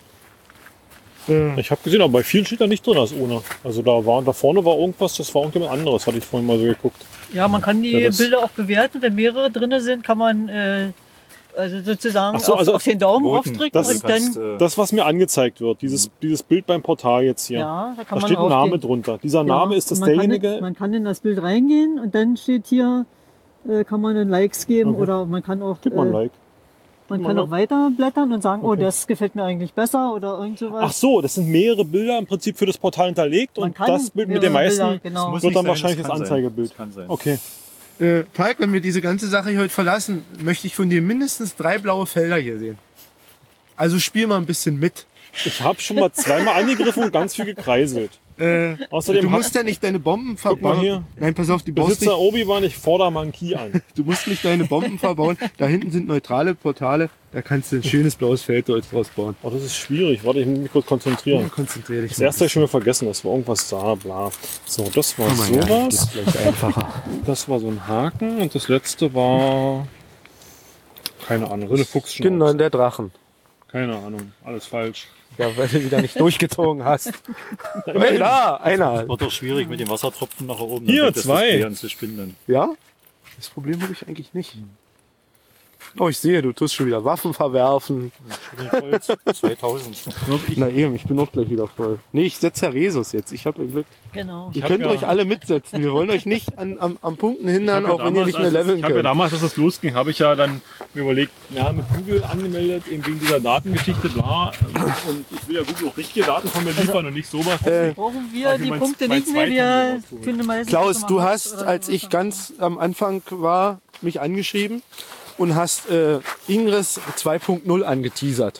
Äh, Ich habe gesehen, aber bei vielen steht da nicht drin als ohne. Also da war, da vorne war irgendwas, das war irgendjemand anderes, hatte ich vorhin mal so geguckt. Ja, man kann die Ja, das- Bilder auch bewerten. Wenn mehrere drin sind, kann man äh, Also sozusagen Ach so, auf, also auf den Daumen Roten. aufdrücken Das- und dann, äh, Das, was mir angezeigt wird, dieses, dieses Bild beim Portal jetzt hier. ja, da kann Da man steht ein Name raufgehen. drunter. Dieser Ja, Name ist das und man kann derjenige. in- Man kann in das Bild reingehen und dann steht hier, äh, kann man dann Likes geben Okay. oder man kann auch, Gib mal ein äh, Like. man Gib kann mal auch weiter blättern und sagen, oh, Okay. das gefällt mir eigentlich besser oder irgend sowas. Ach so, das sind mehrere Bilder im Prinzip für das Portal hinterlegt Man und kann das Bild mit den mehrere meisten Bilder, genau. muss wird nicht dann sein, wahrscheinlich das das kann sein. Anzeigebild. Das kann sein. Okay. Äh, Falk, wenn wir diese ganze Sache hier heute verlassen, möchte ich von dir mindestens drei blaue Felder hier sehen. Also spiel mal ein bisschen mit. Ich habe schon mal zweimal angegriffen und ganz viel gekreiselt. Äh, Außerdem du hat musst ja nicht deine Bomben mal verbauen. hier. Nein, pass auf, du brauchst nicht, Besitzer Obi-Wan, ich fordere mal einen Key an. du musst nicht deine Bomben verbauen. Da hinten sind neutrale Portale. Da kannst du ein schönes blaues Feld draus bauen. Oh, das ist schwierig. Warte, ich muss mich kurz konzentrieren. Konzentrier dich Das erste habe ich schon wieder vergessen, das war irgendwas da, bla. So, das war Ja, das sowas. ist vielleicht einfacher. Das war so ein Haken und das letzte war. Keine Ahnung, so eine Fuchsschnauze. Genau, der Drachen. Keine Ahnung, alles falsch. Ja, weil du wieder nicht durchgezogen hast. Hey, da, einer. Wird doch schwierig mit den Wassertropfen nach oben. Hier, dann wird das zwei. Display an zu spinnen. Ja? Das Problem habe ich eigentlich nicht. Oh, ich sehe, du tust schon wieder Waffen verwerfen. zweitausend. Na eben, ich bin auch gleich wieder voll. Nee, ich setze ja Resus jetzt. Ich habe Glück. Genau. Ihr hab könnt ja- euch alle mitsetzen. Wir wollen euch nicht an, am, am Punkten hindern, auch wenn ihr nicht mehr leveln Ich habe ja könnt. damals, als das losging, habe ich ja dann mir überlegt, ja, mit Google angemeldet, eben wegen dieser Datengeschichte, bla. Und ich will ja Google auch richtige Daten von mir liefern und nicht sowas. Äh, Brauchen wir Also die mein- Punkte mein nicht mehr, Zweithandy wir rausholen. finden meistens Klaus, immer du raus, hast, oder als sowas. ich ganz am Anfang war, mich angeschrieben und hast äh, Ingress zwei Punkt null angeteasert.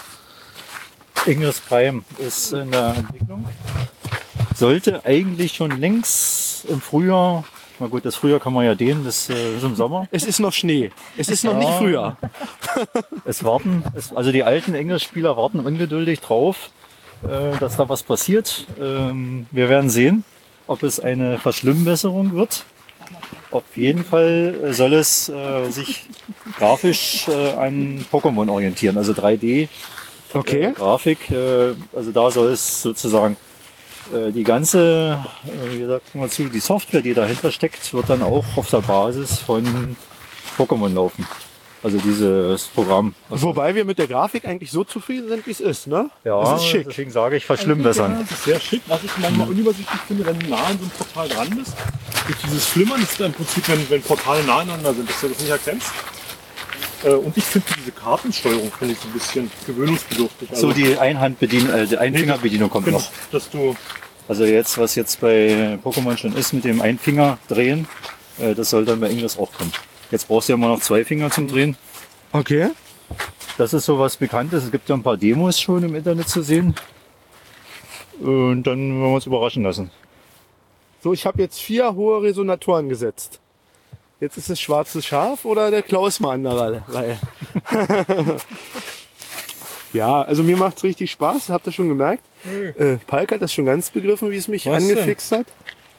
Ingress Prime ist in der Entwicklung. Sollte eigentlich schon längst im Frühjahr, na gut, das Frühjahr kann man ja dehnen, das äh, ist im Sommer. Es ist noch Schnee. Es ist noch nicht Ja. Frühjahr. Es warten, es, also die alten Ingress-Spieler warten ungeduldig drauf, äh, dass da was passiert. Ähm, wir werden sehen, ob es eine Verschlimmbesserung wird. Auf jeden Fall äh, soll es äh, sich grafisch äh, an Pokémon orientieren, also drei D. Okay. Äh, Grafik, äh, also da soll es sozusagen äh, die ganze, äh, wie sagt man zu, die Software, die dahinter steckt, wird dann auch auf der Basis von Pokémon laufen. Also dieses Programm. Wobei wir mit der Grafik eigentlich so zufrieden sind, wie es ist, ne? Ja, Das ist schick. deswegen sage ich verschlimmbessern. Das ist sehr schick, was ich manchmal unübersichtlich finde, wenn du nah an so einem Portal dran bist. Durch dieses Flimmern ist da im Prinzip, wenn, wenn Portale nah aneinander sind, dass du das nicht erkennst. Äh, Und ich finde diese Kartensteuerung finde ich so ein bisschen gewöhnungsbedürftig. So die Einhandbedienung, äh, die Einfingerbedienung kommt genau, noch. dass du Also jetzt, was jetzt bei Pokémon schon ist mit dem Einfinger drehen, äh, das soll dann bei Ingress auch kommen. Jetzt brauchst du ja mal noch zwei Finger zum Drehen. Okay. Das ist so was Bekanntes. Es gibt ja ein paar Demos schon im Internet zu sehen. Und dann werden wir uns überraschen lassen. So, ich habe jetzt vier hohe Resonatoren gesetzt. Jetzt ist es schwarzes Schaf oder der Klaus mal an der Reihe. Ja, also mir macht's richtig Spaß, habt ihr schon gemerkt. Äh, Palk hat das schon ganz begriffen, wie es mich Was angefixt hat.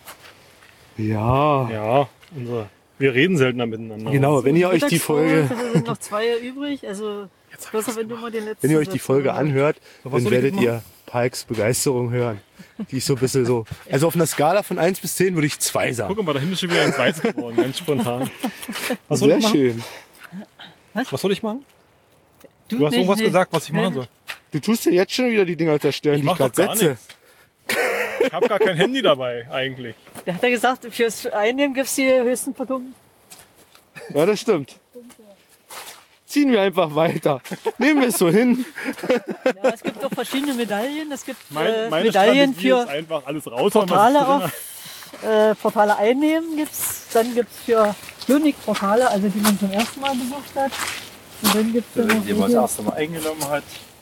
Ja, ja, unser, wir reden seltener miteinander. genau, wenn ihr euch die Folge, Mittagspause, sind noch zwei übrig, also bloß wenn du mal den letzten wenn ihr euch die Satz Folge noch- anhört, was dann soll ich werdet jetzt ihr Palks Begeisterung hören. Die ist so ein bisschen so, also auf einer Skala von eins bis zehn würde ich zwei sagen. Guck mal, da hinten ist schon wieder eins weiß geworden, ganz spontan. Was soll Sehr ich machen? schön. Was soll ich machen? Du, Du hast nicht, irgendwas nicht. gesagt, was ich machen soll. Du tust dir jetzt schon wieder die Dinger zerstören, Ich die ich mach doch gerade gar setze. nichts. Ich habe gar kein Handy dabei, eigentlich. Der hat ja gesagt, fürs Einnehmen gibt es die höchsten Punkte. Ja, das stimmt. Ziehen wir einfach weiter. Nehmen wir es so hin. Ja, es gibt doch verschiedene Medaillen. Es gibt Mein, äh, meine Medaillen Strategie ist für einfach alles raushauen, Portale was ich drin auf. Äh, Portale einnehmen gibt's. Dann gibt es für Unique-Portale, also die man zum ersten Mal besucht hat. Und dann gibt es Wenn noch jemand das welche- erste Mal eingenommen hat.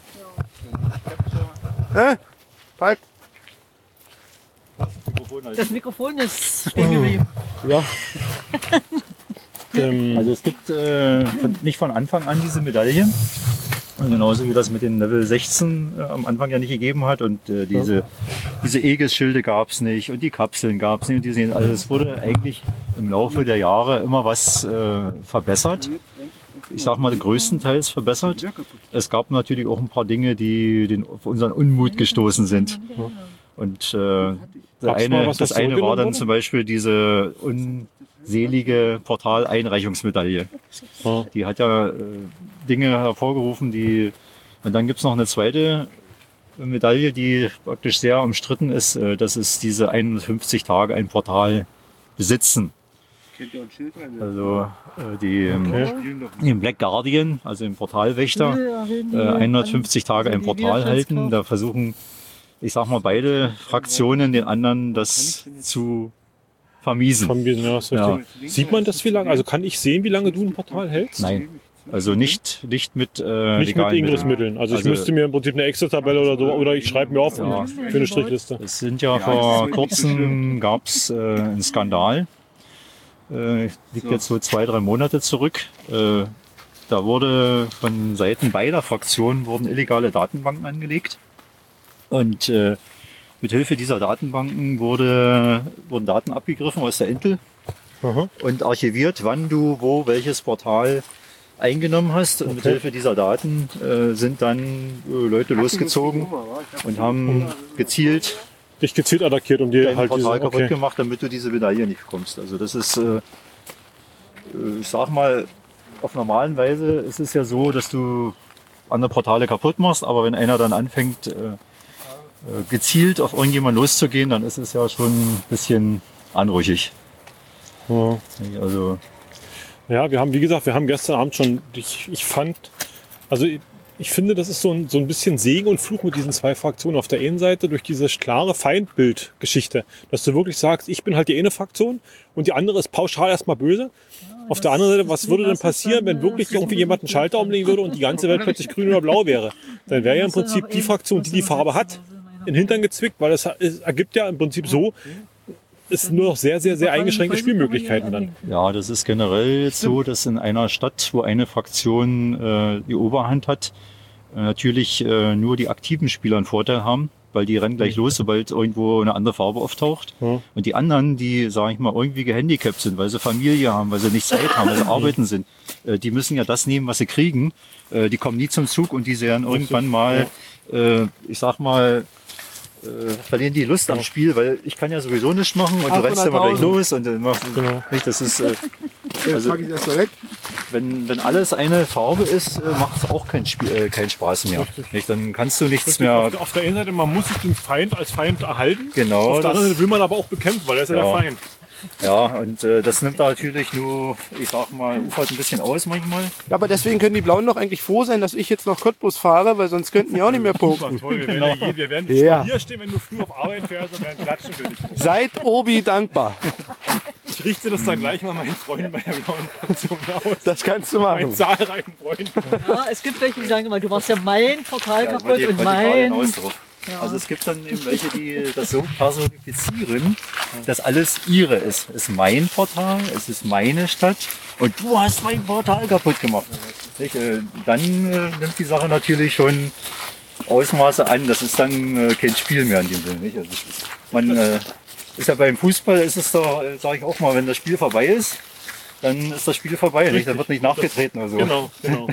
Hä? Palk? Das Mikrofon ist stehen geblieben. Ja. Ähm, Also es gibt äh, von, nicht von Anfang an diese Medaille. Und genauso wie das mit den Level sechzehn äh, am Anfang ja nicht gegeben hat. Und äh, diese, diese Aegis-Schilde gab es nicht und die Kapseln gab es nicht. Und diese, also es wurde eigentlich im Laufe der Jahre immer was äh, verbessert. Ich sag mal größtenteils verbessert. Es gab natürlich auch ein paar Dinge, die den, auf unseren Unmut gestoßen sind. Und äh, der Gab's mal eine, was, das was eine war zurückgenommen dann wurde? zum Beispiel diese un, selige Portaleinreichungsmedaille. Ja. Die hat ja äh, Dinge hervorgerufen, die... Und dann gibt's noch eine zweite Medaille, die praktisch sehr umstritten ist. Äh, das ist diese hundertfünfzig Tage ein Portal besitzen. Also äh, die Okay. im Black Guardian, also im Portalwächter, äh, hundertfünfzig Tage ein Portal halten. Da versuchen, ich sag mal, beide Fraktionen den anderen das zu vermiesen. Vermiesen, ja, ist richtig. Sieht man das wie lange? Also kann ich sehen, wie lange du ein Portal hältst? Nein, also nicht, nicht mit äh, Nicht mit legalen Ingress-Mitteln. Also, Also- ich müsste mir im Prinzip eine Excel-Tabelle oder so, oder ich schreibe mir auf Ja. für eine Strichliste. Es sind ja vor kurzem gab es äh, einen Skandal. Äh, liegt jetzt so zwei, drei Monate zurück. Äh, da wurde von Seiten beider Fraktionen wurden illegale Datenbanken angelegt. Und äh, mit Hilfe dieser Datenbanken wurde, wurden Daten abgegriffen aus der Intel Aha. und archiviert, wann du wo welches Portal eingenommen hast. Und mit Hilfe dieser Daten äh, sind dann äh, Leute losgezogen und haben gezielt Dich gezielt attackiert, um dir dein halt Portal diese... kaputt Okay. gemacht, damit du diese Medaille nicht bekommst. Also das ist, äh, äh, ich sag mal, auf normalen Weise ist es ja so, dass du andere Portale kaputt machst, aber wenn einer dann anfängt, äh, äh, gezielt auf irgendjemanden loszugehen, dann ist es ja schon ein bisschen anrüchig. Ja. Also Ja, wir haben, wie gesagt, wir haben gestern Abend schon, ich, ich fand, also ich, ich finde, das ist so ein, so ein bisschen Segen und Fluch mit diesen zwei Fraktionen. Auf der einen Seite durch diese klare Feindbildgeschichte, dass du wirklich sagst, ich bin halt die eine Fraktion und die andere ist pauschal erstmal böse. Auf der anderen Seite, was würde denn passieren, wenn wirklich irgendwie jemand einen Schalter umlegen würde und die ganze Welt plötzlich grün oder blau wäre? Dann wäre ja im Prinzip die Fraktion, die die Farbe hat, in den Hintern gezwickt, weil es, es ergibt ja im Prinzip so, ist nur noch sehr, sehr, sehr eingeschränkte Spielmöglichkeiten dann. ja, das ist generell jetzt so, dass in einer Stadt, wo eine Fraktion äh, die Oberhand hat, äh, natürlich äh, nur die aktiven Spieler einen Vorteil haben, weil die rennen gleich los, sobald irgendwo eine andere Farbe auftaucht. Ja. Und die anderen, die, sage ich mal, irgendwie gehandicapt sind, weil sie Familie haben, weil sie nicht Zeit haben, weil sie arbeiten sind, äh, die müssen ja das nehmen, was sie kriegen. Äh, die kommen nie zum Zug und die werden irgendwann mal, äh, ich sag mal, äh, verlieren die Lust am Spiel, weil ich kann ja sowieso nichts machen und du rennst ja mal gleich los und dann machst du, Genau. nicht, das ist, äh, also, Pack ich das mal weg. wenn, wenn alles eine Farbe ist, äh, macht es auch keinen Spiel, äh, keinen Spaß mehr. Nicht? Dann kannst du nichts mehr. Auf, der- auf der einen Seite, man muss sich den Feind als Feind erhalten. Genau. Auf der anderen Das, Seite will man aber auch bekämpfen, weil er ist ja, Ja. der Feind. ja, und äh, das nimmt da natürlich nur, ich sag mal, ufert ein bisschen aus manchmal. Ja, aber deswegen können die Blauen doch eigentlich froh sein, dass ich jetzt noch Cottbus fahre, weil sonst könnten die auch nicht mehr punkten. Toll, wir werden, ja. wir werden Ja. hier stehen, wenn du früh auf Arbeit fährst und werden klatschen für dich. Seid Obi dankbar. Ich richte das dann gleich mal meinen Freunden bei der blauen Fraktion aus. Das kannst du Meinen machen. zahlreichen Freunden. Ja, es gibt welche, die sagen immer, du machst ja mein Portal Ja, kaputt wollte ich- und wollte ich gerade mein. hinaus drauf. Also es gibt dann eben welche, die das so personifizieren, dass alles ihre ist. Es ist mein Portal, es ist meine Stadt und du hast mein Portal kaputt gemacht. Nicht? Äh, Dann äh, nimmt die Sache natürlich schon Ausmaße an. Das ist dann äh, kein Spiel mehr in dem Sinne. Nicht? Also es ist, man äh, ist ja beim Fußball, ist es doch, äh, sage ich auch mal, wenn das Spiel vorbei ist, dann ist das Spiel vorbei. Nicht? Dann wird nicht nachgetreten oder so. Genau, genau.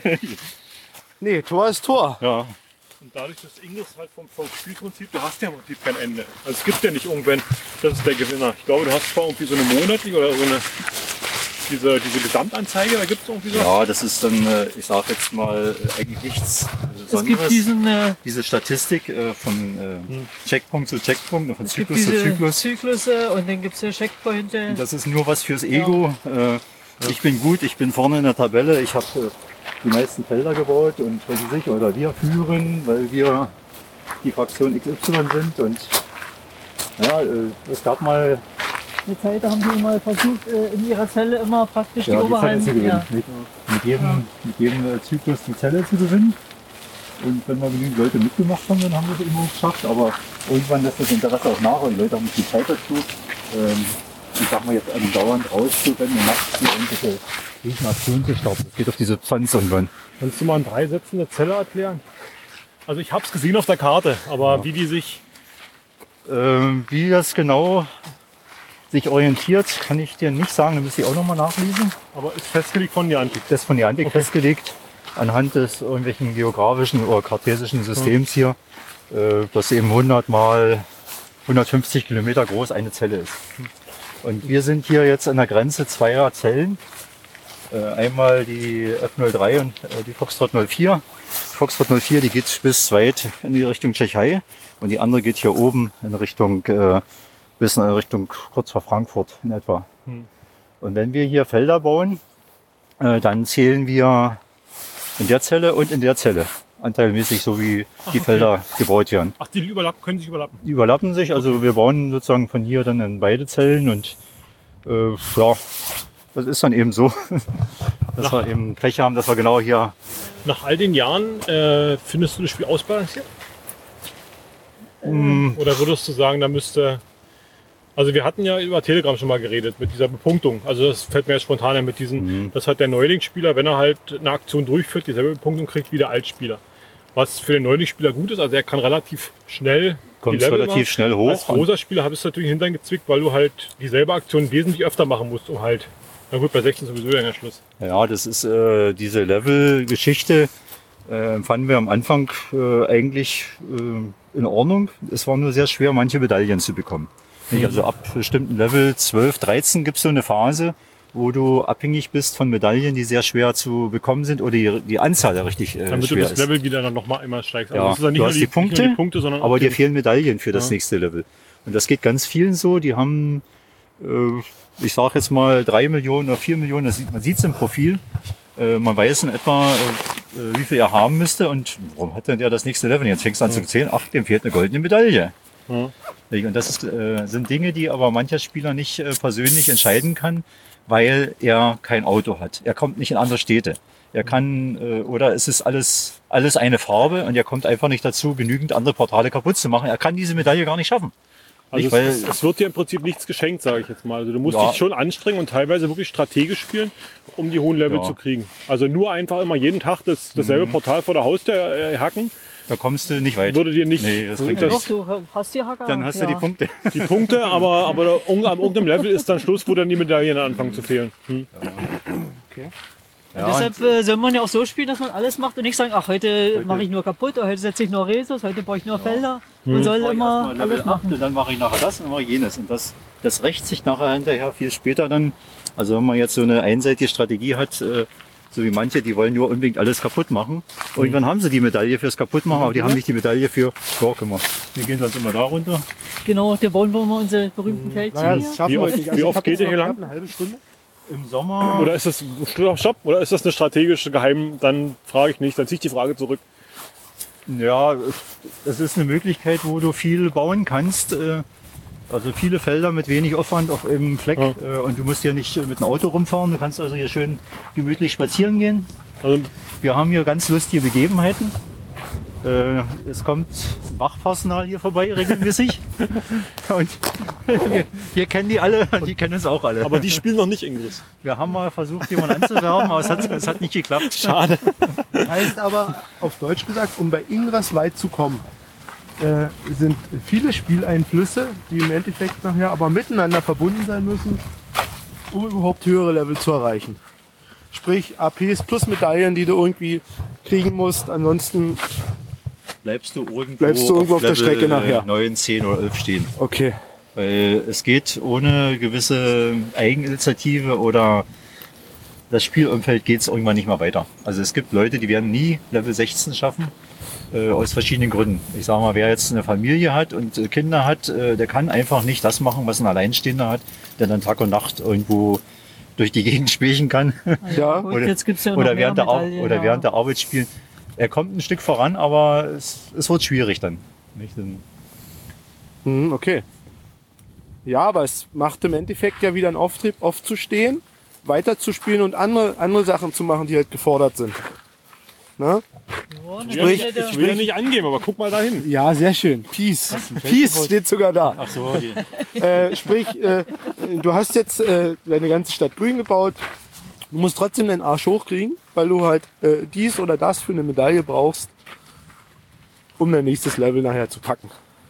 Nee, Tor ist Tor. Ja. Und dadurch, dass Ingress halt vom, vom Spielprinzip, du hast ja im Prinzip kein Ende. Also es gibt ja nicht irgendwann, das ist der Gewinner. Ich glaube, du hast zwar irgendwie so eine monatliche oder so eine, diese, diese Gesamtanzeige, da gibt es irgendwie so. Ja, das ist dann, äh, ich sage jetzt mal, äh, eigentlich nichts Es Besonderes. gibt diesen, äh, Diese Statistik äh, von äh, Checkpunkt zu Checkpunkt, von es gibt Zyklus zu diese Zyklus. Zyklusse und dann gibt es ja Checkpointe. Das ist nur was fürs Ego. Äh, ich bin gut, ich bin vorne in der Tabelle, ich habe äh, die meisten Felder gebaut und was weiß ich, oder wir führen, weil wir die Fraktion X Y sind. Und ja, äh, es gab mal Eine Zeit haben die mal versucht, äh, in ihrer Zelle immer praktisch ja, die die Zelle Oberhand. zu gewinnen. Ja. Nicht? Mit jedem, mit jedem äh, Zyklus die Zelle zu gewinnen. Und wenn wir genügend Leute mitgemacht haben, dann haben wir es immer geschafft. Aber irgendwann lässt das Interesse auch nach und die Leute haben nicht die Zeit dazu. Ähm, ich sag mal jetzt andauernd rauszurennen und nachts die irgendwelche Riesenaktionen zu starten. Das geht auf diese Pfanz irgendwann. Kannst du mal in drei Sätzen eine Zelle erklären? Also ich habe es gesehen auf der Karte, aber wie die sich... Ähm, wie das genau sich orientiert, kann ich dir nicht sagen. Da müsste ich auch nochmal nachlesen. Aber ist festgelegt von Niantic. Das ist von Niantic festgelegt, anhand des irgendwelchen geografischen oder kartesischen Systems hier, äh, dass eben hundert mal hundertfünfzig Kilometer groß eine Zelle ist. Und wir sind hier jetzt an der Grenze zweier Zellen. Äh, einmal die F null drei und äh, die Foxtrot null vier. Die Foxtrot null vier, die geht bis weit in die Richtung Tschechei. Und die andere geht hier oben in Richtung, äh, bis in Richtung kurz vor Frankfurt in etwa. Hm. Und wenn wir hier Felder bauen, äh, dann zählen wir in der Zelle und in der Zelle. Anteilmäßig, so wie Ach, die okay. Felder gebaut werden. Ach, die überlappen, können sich überlappen? Die überlappen sich, also wir bauen sozusagen von hier dann in beide Zellen und äh, ja, das ist dann eben so, dass nach, wir eben Pech haben, dass wir genau hier... Nach all den Jahren, äh, findest du das Spiel ausbalanciert? Um, Oder würdest du sagen, da müsste... Also wir hatten ja über Telegram schon mal geredet, mit dieser Bepunktung. Also das fällt mir jetzt spontan ein mit diesen, mhm. das hat der Neulingsspieler, wenn er halt eine Aktion durchführt, dieselbe Bepunktung kriegt wie der Altspieler. Was für den Neulingsspieler gut ist, also er kann relativ schnell Kommt die Level relativ machen. schnell hoch. Als großer Spieler bist du natürlich in den Hintern gezwickt, weil du halt dieselbe Aktion wesentlich öfter machen musst, um halt, na gut, bei sechzehn sowieso dann der Schluss. Ja, das ist äh, diese Level-Geschichte, äh, fanden wir am Anfang äh, eigentlich äh, in Ordnung. Es war nur sehr schwer, manche Medaillen zu bekommen. Mhm. Also ab bestimmten Level zwölf, dreizehn gibt es so eine Phase, wo du abhängig bist von Medaillen, die sehr schwer zu bekommen sind oder die, die Anzahl der richtig äh, Damit schwer du das ist. Level wieder dann nochmal einmal steigst. Also ja, das ist ja nicht du nur hast die, die Punkte, nicht nur die Punkte sondern aber auch dir den, fehlen Medaillen für das ja. nächste Level. Und das geht ganz vielen so. Die haben, äh, ich sage jetzt mal drei Millionen oder vier Millionen, das sieht, man sieht es im Profil. Äh, man weiß in etwa, äh, wie viel er haben müsste und warum hat denn der das nächste Level? Jetzt fängst du an ja. zu zählen, ach, dem fehlt eine goldene Medaille. Ja. Und das ist, äh, sind Dinge, die aber mancher Spieler nicht äh, persönlich entscheiden kann, weil er kein Auto hat. Er kommt nicht in andere Städte. Er kann, äh, oder es ist alles, alles eine Farbe und er kommt einfach nicht dazu, genügend andere Portale kaputt zu machen. Er kann diese Medaille gar nicht schaffen. Also nicht, es, weil, es, es wird dir im Prinzip nichts geschenkt, sage ich jetzt mal. Also du musst ja. dich schon anstrengen und teilweise wirklich strategisch spielen, um die hohen Level ja. zu kriegen. Also nur einfach immer jeden Tag das, dasselbe mhm. Portal vor der Haustür äh, hacken. Da kommst du nicht weit. Würde dir nicht. Nee, das ja, doch, du hast die Hacker. Dann hast ja. du die Punkte. Die Punkte, aber, aber da, um, an irgendeinem Level ist dann Schluss, wo dann die Medaillen anfangen zu fehlen. Hm. Okay. Ja, deshalb äh, soll man ja auch so spielen, dass man alles macht und nicht sagen, ach, heute mache ich nur kaputt, oder heute setze ich nur Resus, heute baue ich nur Felder. Man hm. soll immer alles machen. Und dann mache ich nachher das und dann mache ich jenes. Und das, das rächt sich nachher hinterher viel später dann. Also wenn man jetzt so eine einseitige Strategie hat, äh, so wie manche, die wollen nur unbedingt alles kaputt machen. Irgendwann haben sie die Medaille fürs Kaputtmachen, aber die haben nicht die Medaille für Tor gemacht. Wir gehen sonst immer da runter. Genau, da bauen wir mal unsere berühmten Feldchen. Naja, das wie oft, wie oft geht ihr hier lang? Eine halbe Stunde? Im Sommer. Oder ist das Stopp? Oder ist das eine strategische Geheim? Dann frage ich nicht, dann ziehe ich die Frage zurück. Ja, es ist eine Möglichkeit, wo du viel bauen kannst. Also viele Felder mit wenig Aufwand auf einem Fleck. Ja. Und du musst ja nicht mit dem Auto rumfahren. Du kannst also hier schön gemütlich spazieren gehen. Also wir haben hier ganz lustige Begebenheiten. Äh, es kommt Wachpersonal hier vorbei regelmäßig. Und wir, wir kennen die alle und die kennen uns auch alle. Aber die spielen noch nicht Ingress. Wir haben mal versucht, jemanden anzuwerben, aber es hat, es hat nicht geklappt. Schade. Heißt aber, auf Deutsch gesagt, um bei Ingress weit zu kommen, äh, sind viele Spieleinflüsse, die im Endeffekt nachher aber miteinander verbunden sein müssen, um überhaupt höhere Level zu erreichen. Sprich, A Ps plus Medaillen, die du irgendwie kriegen musst, ansonsten bleibst du irgendwo, bleibst du irgendwo auf, auf der Strecke nachher. neun, zehn oder elf stehen. Okay. Weil es geht ohne gewisse Eigeninitiative oder das Spielumfeld geht es irgendwann nicht mehr weiter. Also es gibt Leute, die werden nie Level sechzehn schaffen, äh, aus verschiedenen Gründen. Ich sage mal, wer jetzt eine Familie hat und äh, Kinder hat, äh, der kann einfach nicht das machen, was ein Alleinstehender hat, der dann Tag und Nacht irgendwo durch die Gegend spielen kann. Ja, gut, oder, jetzt gibt's ja noch oder, während der, Medaillen, oder ja. während der Arbeit spielen. Er kommt ein Stück voran, aber es, es wird schwierig dann. Nicht? Hm, okay. Ja, aber es macht im Endeffekt ja wieder einen Auftrieb, aufzustehen, weiterzuspielen und andere, andere Sachen zu machen, die halt gefordert sind. Ne? Ja, ich, will, ich, ich will ja nicht angeben, aber guck mal dahin. Ja, sehr schön. Peace. Peace steht sogar da. Ach so, die. äh, sprich, äh, du hast jetzt äh, deine ganze Stadt grün gebaut. Du musst trotzdem deinen Arsch hochkriegen, weil du halt äh, dies oder das für eine Medaille brauchst, um dein nächstes Level nachher zu packen.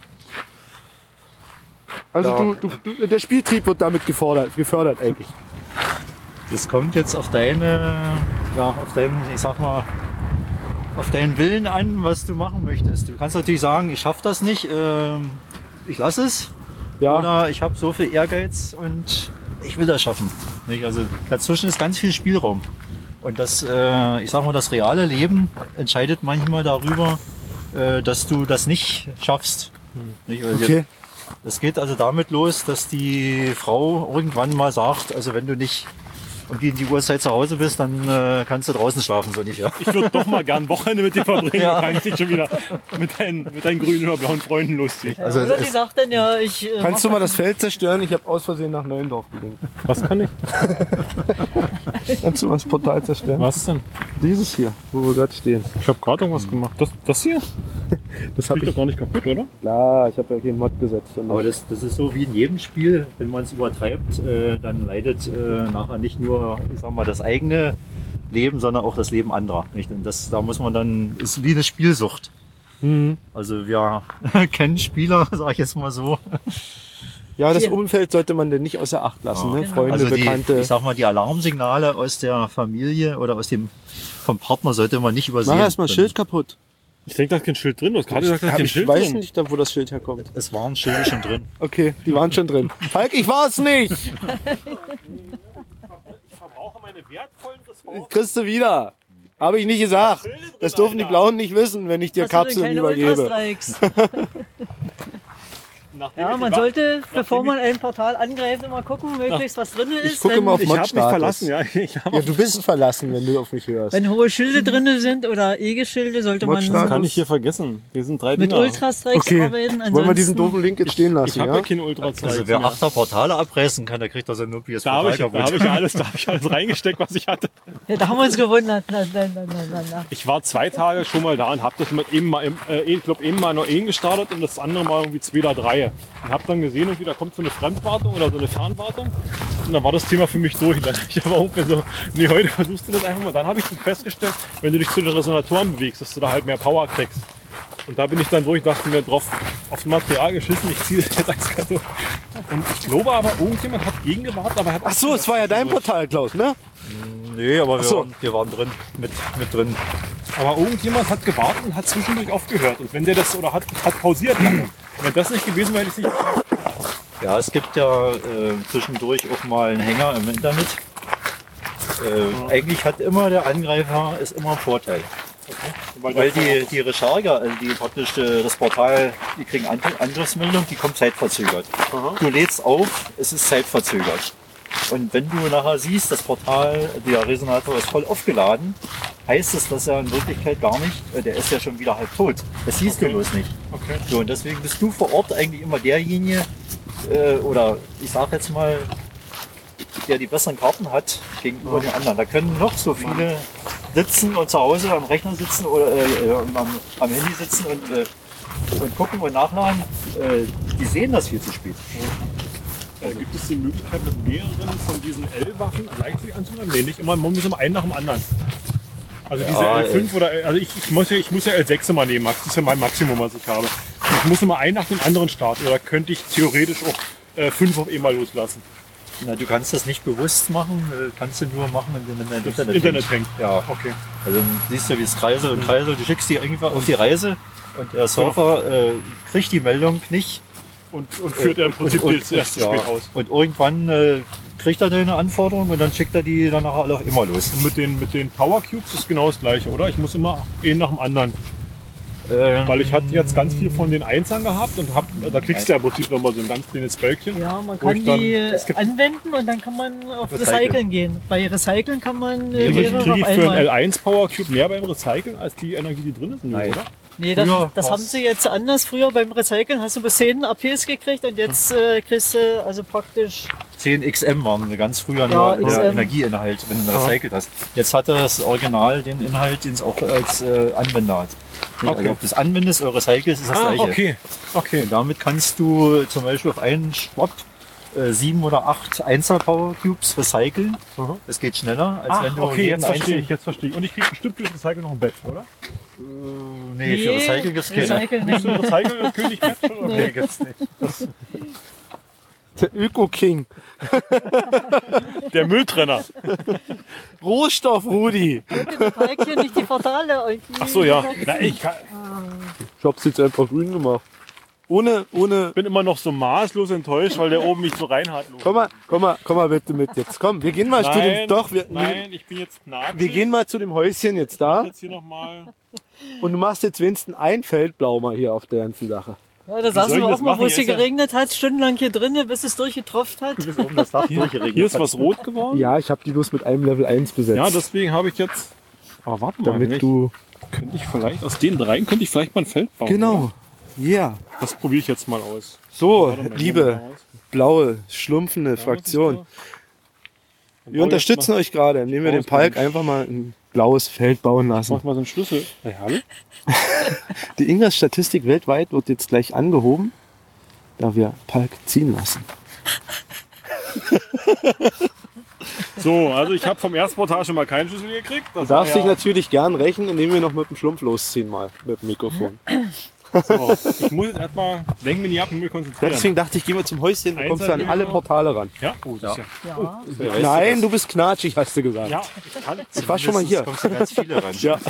Also Ja. du, du, du, der Spieltrieb wird damit gefordert, gefördert eigentlich. Das kommt jetzt auf deine, ja, auf deinen, ich sag mal, auf deinen Willen an, was du machen möchtest. Du kannst natürlich sagen, ich schaffe das nicht, äh, ich lasse es. Ja. oder ich habe so viel Ehrgeiz und ich will das schaffen. Nicht? Also dazwischen ist ganz viel Spielraum. Und das, äh, ich sag mal, das reale Leben entscheidet manchmal darüber, äh, dass du das nicht schaffst. Nicht? Also Okay. das geht also damit los, dass die Frau irgendwann mal sagt, also wenn du nicht um die in die Uhrzeit zu Hause bist, dann äh, kannst du draußen schlafen, so ungefähr. Ich würde doch mal gern Wochenende mit dir verbringen. Ja. Ja. Kann ich dich schon wieder mit deinen, mit deinen grünen oder blauen Freunden lustig. Also Oder es- die sagt dann ja, ich. Äh, Kannst du mach mal das Feld zerstören? Ich habe aus Versehen nach Neuendorf gelinkt. Was kann ich? Kannst du mal das Portal zerstören? Was denn? Dieses hier, wo wir gerade stehen. Ich habe gerade irgendwas gemacht. Das, das hier? Das Ist habe doch ich. gar nicht kaputt, oder? Klar, ich habe ja keinen Mod gesetzt. Aber das, das ist so wie in jedem Spiel, wenn man es übertreibt, äh, dann leidet äh, nachher nicht nur, ich sag mal, das eigene Leben, sondern auch das Leben anderer. Nicht? Und das, da muss man dann, ist wie eine Spielsucht. Mhm. Also wir kennen Spieler, sag ich jetzt mal so. Ja, das Hier. Umfeld sollte man denn nicht außer Acht lassen. Ja. Ne? Freunde, Also die, Bekannte. ich sag mal, die Alarmsignale aus der Familie oder aus dem vom Partner sollte man nicht übersehen. Mach erstmal Dann- Schild kaputt. Ich denke, da ist kein Schild drin. Du hast gerade gesagt, da ist Ja, kein ich Schild weiß drin. nicht, wo das Schild herkommt. Es waren Schilde schon drin. Okay, die waren schon drin. Falk, ich war es nicht! Ich verbrauche meine wertvollen Ressourcen. Kriegst du wieder. Habe ich nicht gesagt. Das dürfen die Blauen nicht wissen, wenn ich dir Hast du denn Kapseln keine übergebe. Ultrastrikes? Nachdem Ja, ich man die Wa- sollte, bevor ich- man ein Portal angreift, immer gucken, möglichst was drin ist. Ich gucke wenn, mal auf Ich habe mich Mod-Status. verlassen, ja. Ich hab Ja, du bist verlassen, wenn du auf mich hörst. wenn hohe Schilde drin sind oder E-Geschilde, sollte man Mod-Status. kann ich hier vergessen. Hier sind drei mit Dinger. Ultrastrikes Okay, arbeiten. wollen wir diesen Ansonsten- doofen Link jetzt stehen lassen, Ich habe ja ja? keine Ultrazeit. Also wer achter Portale abreißen kann, der kriegt also nur P S Da habe ich, Portal da hab kaputt. ich ja alles, da hab ich alles reingesteckt, was ich hatte. Ja, da haben wir uns gewundert. Na, na, na, na, na, na. Ich war zwei Tage schon mal da und habe das mit eben mal, im- äh, ich glaube eben mal nur einen gestartet und das andere mal irgendwie zwei oder drei. Und habe dann gesehen, irgendwie, da kommt so eine Fremdwartung oder so eine Fernwartung. Und dann war das Thema für mich durch. Und dann hab ich aber auch so, nee, heute versuchst du das einfach mal. Dann habe ich dann festgestellt, wenn du dich zu den Resonatoren bewegst, dass du da halt mehr Power kriegst. Und da bin ich dann durch, dachte mir drauf, aufs Material geschissen, ich ziehe das jetzt eiskalt durch. Und ich glaube aber, irgendjemand hat gegengewartet, aber er hat Ach so, es war ja dein Portal, Klaus, ne? Nee, aber wir, so. waren, wir waren drin, mit, mit drin. Aber irgendjemand hat gewartet und hat zwischendurch aufgehört. Und wenn der das oder hat, hat pausiert lange. Wenn das nicht gewesen wäre, hätte ich es nicht. Ja, es gibt ja äh, zwischendurch auch mal einen Hänger im Internet. Äh, eigentlich hat immer der Angreifer ist immer ein Vorteil. Weil, Weil der- die, die Recharger, also die praktisch äh, das Portal, die kriegen An- Angriffsmeldung, die kommt zeitverzögert. Du lädst auf, es ist zeitverzögert. Und wenn du nachher siehst, das Portal, der Resonator ist voll aufgeladen, heißt es, dass er in Wirklichkeit gar nicht, äh, der ist ja schon wieder halb tot. Das siehst Okay. du bloß nicht. Okay. So, und deswegen bist du vor Ort eigentlich immer derjenige, äh, oder ich sag jetzt mal, der die besseren Karten hat gegenüber den anderen. Da können noch so viele sitzen und zu Hause am Rechner sitzen oder äh, am, am Handy sitzen und, äh, und gucken und nachladen. Äh, die sehen das viel zu spät. Äh, gibt es die Möglichkeit, mit mehreren von diesen L-Waffen gleichzeitig anzugreifen? Nee, nicht immer, man muss immer einen nach dem anderen. Also diese Ja, L fünf oder, also ich, ich, muss ja, ich muss ja L sechs immer nehmen, Max. Das ist ja mein Maximum, was ich habe. Ich muss immer einen nach dem anderen starten, oder könnte ich theoretisch auch äh, fünf auf einmal loslassen? Na, du kannst das nicht bewusst machen, äh, kannst du nur machen, wenn du in Das Internet, Internet hängst. hängt. Ja, Okay. also dann siehst du, wie es kreiselt und kreiselt. Du schickst die irgendwie auf die Reise und der Surfer äh, kriegt die Meldung nicht. Und, und führt er im Prinzip und, das erste ja, Spiel aus. und irgendwann äh, kriegt er deine Anforderung und dann schickt er die dann nachher alle auch immer los. Und mit den, mit den Power Cubes ist genau das gleiche, oder? Ich muss immer einen nach dem anderen. Ähm, Weil ich hatte jetzt ganz viel von den Einsern gehabt und hab, da kriegst du ja im Prinzip nochmal so ein ganz kleines Bölkchen. Ja, man Wo kann ich dann- die es gibt- anwenden und dann kann man auf Recyceln. Recyceln gehen. Bei Recyceln kann man äh, Kriege ich, mehrere krieg ich auf für einen einmal. L eins Power Cube mehr beim Recyceln als die Energie, die drin ist? Nee, Nein. oder? Nee, das, Früher das war's- haben sie jetzt anders. Früher beim Recyceln hast du bis zehn A Ps gekriegt und jetzt äh, kriegst du also praktisch. zehn X M waren ganz früher Ja, nur X M. der Energieinhalt, wenn du recycelt hast. Jetzt hat das Original den Inhalt, den es auch als äh, Anwender hat. Okay. Also ob du es anwendest oder recycelst, ist das Ah, gleiche. okay. Okay. Und damit kannst du zum Beispiel auf einen Schwab äh, sieben oder acht Einzel-Power Cubes recyceln. Mhm. Das geht schneller, als Ah, wenn du okay, jeden jetzt verstehe ich, einzelnen- jetzt verstehe ich. Und ich kriege bestimmt für das Recyceln noch ein Bett, oder? Nee, für Recyceln gibt's keine. Recyceln Nicht nicht. so ein Recyceln, das König Bett schon? Okay, Nee. gibt's nicht. Der Öko-King. Der Mülltrenner. Rohstoff-Rudi. Recyceln, nicht die Portale. irgendwie. Ach so, ja. Na, ich kann, Ich hab's jetzt einfach grün gemacht. ohne, ohne. Ich bin immer noch so maßlos enttäuscht, weil der oben mich so reinhat. Komm mal, komm mal, komm mal bitte mit jetzt. Komm, wir gehen mal zu dem. Nein, Doch, wir, nein, ich bin jetzt knatschig. wir gehen mal zu dem Häuschen jetzt da. Jetzt hier noch mal. Und du machst jetzt wenigstens ein Feld blau mal hier auf der ganzen Sache. Ja, da saßen soll wir ich auch das mal, machen? wo es Hier hier ist ja- geregnet hat, stundenlang hier drinnen, bis es durchgetropft hat. Bis oben das Dach durchgeregnet Hier ist hat. was rot geworden. Ja, ich habe die bloß mit einem Level eins besetzt. Ja, deswegen habe ich jetzt. Aber warte mal, wenn damit ich- du. könnte ich vielleicht aus den dreien könnte ich vielleicht mal ein Feld bauen. Genau. Ja. Yeah. Das probiere ich jetzt mal aus. So, Warte mal, liebe mal aus. blaue, schlumpfende Fraktion. Dann Wir baue unterstützen ich euch gerade, indem wir Baue den ich mal Palk einen- einfach mal ein blaues Feld bauen Jetzt lassen. mach mal so einen Schlüssel. Hey, hallo? Die Ingress-Statistik weltweit wird jetzt gleich angehoben, da wir Palk ziehen lassen. So, also ich habe vom ersten Portal schon mal keinen Schlüssel gekriegt. Das Du darfst war dich natürlich gern rächen, indem wir noch mit dem Schlumpf losziehen mal, mit dem Mikrofon. so. Ich muss jetzt erstmal, lenk mich nicht ab und mich konzentrieren. Deswegen dachte ich, geh mal zum Häuschen, du kommst an Einser- alle Portale ran. Ja? Oh, das Ja. ist ja. Ja. Nein, du bist knatschig, hast du gesagt. Ja, ich kann. Ich war schon mal hier. Es kommen so ganz viele ran. Ja.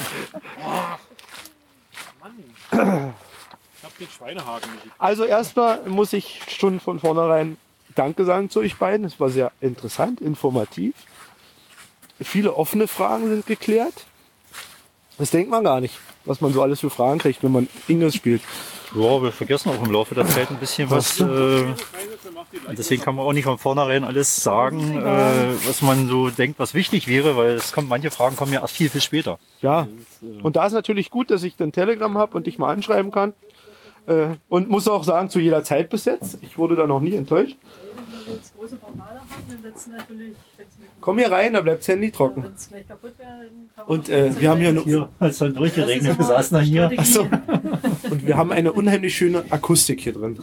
Ich habe den Schweinehaken nicht. Also erstmal muss ich schon von vornherein Danke sagen zu euch beiden. Es war sehr interessant, informativ. Viele offene Fragen sind geklärt. Das denkt man gar nicht, was man so alles für Fragen kriegt, wenn man Ingress spielt. Ja, wir vergessen auch im Laufe der Zeit ein bisschen was. Äh, deswegen kann man auch nicht von vornherein alles sagen, äh, was man so denkt, was wichtig wäre, weil es kommt, manche Fragen kommen ja erst viel, viel später. Ja, und da ist natürlich gut, dass ich dann Telegram habe und dich mal anschreiben kann. Äh, und muss auch sagen, zu jeder Zeit bis jetzt. Ich wurde da noch nie enttäuscht. Wenn wir jetzt große Portale haben, dann setzen natürlich, wenn Komm hier rein, da bleibt das Handy trocken. es gleich kaputt wäre, dann kann man Und äh, wir haben hier eine, Hier, als dann durchgeregnet, wir saßen dann hier. Ach so. Und wir haben eine unheimlich schöne Akustik hier drin.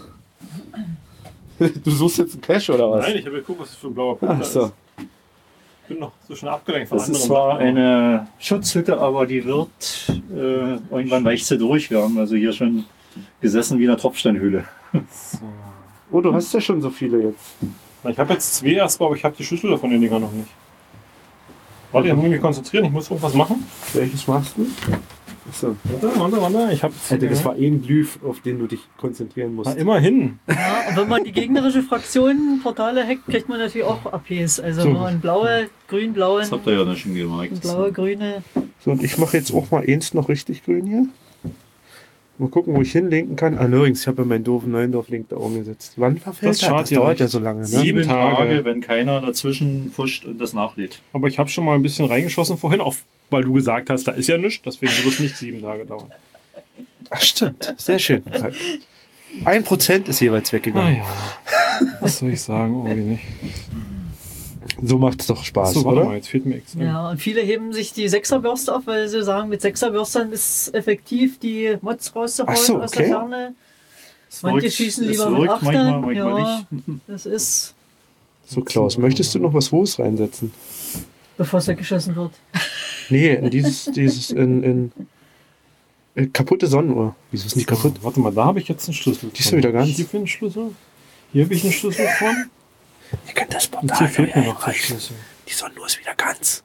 Du suchst jetzt einen Cache oder was? Nein, ich habe geguckt, was das für ein blauer Punkt Ach ist. so. Ich bin noch so schnell abgelenkt von Das ist anderen zwar Sachen. eine Schutzhütte, aber die wird äh, irgendwann weicht sie durch. Wir haben also hier schon gesessen wie in einer Tropfsteinhöhle. Oh, du hast ja schon so viele jetzt. Ich habe jetzt zwei erstmal, aber ich habe die Schlüssel davon den Dinger noch nicht. Warte, ich muss mich konzentrieren, ich muss irgendwas machen. Welches machst du? Achso. Warte, warte, warte. Ich habe Alter, das war eh ein Glyph, auf den du dich konzentrieren musst. immerhin. Ja, und wenn man die gegnerische Fraktion Portale hackt, kriegt man natürlich auch A Ps. Also wenn man blaue, grün-blaue, Das habt ihr ja dann schon gemerkt. blaue, grüne. So, und ich mache jetzt auch mal eins noch richtig grün hier. Mal gucken, wo ich hinlinken kann. Ah, übrigens, ich habe ja meinen doofen Neuendorf-Link da oben gesetzt. Wann verfällt Das das? schaut Das ja dauert nicht. ja so lange, ne? Sieben Tage. wenn keiner dazwischen fuscht und das nachlädt. Aber ich habe schon mal ein bisschen reingeschossen vorhin, auch weil du gesagt hast, da ist ja nichts, deswegen wird es nicht sieben Tage dauern. Ach, stimmt. Sehr schön. Ein Prozent ist jeweils weggegangen. ja. Was soll ich sagen? Oh, wie nicht. So macht es doch Spaß, So, warte oder? mal, jetzt fehlt mir extrem. Ja, und viele heben sich die Sechserbürste auf, weil sie sagen, mit Sechserbürstern ist effektiv, die Mods rauszuhauen Ach so, aus der okay. Ferne. Es Manche wirkt- schießen es lieber mit wirkt Achtern. manchmal, manchmal Ja, nicht. das ist, So, Klaus, möchtest du noch was Hohes reinsetzen? bevor es weggeschossen wird. Nee, in dieses, dieses, in, in, äh, kaputte Sonnenuhr. Wieso ist die kaputt? So, warte mal, da habe ich jetzt einen Schlüssel. Die ist ja wieder ganz. Hier für einen Schlüssel. Hier habe ich einen Schlüssel von. Ihr könnt das Und hier fehlt mir noch der Schlüssel. Die Sonnenuhr ist wieder ganz.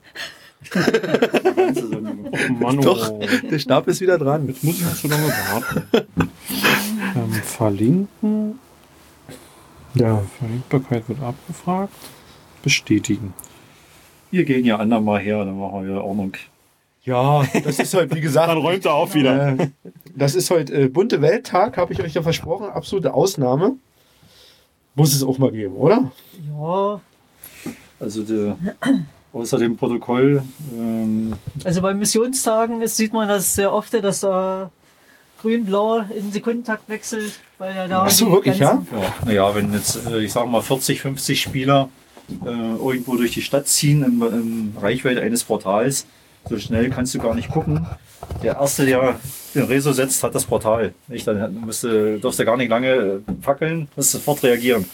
Oh Mann, Doch, oh. der Stab ist wieder dran. Jetzt muss ich noch so lange warten. ähm, verlinken. Ja. Verlinkbarkeit wird abgefragt. Bestätigen. Wir gehen ja andermal her, dann machen wir wieder Ordnung. Ja, das ist heute, wie gesagt, Dann räumt er auf wieder. äh, das ist heute äh, bunte Welttag, habe ich euch ja versprochen. Absolute Ausnahme. Muss es auch mal geben, oder? Ja, Also der, außer dem Protokoll, ähm, also bei Missionstagen ist, sieht man das sehr oft, dass da grün-blau in Sekundentakt wechselt, weil ja da Ach so, die wirklich, ganzen- ja, naja, wenn jetzt, äh, ich sag mal, vierzig, fünfzig Spieler äh, irgendwo durch die Stadt ziehen in, in Reichweite eines Portals, so schnell kannst du gar nicht gucken. Der Erste, der den Reso setzt, hat das Portal. Nicht? Dann musst du, darfst du gar nicht lange äh, fackeln, musst sofort reagieren.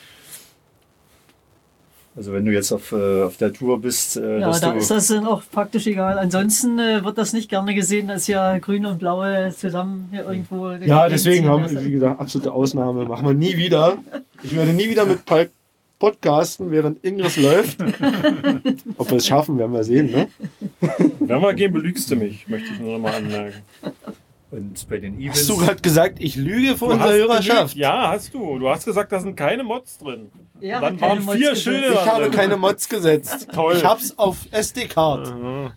Also wenn du jetzt auf, äh, auf der Tour bist, äh, Ja, dass da du, ist das dann auch praktisch egal. Ansonsten äh, wird das nicht gerne gesehen, dass ja grüne und blaue zusammen hier irgendwo. durch die Ja, Gegend deswegen ziehen haben lassen. wir, wie gesagt, absolute Ausnahme. Machen wir nie wieder. Ich werde nie wieder mit Palk podcasten, während Ingress läuft. Ob wir es schaffen, werden wir sehen, ne? Wenn wir gehen, belügst du mich, möchte ich nur noch mal anmerken. Und bei den Events... Hast du gerade gesagt, ich lüge vor Du unserer hast Hörerschaft? geliebt. Ja, hast du. Du hast gesagt, da sind keine Mods drin. Ja, Und dann hat keine waren Mods vier gesetzt. Schilder Ich habe drin. keine Mods gesetzt. Toll. Ich hab's auf S D-Card.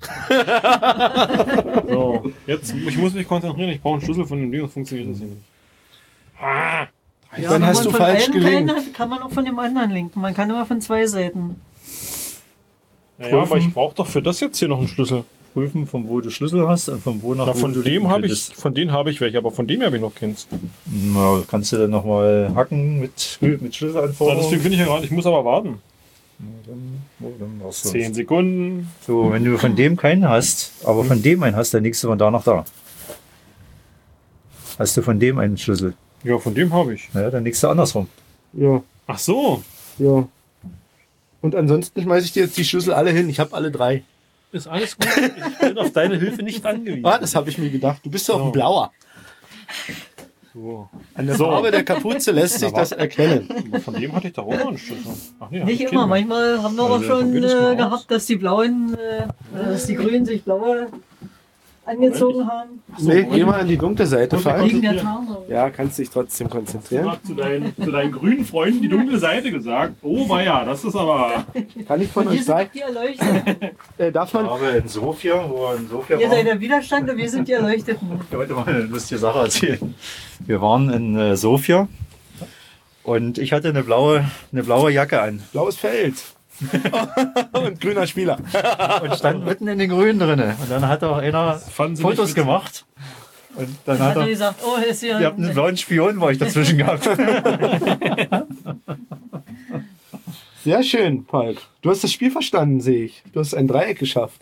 So, jetzt, ich muss mich konzentrieren. Ich brauche einen Schlüssel von dem Ding, das funktioniert das hier nicht. Ah, Ja, Dann wenn hast man du von falsch einem gelinkt. keinen hat, kann man auch von dem anderen linken. Man kann immer von zwei Seiten. naja, aber ich brauche doch für das jetzt hier noch einen Schlüssel. Prüfen, von wo du Schlüssel hast und von wo nach Na, wo von du dem linken habe ich, könntest. von denen habe ich welche, aber von dem habe ich noch keins. Na, kannst du dann nochmal hacken mit, mit Ja, Schlüsselanforderungen? deswegen bin ich ja gerade, ich muss aber warten. Dann, oh, dann brauchst du- Zehn Sekunden. So, wenn du von dem keinen hast, aber von dem einen hast, dann legst du von da nach da. Hast du von dem einen Schlüssel? Ja, von dem habe ich. Naja, dann legst du andersrum. Ja, Ach so. ja. Und ansonsten schmeiße ich dir jetzt die Schlüssel alle hin. Ich habe alle drei. Ist alles gut. Ich bin auf deine Hilfe nicht angewiesen. Ah, das habe ich mir gedacht. Du bist doch So. ein Blauer. So. An der Farbe der Kapuze lässt sich das erkennen. Von dem hatte ich doch auch noch einen Schlüssel. Ach nee, hab Nicht ich immer, keinen. manchmal haben wir auch Also, schon probier das mal äh, aus. gehabt, dass die Blauen, äh, oder dass die Grünen sich blaue angezogen haben. Nee, geh mal an die dunkle Seite, Falk. Wegen der Tarnung. Ja, kannst dich trotzdem Du konzentrieren. hast zu deinen, zu deinen grünen Freunden die dunkle Seite gesagt. Oh, weia, das ist aber. Kann ich von Und wir euch sind sagen? die Erleuchteten. Äh, darf man? Aber in Sofia, wo wir in Sofia Ihr seid waren, der Widerstand und wir sind die Erleuchteten. ich wollte mal eine lustige Sache erzählen. Wir waren in äh, Sofia und ich hatte eine blaue, eine blaue Jacke an Blaues Feld. Und grüner Spieler. und stand mitten in den Grünen drinne. Und dann hat auch einer fanden sie Fotos nicht gemacht. Und dann Dann hat hat er er, gesagt, oh, ist hier. ihr habt einen blauen Spion, war ich dazwischen gehabt. Sehr schön, Falk. Du hast das Spiel verstanden, sehe ich. Du hast ein Dreieck geschafft.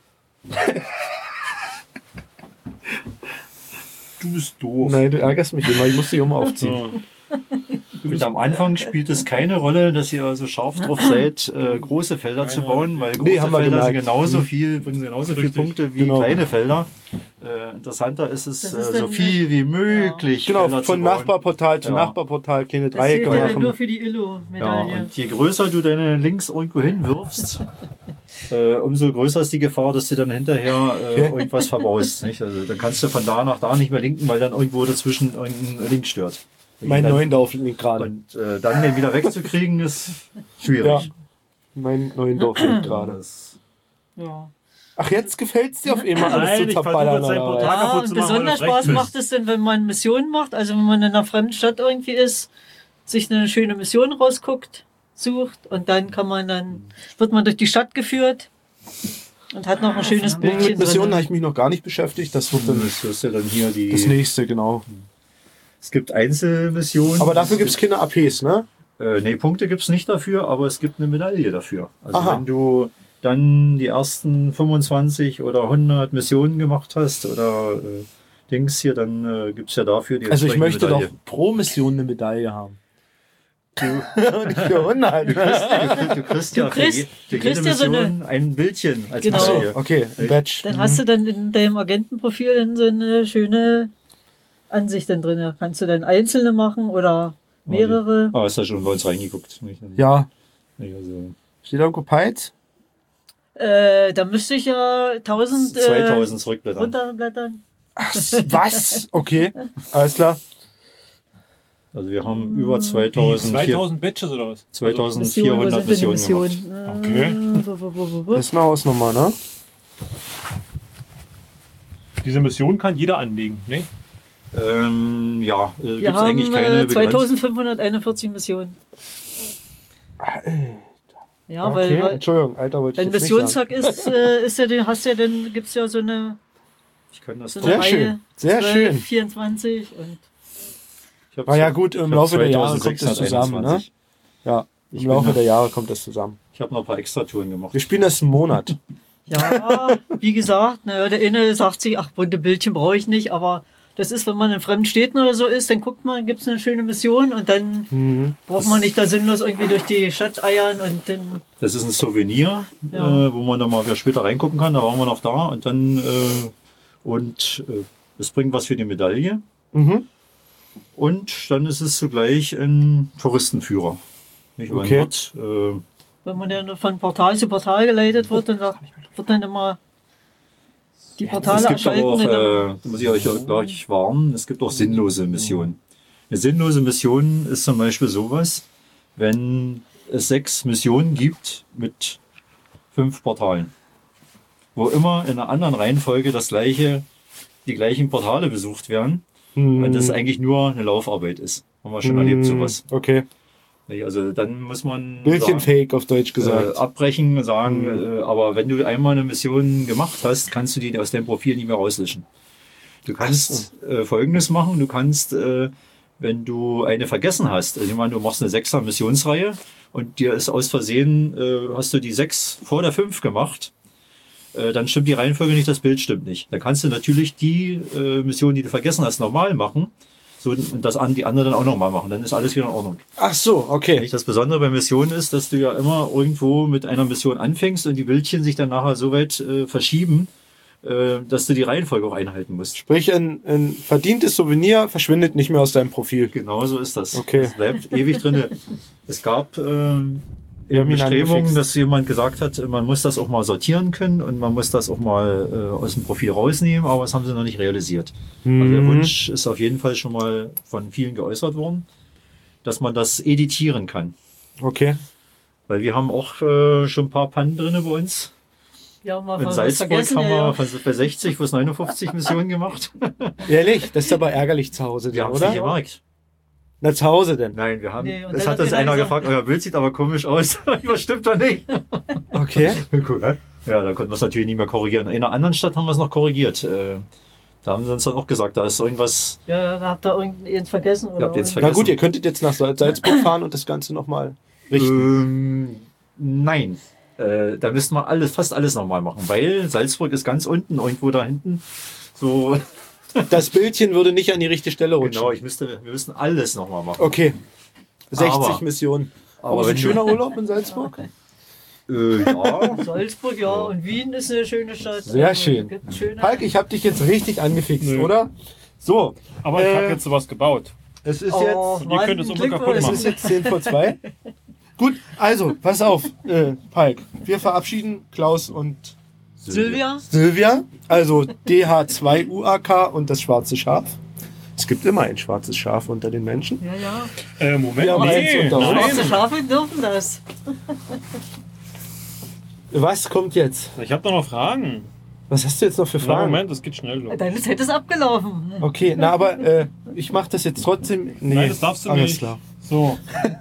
Du bist doof. Nein, du ärgerst mich immer. Ich muss dich immer aufziehen. So. Und am Anfang spielt es keine Rolle, dass ihr so scharf drauf seid, äh, große Felder zu bauen, weil große Nee, haben wir Felder sind gemerkt. genauso viel, bringen genauso viele Richtig. Punkte wie Genau. kleine Felder. Äh, interessanter ist es, Das äh, ist so dann- viel wie möglich Genau, Felder von zu bauen. Nachbarportal zu Ja. Nachbarportal kleine Das zählt Dreiecke ja dann nur machen. für die Ja, Illo-Medaille. und je größer du deine Links irgendwo hinwirfst, äh, umso größer ist die Gefahr, dass du dann hinterher äh, irgendwas verbaust. Nicht? Also dann kannst du von da nach da nicht mehr linken, weil dann irgendwo dazwischen irgendein Link stört. Mein Dann- Neuendorf liegt gerade. Und äh, dann den wieder wegzukriegen ist schwierig. Ja. Mein Neuendorf liegt gerade. Das, Ja. Ach, jetzt gefällt's dir auf einmal alles Nein, zu ich versuche zerballern. jetzt ein oder Portal was? Ja, kaputt zu und machen, weil besonders du Spaß recht bist. macht es denn, wenn man Missionen macht, also wenn man in einer fremden Stadt irgendwie ist, sich eine schöne Mission rausguckt, sucht und dann kann man dann, wird man durch die Stadt geführt und hat noch ein schönes Nee, Bildchen mit Missionen habe drin. ich mich noch gar nicht beschäftigt. Das wird dann das ist ja dann hier die. das nächste, genau. Es gibt Einzelmissionen. Aber dafür gibt's keine A Ps, ne? Äh, nee, Punkte gibt's nicht dafür, aber es gibt eine Medaille dafür. Also Aha. wenn du dann die ersten fünfundzwanzig oder hundert Missionen gemacht hast oder äh, Dings hier, dann äh, gibt's ja dafür die Also ich entsprechende möchte doch Medaille. pro Mission eine Medaille haben. Und nicht für hundert. Du, du kriegst ja Du kriegst- für, je, für du kriegst jede ja so Mission ein Bildchen als Genau. Medaille. Okay, ein Badge. Dann hast du dann in deinem Agentenprofil dann so eine schöne Ansicht dann drin. Da kannst du dann einzelne machen oder mehrere. Ah, hast du schon bei uns reingeguckt? Nicht? Ja, Also steht da irgendwo Peitz? Äh, da müsste ich ja tausend äh, zweitausend zurückblättern. runterblättern. Was? Okay, alles klar. Also wir haben über zweitausend, zweitausend Badges oder was? zweitausendvierhundert Missionen gemacht. Okay. Äh, wo, wo, wo, wo, wo. Das ist eine Hausnummer, ne? Diese Mission kann jeder anlegen, ne? Ähm, ja, äh, Wir gibt es eigentlich haben keine äh, Begrenzung. zweitausendfünfhunderteinundvierzig Missionen. Ja, Okay, weil, weil Entschuldigung, Alter, wollte ich dein jetzt nicht sagen. Missionstag ist, äh, ist ja, den hast ja dann, gibt's ja so eine, Ich kann das so doch. eine Sehr Reihe. schön, sehr zwölf, schön. vierundzwanzig und Ich hab Ah ja so- gut, ich im hab Laufe der Jahre kommt das zweitausendsechshunderteinundzwanzig. zusammen, ne? Ja, Ich im bin Laufe noch- der Jahre kommt das zusammen. Ich habe noch ein paar Extratouren gemacht. Wir spielen das einen Monat. ja, wie gesagt, naja, der eine sagt sich, ach, bunte Bildchen brauche ich nicht, aber das ist, wenn man in fremden Städten oder so ist, dann guckt man, gibt's eine schöne Mission und dann Mhm. braucht man nicht da sinnlos irgendwie durch die Stadt eiern und dann, Das ist ein Souvenir, Ja. äh, wo man da mal wieder später reingucken kann. Da waren wir noch da und dann äh, und äh, es bringt was für die Medaille. Mhm. Und dann ist es zugleich ein Touristenführer. Nicht? Man Okay. wird, äh, wenn man dann von Portal zu Portal geleitet wird, dann sagt- wird dann immer Die Portale Es gibt aber auch, erschalten. äh, da muss ich euch auch gleich warnen, es gibt auch sinnlose Missionen. Eine sinnlose Mission ist zum Beispiel sowas, wenn es sechs Missionen gibt mit fünf Portalen, wo immer in einer anderen Reihenfolge das gleiche, die gleichen Portale besucht werden, Hm. weil das eigentlich nur eine Laufarbeit ist. Haben wir schon erlebt, sowas. Okay. Also dann muss man Bildchen sagen, fake auf Deutsch gesagt. äh, abbrechen und sagen, Mhm. äh, aber wenn du einmal eine Mission gemacht hast, kannst du die aus deinem Profil nicht mehr rauslöschen. Du kannst äh, Folgendes machen, du kannst, äh, wenn du eine vergessen hast, also ich meine, du machst eine sechser Missionsreihe und dir ist aus Versehen, äh, hast du die sechs vor der fünf gemacht, äh, dann stimmt die Reihenfolge nicht, das Bild stimmt nicht. Dann kannst du natürlich die äh, Mission, die du vergessen hast, normal machen. So, und das an die anderen dann auch nochmal machen. Dann ist alles wieder in Ordnung. Ach so, okay. Das Besondere bei Missionen ist, dass du ja immer irgendwo mit einer Mission anfängst und die Bildchen sich dann nachher so weit äh, verschieben, äh, dass du die Reihenfolge auch einhalten musst. Sprich, ein, ein verdientes Souvenir verschwindet nicht mehr aus deinem Profil. Genau so ist das. Okay. Das bleibt ewig drin. Es gab äh, Wir haben ihn Bestrebungen, angefixt. dass jemand gesagt hat, man muss das auch mal sortieren können und man muss das auch mal äh, aus dem Profil rausnehmen, aber das haben sie noch nicht realisiert. Also der Mhm. Wunsch ist auf jeden Fall schon mal von vielen geäußert worden, dass man das editieren kann. Okay. Weil wir haben auch äh, schon ein paar Pannen drin bei uns. Ja, mal In was Salzburg vergessen, haben ja, ja. wir von bei sechzig bis neunundfünfzig Missionen gemacht. Ehrlich, das ist aber ärgerlich zu Hause, Wir denn, haben es nicht oder? gemerkt. Na, zu Hause denn. Nein, wir haben. Nee, und es dann hat hat uns keiner einer gesagt- gefragt, euer Bild sieht aber komisch aus. Was stimmt doch nicht? Okay. Cool, ne? Ja, da konnten wir es natürlich nicht mehr korrigieren. In einer anderen Stadt haben wir es noch korrigiert. Äh, Da haben sie uns dann auch gesagt, da ist irgendwas. Ja, da habt ihr irgendeins vergessen. Oder Ihr habt jetzt irgend- Na vergessen. gut, ihr könntet jetzt nach Sal- Salzburg fahren und das Ganze nochmal richten. Ähm, nein. Äh, da müssten wir alles, fast alles nochmal machen, weil Salzburg ist ganz unten, irgendwo da hinten. So, Das Bildchen würde nicht an die richtige Stelle rutschen. genau, ich müsste, wir müssten alles nochmal machen. Okay. sechzig Aber- Missionen. aber Aber ist wenn ein du- schöner Urlaub in Salzburg? Äh, ja. Salzburg, ja, und Wien ist eine schöne Stadt. Sehr Also, schön. gibt schöne- Palk, ich habe dich jetzt richtig angefixt, Nö. oder? So, Aber ich Äh, habe jetzt sowas gebaut. es ist Oh, jetzt, Ihr könnt es Mann, immer kaputt es machen. ist jetzt zehn vor zwei. Gut, also, pass auf, äh, Palk. Wir verabschieden Klaus und Silvia? Silvia, also D H zwei U A K und das schwarze Schaf. Es gibt immer ein schwarzes Schaf unter den Menschen. Ja, ja. Äh, Moment, Ja, aber nee, jetzt unter uns. Schwarze nein. Schafe dürfen das. Was kommt jetzt? Ich habe doch noch Fragen. Was hast du jetzt noch für Na, Fragen? Moment, das geht schnell los. Deine Zeit ist abgelaufen. Okay, na aber äh, ich mache das jetzt trotzdem. Nee, Nein, das darfst du alles nicht. klar. So,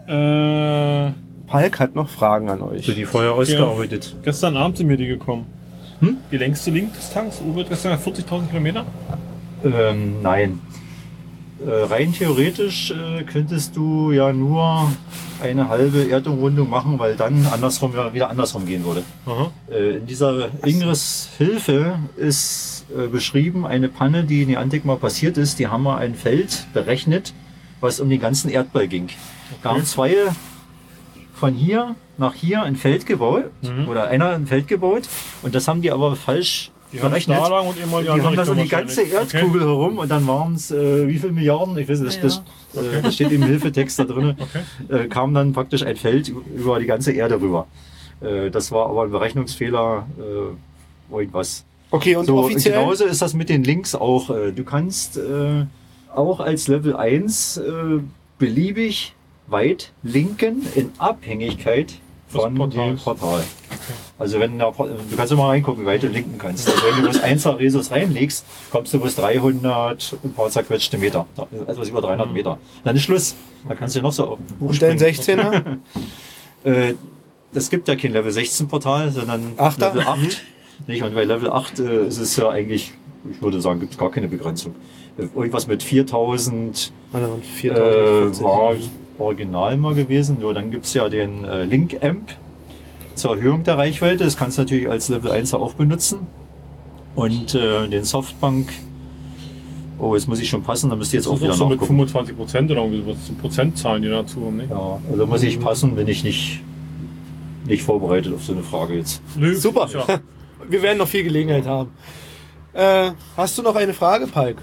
äh, Palk hat noch Fragen an euch. Sind die vorher ausgearbeitet? gestern Abend sind mir die gekommen. Hm? Die längste Linkdistanz über gestern vierzigtausend Kilometer. Ähm, nein. Äh, rein theoretisch äh, könntest du ja nur eine halbe Erdumrundung machen, weil dann andersrum ja wieder andersrum gehen würde. Aha. Äh, in dieser Ingres Hilfe ist äh, beschrieben eine Panne, die in Niantic mal passiert ist. Die haben wir ein Feld berechnet, was um den ganzen Erdball ging. Da haben zwei von hier nach hier ein Feld gebaut, Mhm. oder einer ein Feld gebaut, und das haben die aber falsch Die haben berechnet. da lang und immer Die haben das um die ganze wahrscheinlich. Erdkugel herum und dann waren es, äh, wie viele Milliarden, ich weiß nicht, das, Ja. das, äh, das steht im Hilfetext da drin, Okay. äh, kam dann praktisch ein Feld über die ganze Erde rüber. Äh, das war aber ein Berechnungsfehler, äh, irgendwas. Okay, und So, offiziell? genauso ist das mit den Links auch. Äh, Du kannst äh, auch als Level eins äh, beliebig weit linken in Abhängigkeit von Des dem Portals. Portal. Also wenn der, Port- du kannst immer reingucken, wie weit du linken kannst. Also wenn du bloß Einser Resus reinlegst, kommst du bis dreihundert und ein paar zerquetschte Meter. Etwas über dreihundert Meter. Dann ist Schluss. Da kannst du noch so Und dein sechzehner? äh, es gibt ja kein Level sechzehn Portal, sondern Achter? Level acht. Nicht? Und bei Level acht äh, ist es ja eigentlich, ich würde sagen, gibt es gar keine Begrenzung. Äh, Irgendwas mit viertausend Warte mal, äh, viertausendvierzig. war original mal gewesen. Nur dann gibt es ja den äh, Link-Amp zur Erhöhung der Reichweite. Das kannst du natürlich als Level eins auch benutzen. Und äh, den Softbank. Oh, jetzt muss ich schon passen, da müsst ihr jetzt Das auch ist wieder auch so mit nachgucken. fünfundzwanzig Prozent oder irgendwie sowas. Das sind Prozentzahlen, die dazu haben, ne? Ja, also muss ich passen, bin ich nicht, nicht vorbereitet auf so eine Frage jetzt. Nö, Super. Ja. Wir werden noch viel Gelegenheit haben. Äh, hast du noch eine Frage, Palk?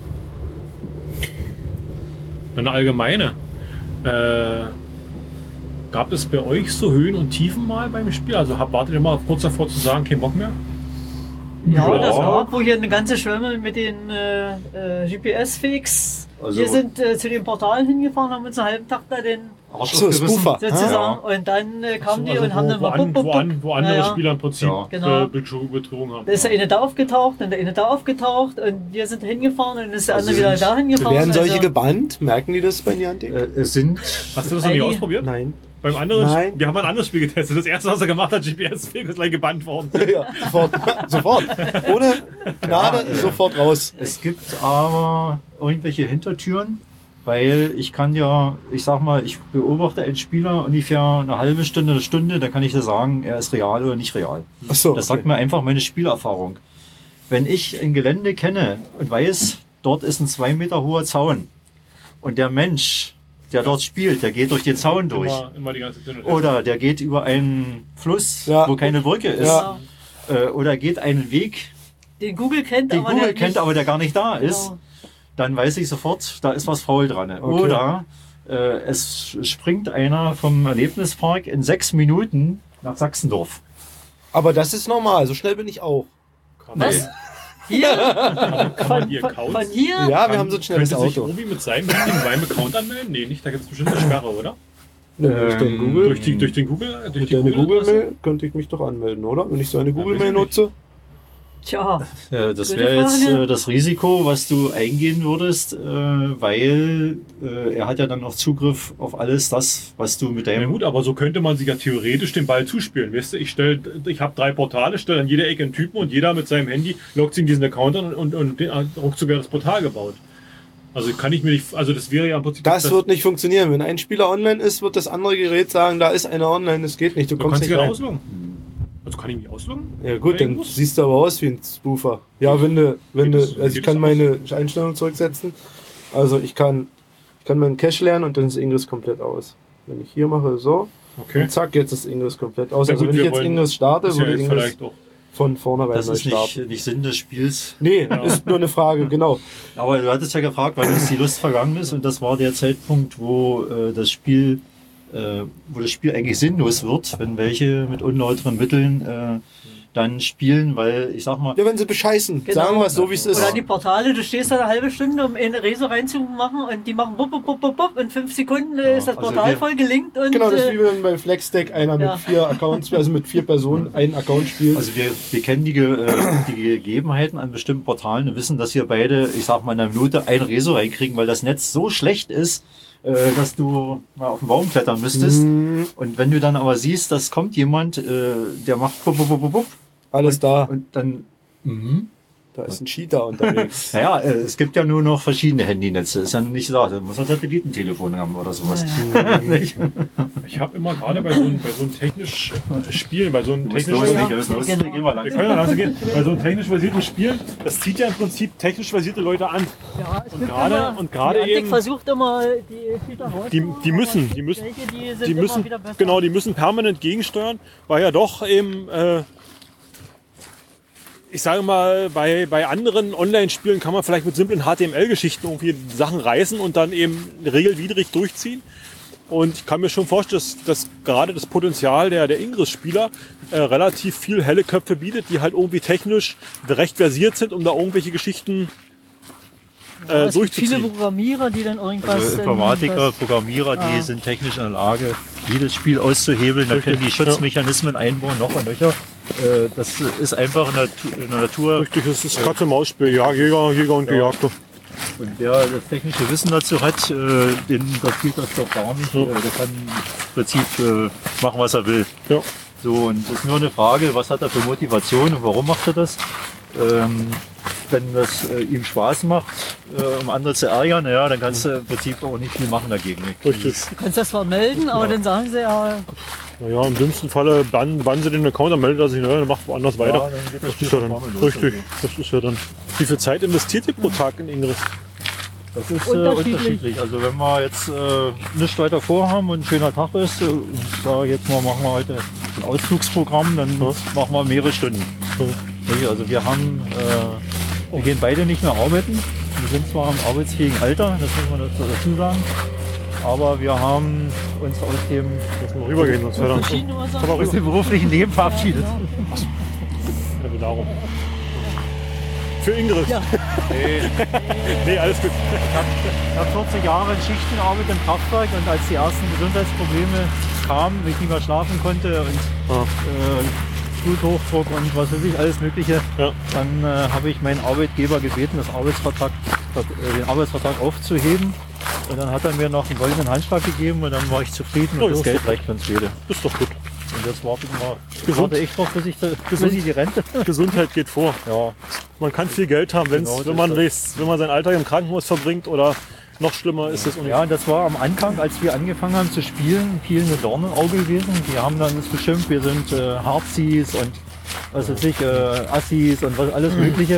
Eine allgemeine. Äh, gab es bei euch so Höhen und Tiefen mal beim Spiel? Also hab, wartet ihr mal kurz davor zu sagen, kein Bock mehr? Ja, Ja. das gab, wo hier eine ganze Schwemme mit den äh, äh, G P S-Fix. Also- Wir sind äh, zu den Portalen hingefahren, haben uns einen halben Tag da den Arsch So, aufgerissen. Spoofer. sozusagen und dann äh, kamen die Also und haben wo, dann wo, mal an, bup, bup, wo, bup. an, wo andere Ja, ja. Spieler im Prinzip Ja. Genau. äh, Betrug- betrogen haben. Da ist der eine da aufgetaucht und der eine da aufgetaucht und wir sind hingefahren und dann ist der Also andere wieder sind- da hingefahren. Werden solche also, gebannt? Merken die das bei Niantic? Äh, es sind Hast du das noch nicht Heidi? ausprobiert? Nein. Beim anderen, Nein. wir haben ein anderes Spiel getestet. Das erste, was er gemacht hat, G P S-Fix, ist gleich gebannt worden. Ja, sofort. sofort. Ohne Gnade, Ja, sofort raus. Es gibt aber irgendwelche Hintertüren, weil ich kann ja, ich sag mal, ich beobachte einen Spieler ungefähr eine halbe Stunde, eine Stunde, dann kann ich dir sagen, er ist real oder nicht real. Ach so, Das okay. sagt mir einfach meine Spielerfahrung. Wenn ich ein Gelände kenne und weiß, dort ist ein zwei Meter hoher Zaun und der Mensch, der dort spielt, der geht durch den Zaun durch. Immer, immer die ganze Zeit. Oder der geht über einen Fluss, Ja. wo keine Brücke ist. Ja. Äh, Oder geht einen Weg, den Google kennt, den aber Google der kennt, nicht, aber der gar nicht da ist. Genau. Dann weiß ich sofort, da ist was faul dran. Oder äh, es springt einer vom Erlebnispark in sechs Minuten nach Sachsendorf. Aber das ist normal, so schnell bin ich auch. Was? Hier? Kann man Von, die von, Accounts? von hier? Ja, wir haben so ein schnelles Könnte sich Auto. Obi mit seinem richtigen Prime-Account anmelden? Nee, nicht. Da gibt es bestimmt eine Sperre, oder? Ja, durch den Ähm, Google, Durch, die, durch den Google? Durch mit die deiner Google-Adresse? Google-Mail könnte ich mich doch anmelden, oder? Wenn ich so eine weiß Google-Mail ich nicht. nutze. Tja, Äh, das Gute wäre jetzt Frage. äh, das Risiko, was du eingehen würdest, äh, weil äh, er hat ja dann noch Zugriff auf alles das, was du mit Ja deinem... gut, aber so könnte man sich ja theoretisch den Ball zuspielen. Weißt du, ich stell, ich habe drei Portale, stelle an jeder Ecke einen Typen und jeder mit seinem Handy loggt sich in diesen Account an und, und, und ruckzuck wäre das Portal gebaut. Also kann ich mir nicht, also das wäre ja im Prinzip... Das wird nicht funktionieren. Wenn ein Spieler online ist, wird das andere Gerät sagen, da ist einer online, das geht nicht. Du Du kommst kannst nicht dich rein. ausloggen. Also kann ich mich ausloggen? Ja gut, dann Irgendwas? siehst du aber aus wie ein Spoofer. Ja, wenn du, wenn Geht du, das- also ich geht kann das meine Einstellungen zurücksetzen. Also ich kann, ich kann meinen Cache lernen und dann ist Ingress komplett aus. Wenn ich hier mache, so, Okay. und zack, jetzt ist Ingress komplett aus. Na Also gut, wenn ich wir jetzt wollen- Ingress starte, Ist ja würde jetzt Ingress vielleicht auch. von vornherein Das neu ist starten. nicht, nicht Sinn des Spiels. Nee, ist nur eine Frage, genau. Aber du hattest ja gefragt, wann uns die Lust vergangen ist, und das war der Zeitpunkt, wo äh, das Spiel, äh, wo das Spiel eigentlich sinnlos wird, wenn welche mit unlauteren Mitteln äh, dann spielen, weil ich sag mal, Ja, wenn sie bescheißen, Genau. sagen wir es so, wie es ist. oder die Portale, du stehst da eine halbe Stunde, um in eine Reso reinzumachen und die machen bup, bup, bup, bup, bup. In fünf Sekunden äh, Ja, ist das also Portal wir- voll gelinkt und Genau, das ist äh, wie wenn bei Flexdeck einer Ja. mit vier Accounts, also mit vier Personen einen Account spielt. also wir, wir kennen die, Ge- äh, die Gegebenheiten an bestimmten Portalen und wissen, dass wir beide, ich sag mal, in einer Minute ein Reso reinkriegen, weil das Netz so schlecht ist, äh, dass du mal auf den Baum klettern müsstest. Mhm. Und wenn du dann aber siehst, dass kommt jemand, äh, der macht bup, bup, bup, bup, bup, Alles da. und dann, mhm. Da ist ein Cheater unterwegs. Naja, äh, es gibt ja nur noch verschiedene Handynetze. Ist ja nicht so, da muss man Satellitentelefon haben oder sowas. Nicht? Ich habe immer gerade bei so einem bei so einem technisch äh, Spielen, bei so einem Muss technisch los, Ja, wir müssen los. genau. Gehen wir wir langsam. können ja langsam gehen. Bei so einem technisch basierten Spiel, das zieht ja im Prinzip technisch basierte Leute an. ja, es Und gibt gerade- immer- und gerade die Antik eben- versucht immer die Filter rauszuholen, Die, die müssen, aber es die gibt müssen, welche, die sind die immer müssen, wieder besser. genau, die müssen permanent gegensteuern, weil ja doch eben, äh, ich sage mal, bei, bei anderen Online-Spielen kann man vielleicht mit simplen H T M L-Geschichten irgendwie Sachen reißen und dann eben regelwidrig durchziehen. Und ich kann mir schon vorstellen, dass, dass gerade das Potenzial der, der Ingress-Spieler äh, relativ viel helle Köpfe bietet, die halt irgendwie technisch recht versiert sind, um da irgendwelche Geschichten äh, es gibt viele durchzuziehen. Programmierer, die dann irgendwas... Also ähm, Informatiker, was- Programmierer, die Ah. sind technisch in der Lage, jedes Spiel auszuhebeln. Da können die Schutzmechanismen einbauen, noch und nöcher. Äh, Das ist einfach in der, Tu- in der Natur. Richtig, das ist Katze-Maus-Spiel, ja, Jäger, Jäger und Gejagter. Und wer das technische Wissen dazu hat, äh, den interessiert das doch gar nicht. Äh, Der kann im Prinzip äh, machen, was er will. Ja. So, und es ist nur eine Frage, was hat er für Motivation und warum macht er das? Ähm, wenn das äh, ihm Spaß macht, äh, um andere zu ärgern, ja, dann kannst du im Prinzip auch nicht viel machen dagegen. Richtig. Du kannst das zwar melden, aber dann sagen sie ja, Naja, im dümmsten Falle bannen, bannen sie den Account, dann meldet er sich neu und macht woanders Ja, weiter. dann geht das Das Spiel ist ja von dann vorne los. richtig. Das ist ja dann. Wie viel Zeit investiert ihr pro Tag in Ingress? Das ist äh, Unterschiedlich. unterschiedlich. Also wenn wir jetzt äh, nichts weiter vorhaben und ein schöner Tag ist, äh, und sage jetzt mal, machen wir heute ein Ausflugsprogramm, dann machen wir mehrere Stunden. Okay, also wir haben, äh, wir gehen beide nicht mehr arbeiten. Wir sind zwar im arbeitsfähigen Alter, das muss man dazu sagen, aber wir haben uns aus dem, Lass mal rübergehen, sonst wäre dann. verschiedene Ursachen. Komm mal aus rüber. dem beruflichen Leben verabschiedet. Also darum. für Ingrid. Ja. Nee, Nee, alles gut. ich habe hab vierzig Jahre in Schichtenarbeit im Kraftwerk und als die ersten Gesundheitsprobleme kamen, wenn ich nicht mehr schlafen konnte und Ah. äh, Bluthochdruck und was weiß ich, alles Mögliche, Ja. dann äh, habe ich meinen Arbeitgeber gebeten, das Arbeitsvertrag, das, äh, den Arbeitsvertrag aufzuheben. Und dann hat er mir noch einen goldenen Handschlag gegeben und dann war ich zufrieden Oh, und das ist Geld doch- reicht für uns beide. Das ist doch gut. Und jetzt warte ich mal, Gesund. warte ich doch, bis ich, bis Gesund. ich die Rente. Gesundheit geht vor. Ja, Man kann viel Geld haben, wenn's, Genau, wenn, das man, ist les- wenn man seinen Alltag im Krankenhaus verbringt oder noch schlimmer ist es. ja, und das war am Anfang, als wir angefangen haben zu spielen, viel eine Dorn im Auge gewesen. Die haben dann uns beschimpft, wir sind äh, Harzis und was weiß ich, äh, Assis und was alles Mögliche.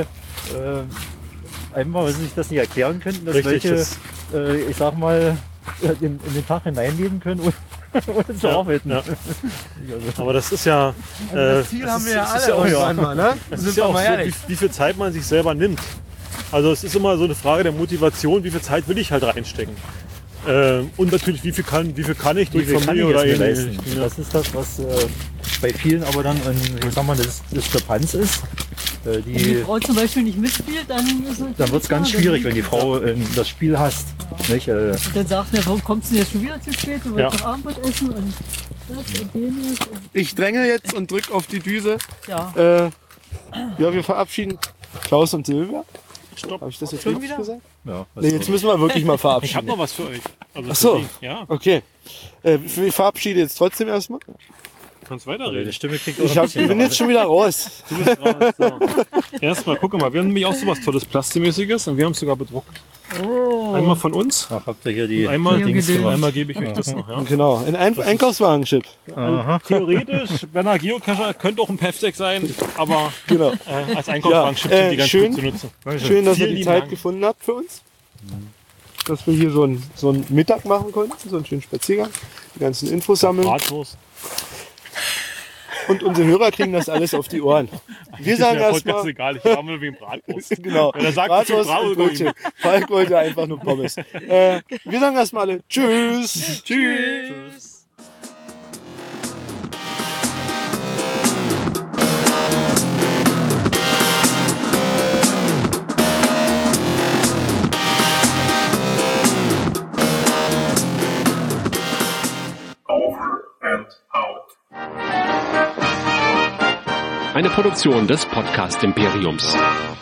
Äh, einfach, weil sie sich das nicht erklären könnten, dass Richtig, welche, das- äh, ich sag mal, in, in den Tag hineinleben können, ohne, ohne zu Ja, arbeiten. ja. Also, Aber das ist ja. Äh, Das Ziel das haben ist, wir ja das alle ist ja auch, irgendwann mal, ne? Das Sind ist ja wir auch mal so, ehrlich. wie, wie viel Zeit man sich selber nimmt. Also es ist immer so eine Frage der Motivation, wie viel Zeit will ich halt reinstecken. Ähm, und natürlich, wie viel kann, wie viel kann ich wie durch viel kann ich Familie oder jetzt mir ähnliches. leisten? Das ist das, was äh, bei vielen aber dann ein, ich sag mal, das Diskrepanz ist. Äh, Wenn die die, Frau zum Beispiel nicht mitspielt, dann ist es dann wird es ganz klar, schwierig, wenn dann- die Frau äh, das Spiel hasst. Nicht? Äh, Und dann sagt er, warum kommst du denn jetzt schon wieder zu spät? Du wolltest Ja. doch Abendbrot essen und das und jenes. Und Ich dränge jetzt und drück auf die Düse. ja. Äh, ja, wir verabschieden Klaus und Silvia. Stopp. Habe ich das jetzt Schon richtig wieder? gesagt? ja, was Nee, jetzt müssen wir wirklich mal Ich habe verabschieden. noch was für euch. Also Ach für so. Sie. Ja, Okay. Äh, ich verabschiede jetzt trotzdem erstmal. kannst Also die weiterreden. Stimme klingt auch Ich, ein hab, bisschen ich bin jetzt schon wieder raus. Du bist raus. So. Erstmal, guck mal, wir haben nämlich auch so was Tolles Plastimäßiges und wir haben es sogar bedruckt. Oh. Einmal von uns, Ach, habt ihr hier die einmal, Dings Geduld. gemacht? einmal gebe ich euch das noch. Ja. Genau. Ein Ein Einkaufswagen-Chip. Aha. Theoretisch, Werner Geocacher könnte auch ein Pefdeck sein, aber Genau. äh, als Einkaufswagen Ja, äh, die ganz schön. gut zu nutzen. Schön, dass ihr Vielen die lieben Zeit Dank. gefunden habt für uns. Dass wir hier so einen, so einen Mittag machen konnten, so einen schönen Spaziergang, die ganzen Infos sammeln. Bratwurst. Und unsere Hörer kriegen das alles auf die Ohren. Wir sagen Ist mir Podcast erstmal, egal, ich habe wegen Bratwurst. genau, Wenn er sagt, Bratwurst Bravo, und Brötchen. Falk wollte einfach nur Pommes. Äh, wir sagen erstmal alle Tschüss. Tschüss. Eine Produktion des Podcast Imperiums.